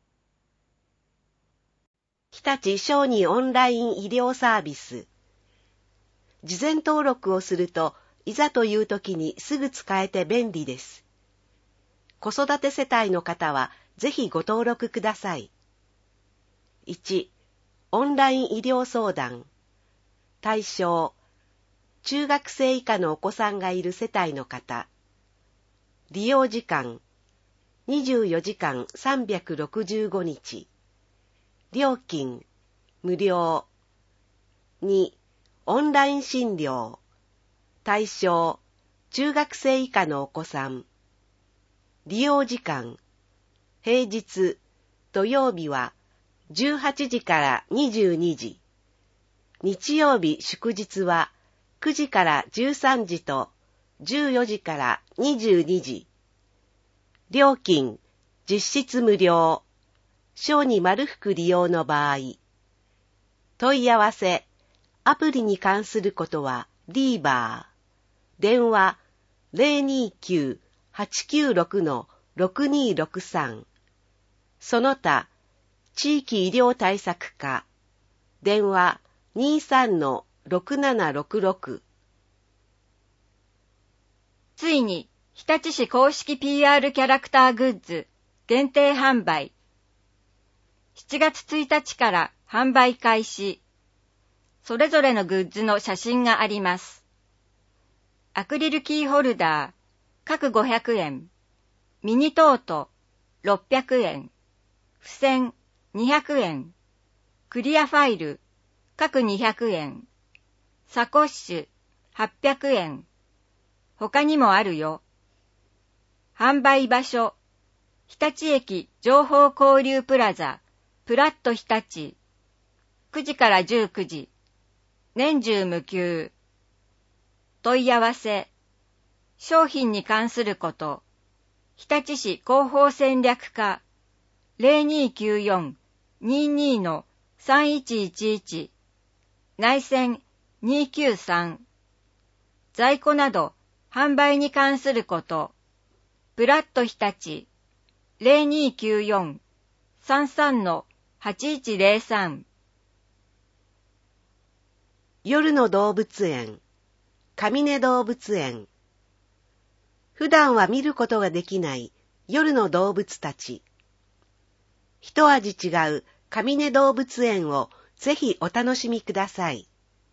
日立小児オンライン医療サービス。事前登録をすると、いざという時にすぐ使えて便利です。子育て世帯の方は、ぜひご登録ください。いち、オンライン医療相談。対象、中学生以下のお子さんがいる世帯の方。利用時間、にじゅうよじかんさんびゃくろくじゅうごにち。料金、無料。に、オンライン診療。対象、中学生以下のお子さん。利用時間、平日、土曜日はじゅうはちじからにじゅうにじ。日曜日祝日はくじからじゅうさんじとじゅうよじからにじゅうにじ。料金、実質無料。小児丸福利用の場合。問い合わせ、アプリに関することはリーバー。電話 ゼロにきゅう はちきゅうろく ろくにろくさん。その他、地域医療対策課。電話 にーさんのろくななろくろく。 ついに、日立市公式 ピーアール キャラクターグッズ限定販売。しちがつついたちから販売開始。それぞれのグッズの写真があります。アクリルキーホルダー、各ごひゃくえん。ミニトート、ろっぴゃくえん。付箋、にひゃくえん。クリアファイル、各にひゃくえん。サコッシュ、はっぴゃくえん。他にもあるよ。販売場所、日立駅情報交流プラザ、プラット日立。くじからじゅうくじ。年中無休。問い合わせ。商品に関すること。日立市広報戦略課。ゼロにきゅうよん にーにー のさんいちいちいち。内線にきゅうさん。在庫など販売に関すること。ブラッド日立。ゼロにきゅうよん さんさんのはちいちゼロさん。 夜の動物園、上根動物園。普段は見ることができない夜の動物たち。一味違う上根動物園をぜひお楽しみください。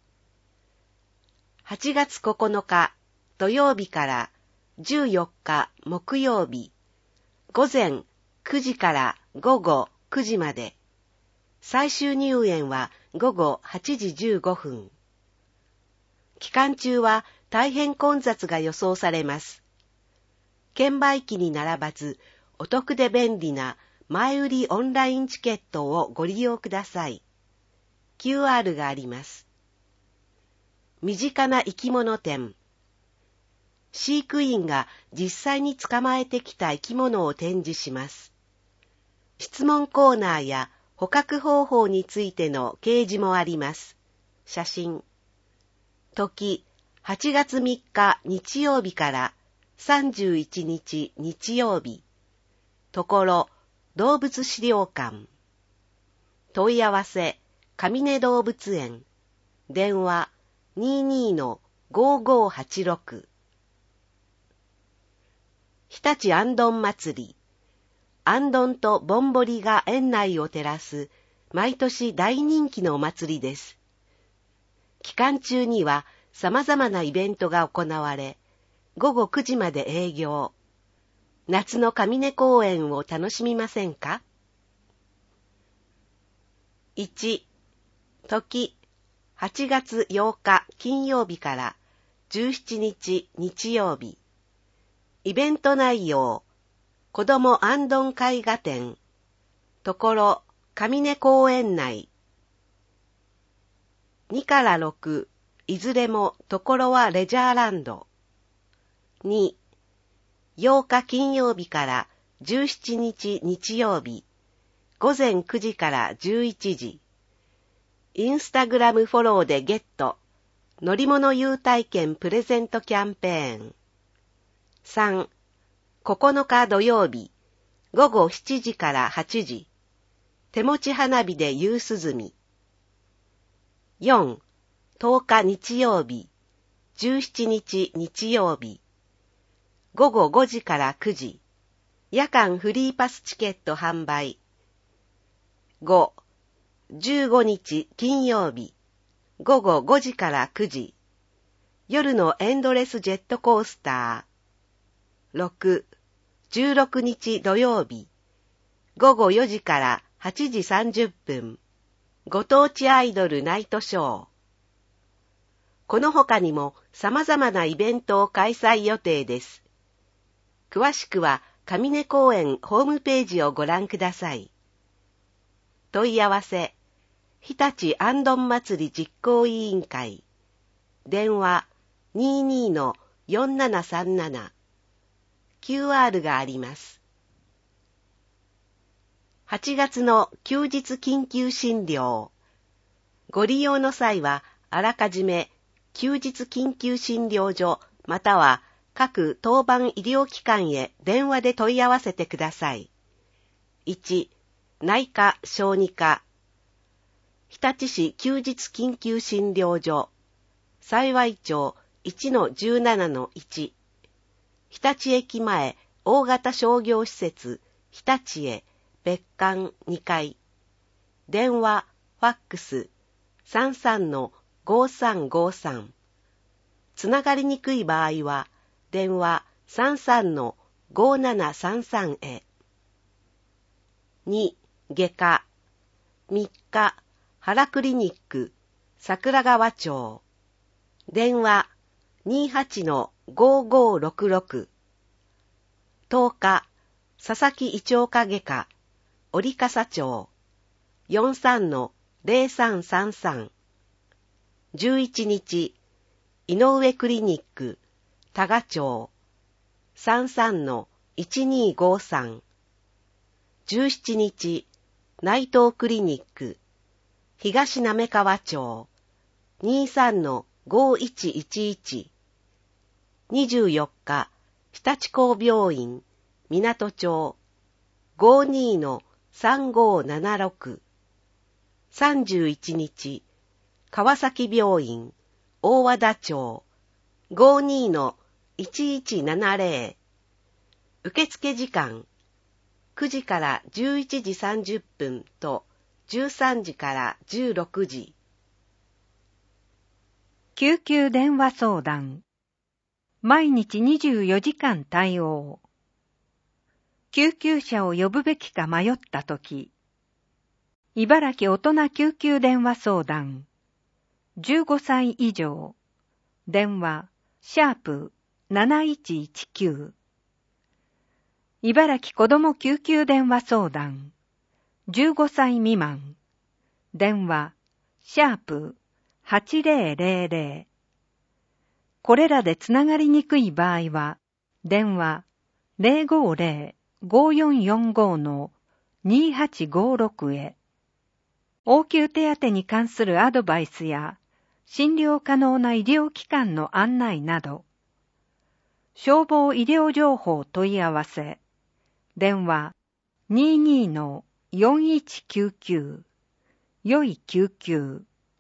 はちがつここのか土曜日からじゅうよっか木曜日、午前くじから午後くじまで。最終入園は午後はちじじゅうごふん。期間中は大変混雑が予想されます。券売機に並ばず、お得で便利な前売りオンラインチケットをご利用ください。キューアール があります。身近な生き物展。飼育員が実際に捕まえてきた生き物を展示します。質問コーナーや捕獲方法についての掲示もあります。写真。時、はちがつみっか日曜日からさんじゅういちにち日曜日。ところ、動物資料館。問い合わせ、上根動物園。電話、にーにーのごーごーはちろく。日立あんどん祭り。あんどんとぼんぼりが園内を照らす、毎年大人気のお祭りです。期間中には様々なイベントが行われ、ごごくじまで営業。 夏の上根公園を楽しみませんか？いち、時、はちがつようか金曜日からじゅうしちにち日曜日。イベント内容、子どもあんどん絵画展、ところ上根公園内。にからろく、いずれもところはレジャーランド。に、ようか金曜日からじゅうしちにち日曜日、ごぜんくじからじゅういちじ。インスタグラムフォローでゲット、乗り物優待券プレゼントキャンペーン。さん、ここのか土曜日、ごごしちじからはちじ、手持ち花火で夕涼み。よん、とおか日曜日、じゅうしちにち日曜日、ごごごじからくじ、夜間フリーパスチケット販売。ご、じゅうごにち金曜日、ごごごじからくじ、夜のエンドレスジェットコースター。ろく、じゅうろくにち土曜日、ごごよじからはちじさんじゅっぷん、ご当地アイドルナイトショー。この他にも様々なイベントを開催予定です。詳しくは上根公園ホームページをご覧ください。問い合わせ、日立あんどん祭り実行委員会。電話 にじゅうに の よんななさんなな。キューアール があります。はちがつの休日緊急診療。ご利用の際は、あらかじめ休日緊急診療所または各当番医療機関へ電話で問い合わせてください。いち、内科小児科。日立市休日緊急診療所。幸町 いちのじゅうななのいち。日立駅前大型商業施設日立へ別館にかい。電話、ファックス さんさんのごさんごさん。つながりにくい場合は電話 さんさんのごななさんさん へ。に、外科。みっか、原クリニック、桜川町。電話 にじゅうはちのごごろくろく。とおか、佐々木胃腸科外科、折笠町。よんじゅうさんのぜろさんさんさん。じゅういちにち、井上クリニック、多賀町。さんじゅうさんのいちにごさん。じゅうしちにち、内藤クリニック、東滑川町。にじゅうさんのごいちいちいち。にじゅうよっか、日立工病院、港町。ごじゅうにのさんごななろく。さんじゅういちにち、川崎病院、大和田町。ごじゅうにのいちいちななぜろ。受付時間、くじからじゅういちじさんじゅっぷんとじゅうさんじからじゅうろくじ。 救急電話相談。毎日にじゅうよじかん対応。救急車を呼ぶべきか迷ったとき、茨城大人救急電話相談。じゅうごさい以上。電話、シャープなないちいちきゅう。茨城子ども救急電話相談。じゅうごさい未満。電話、シャープはちぜろぜろぜろ。これらでつながりにくい場合は、電話ぜろごぜろ ごよんよんご のにはちごろくへ。応急手当に関するアドバイスや、診療可能な医療機関の案内など、消防医療情報問い合わせ、電話 にじゅうにのよんいちきゅうきゅう、よい救急。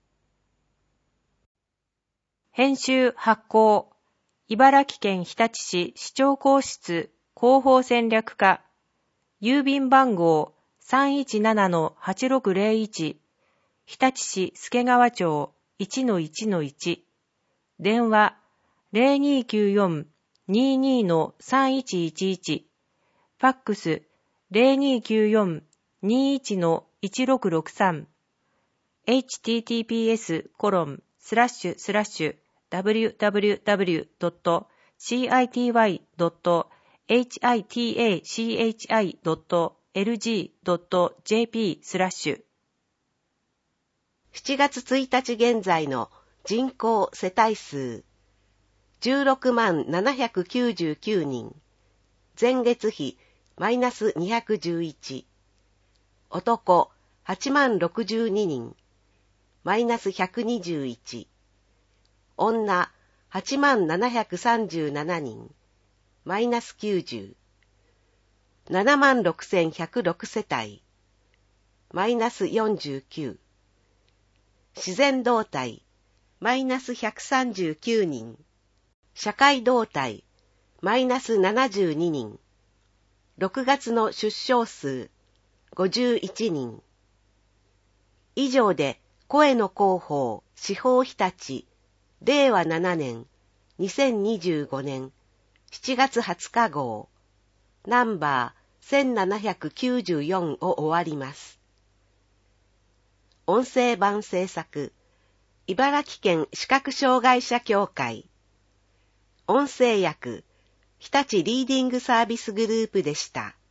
編集発行、茨城県日立市市長公室広報戦略課、郵便番号 さんいちななのはちろくぜろいち、日立市助川町 いちのいちのいち、電話 ぜろにきゅうよん にじゅうにのさんいちいちいち、 ファックス ゼロにきゅうよん にいち いちろくろくさん エイチティーティーピーエス コロン スラッシュスラッシュ ダブリューダブリューダブリュー ドット シーアイティーワイ ドット エイチアイティーエーシーエイチアイ ドット エルジー ドット ジェーピー スラッシュしちがつついたち現在の人口世帯数じゅうろくまんななひゃくきゅうじゅうきゅうにん、前月比マイナスにひゃくじゅういち、男はちまんろくじゅうににん、マイナスひゃくにじゅういち、女はちまんななひゃくさんじゅうななにん、マイナスきゅうじゅう、ななまんろくせんひゃくろく世帯、マイナスよんじゅうきゅう、自然動態、マイナスひゃくさんじゅうきゅうにん、社会動態、マイナスななじゅうににん、ろくがつの出生数、ごじゅういちにん。以上で、声の広報、司法日立、れいわななねん、にせんにじゅうごねん、しちがつはつか号、ナンバーせんななひゃくきゅうじゅうよんを終わります。音声版制作、茨城県視覚障害者協会、音声訳、日立リーディングサービスグループでした。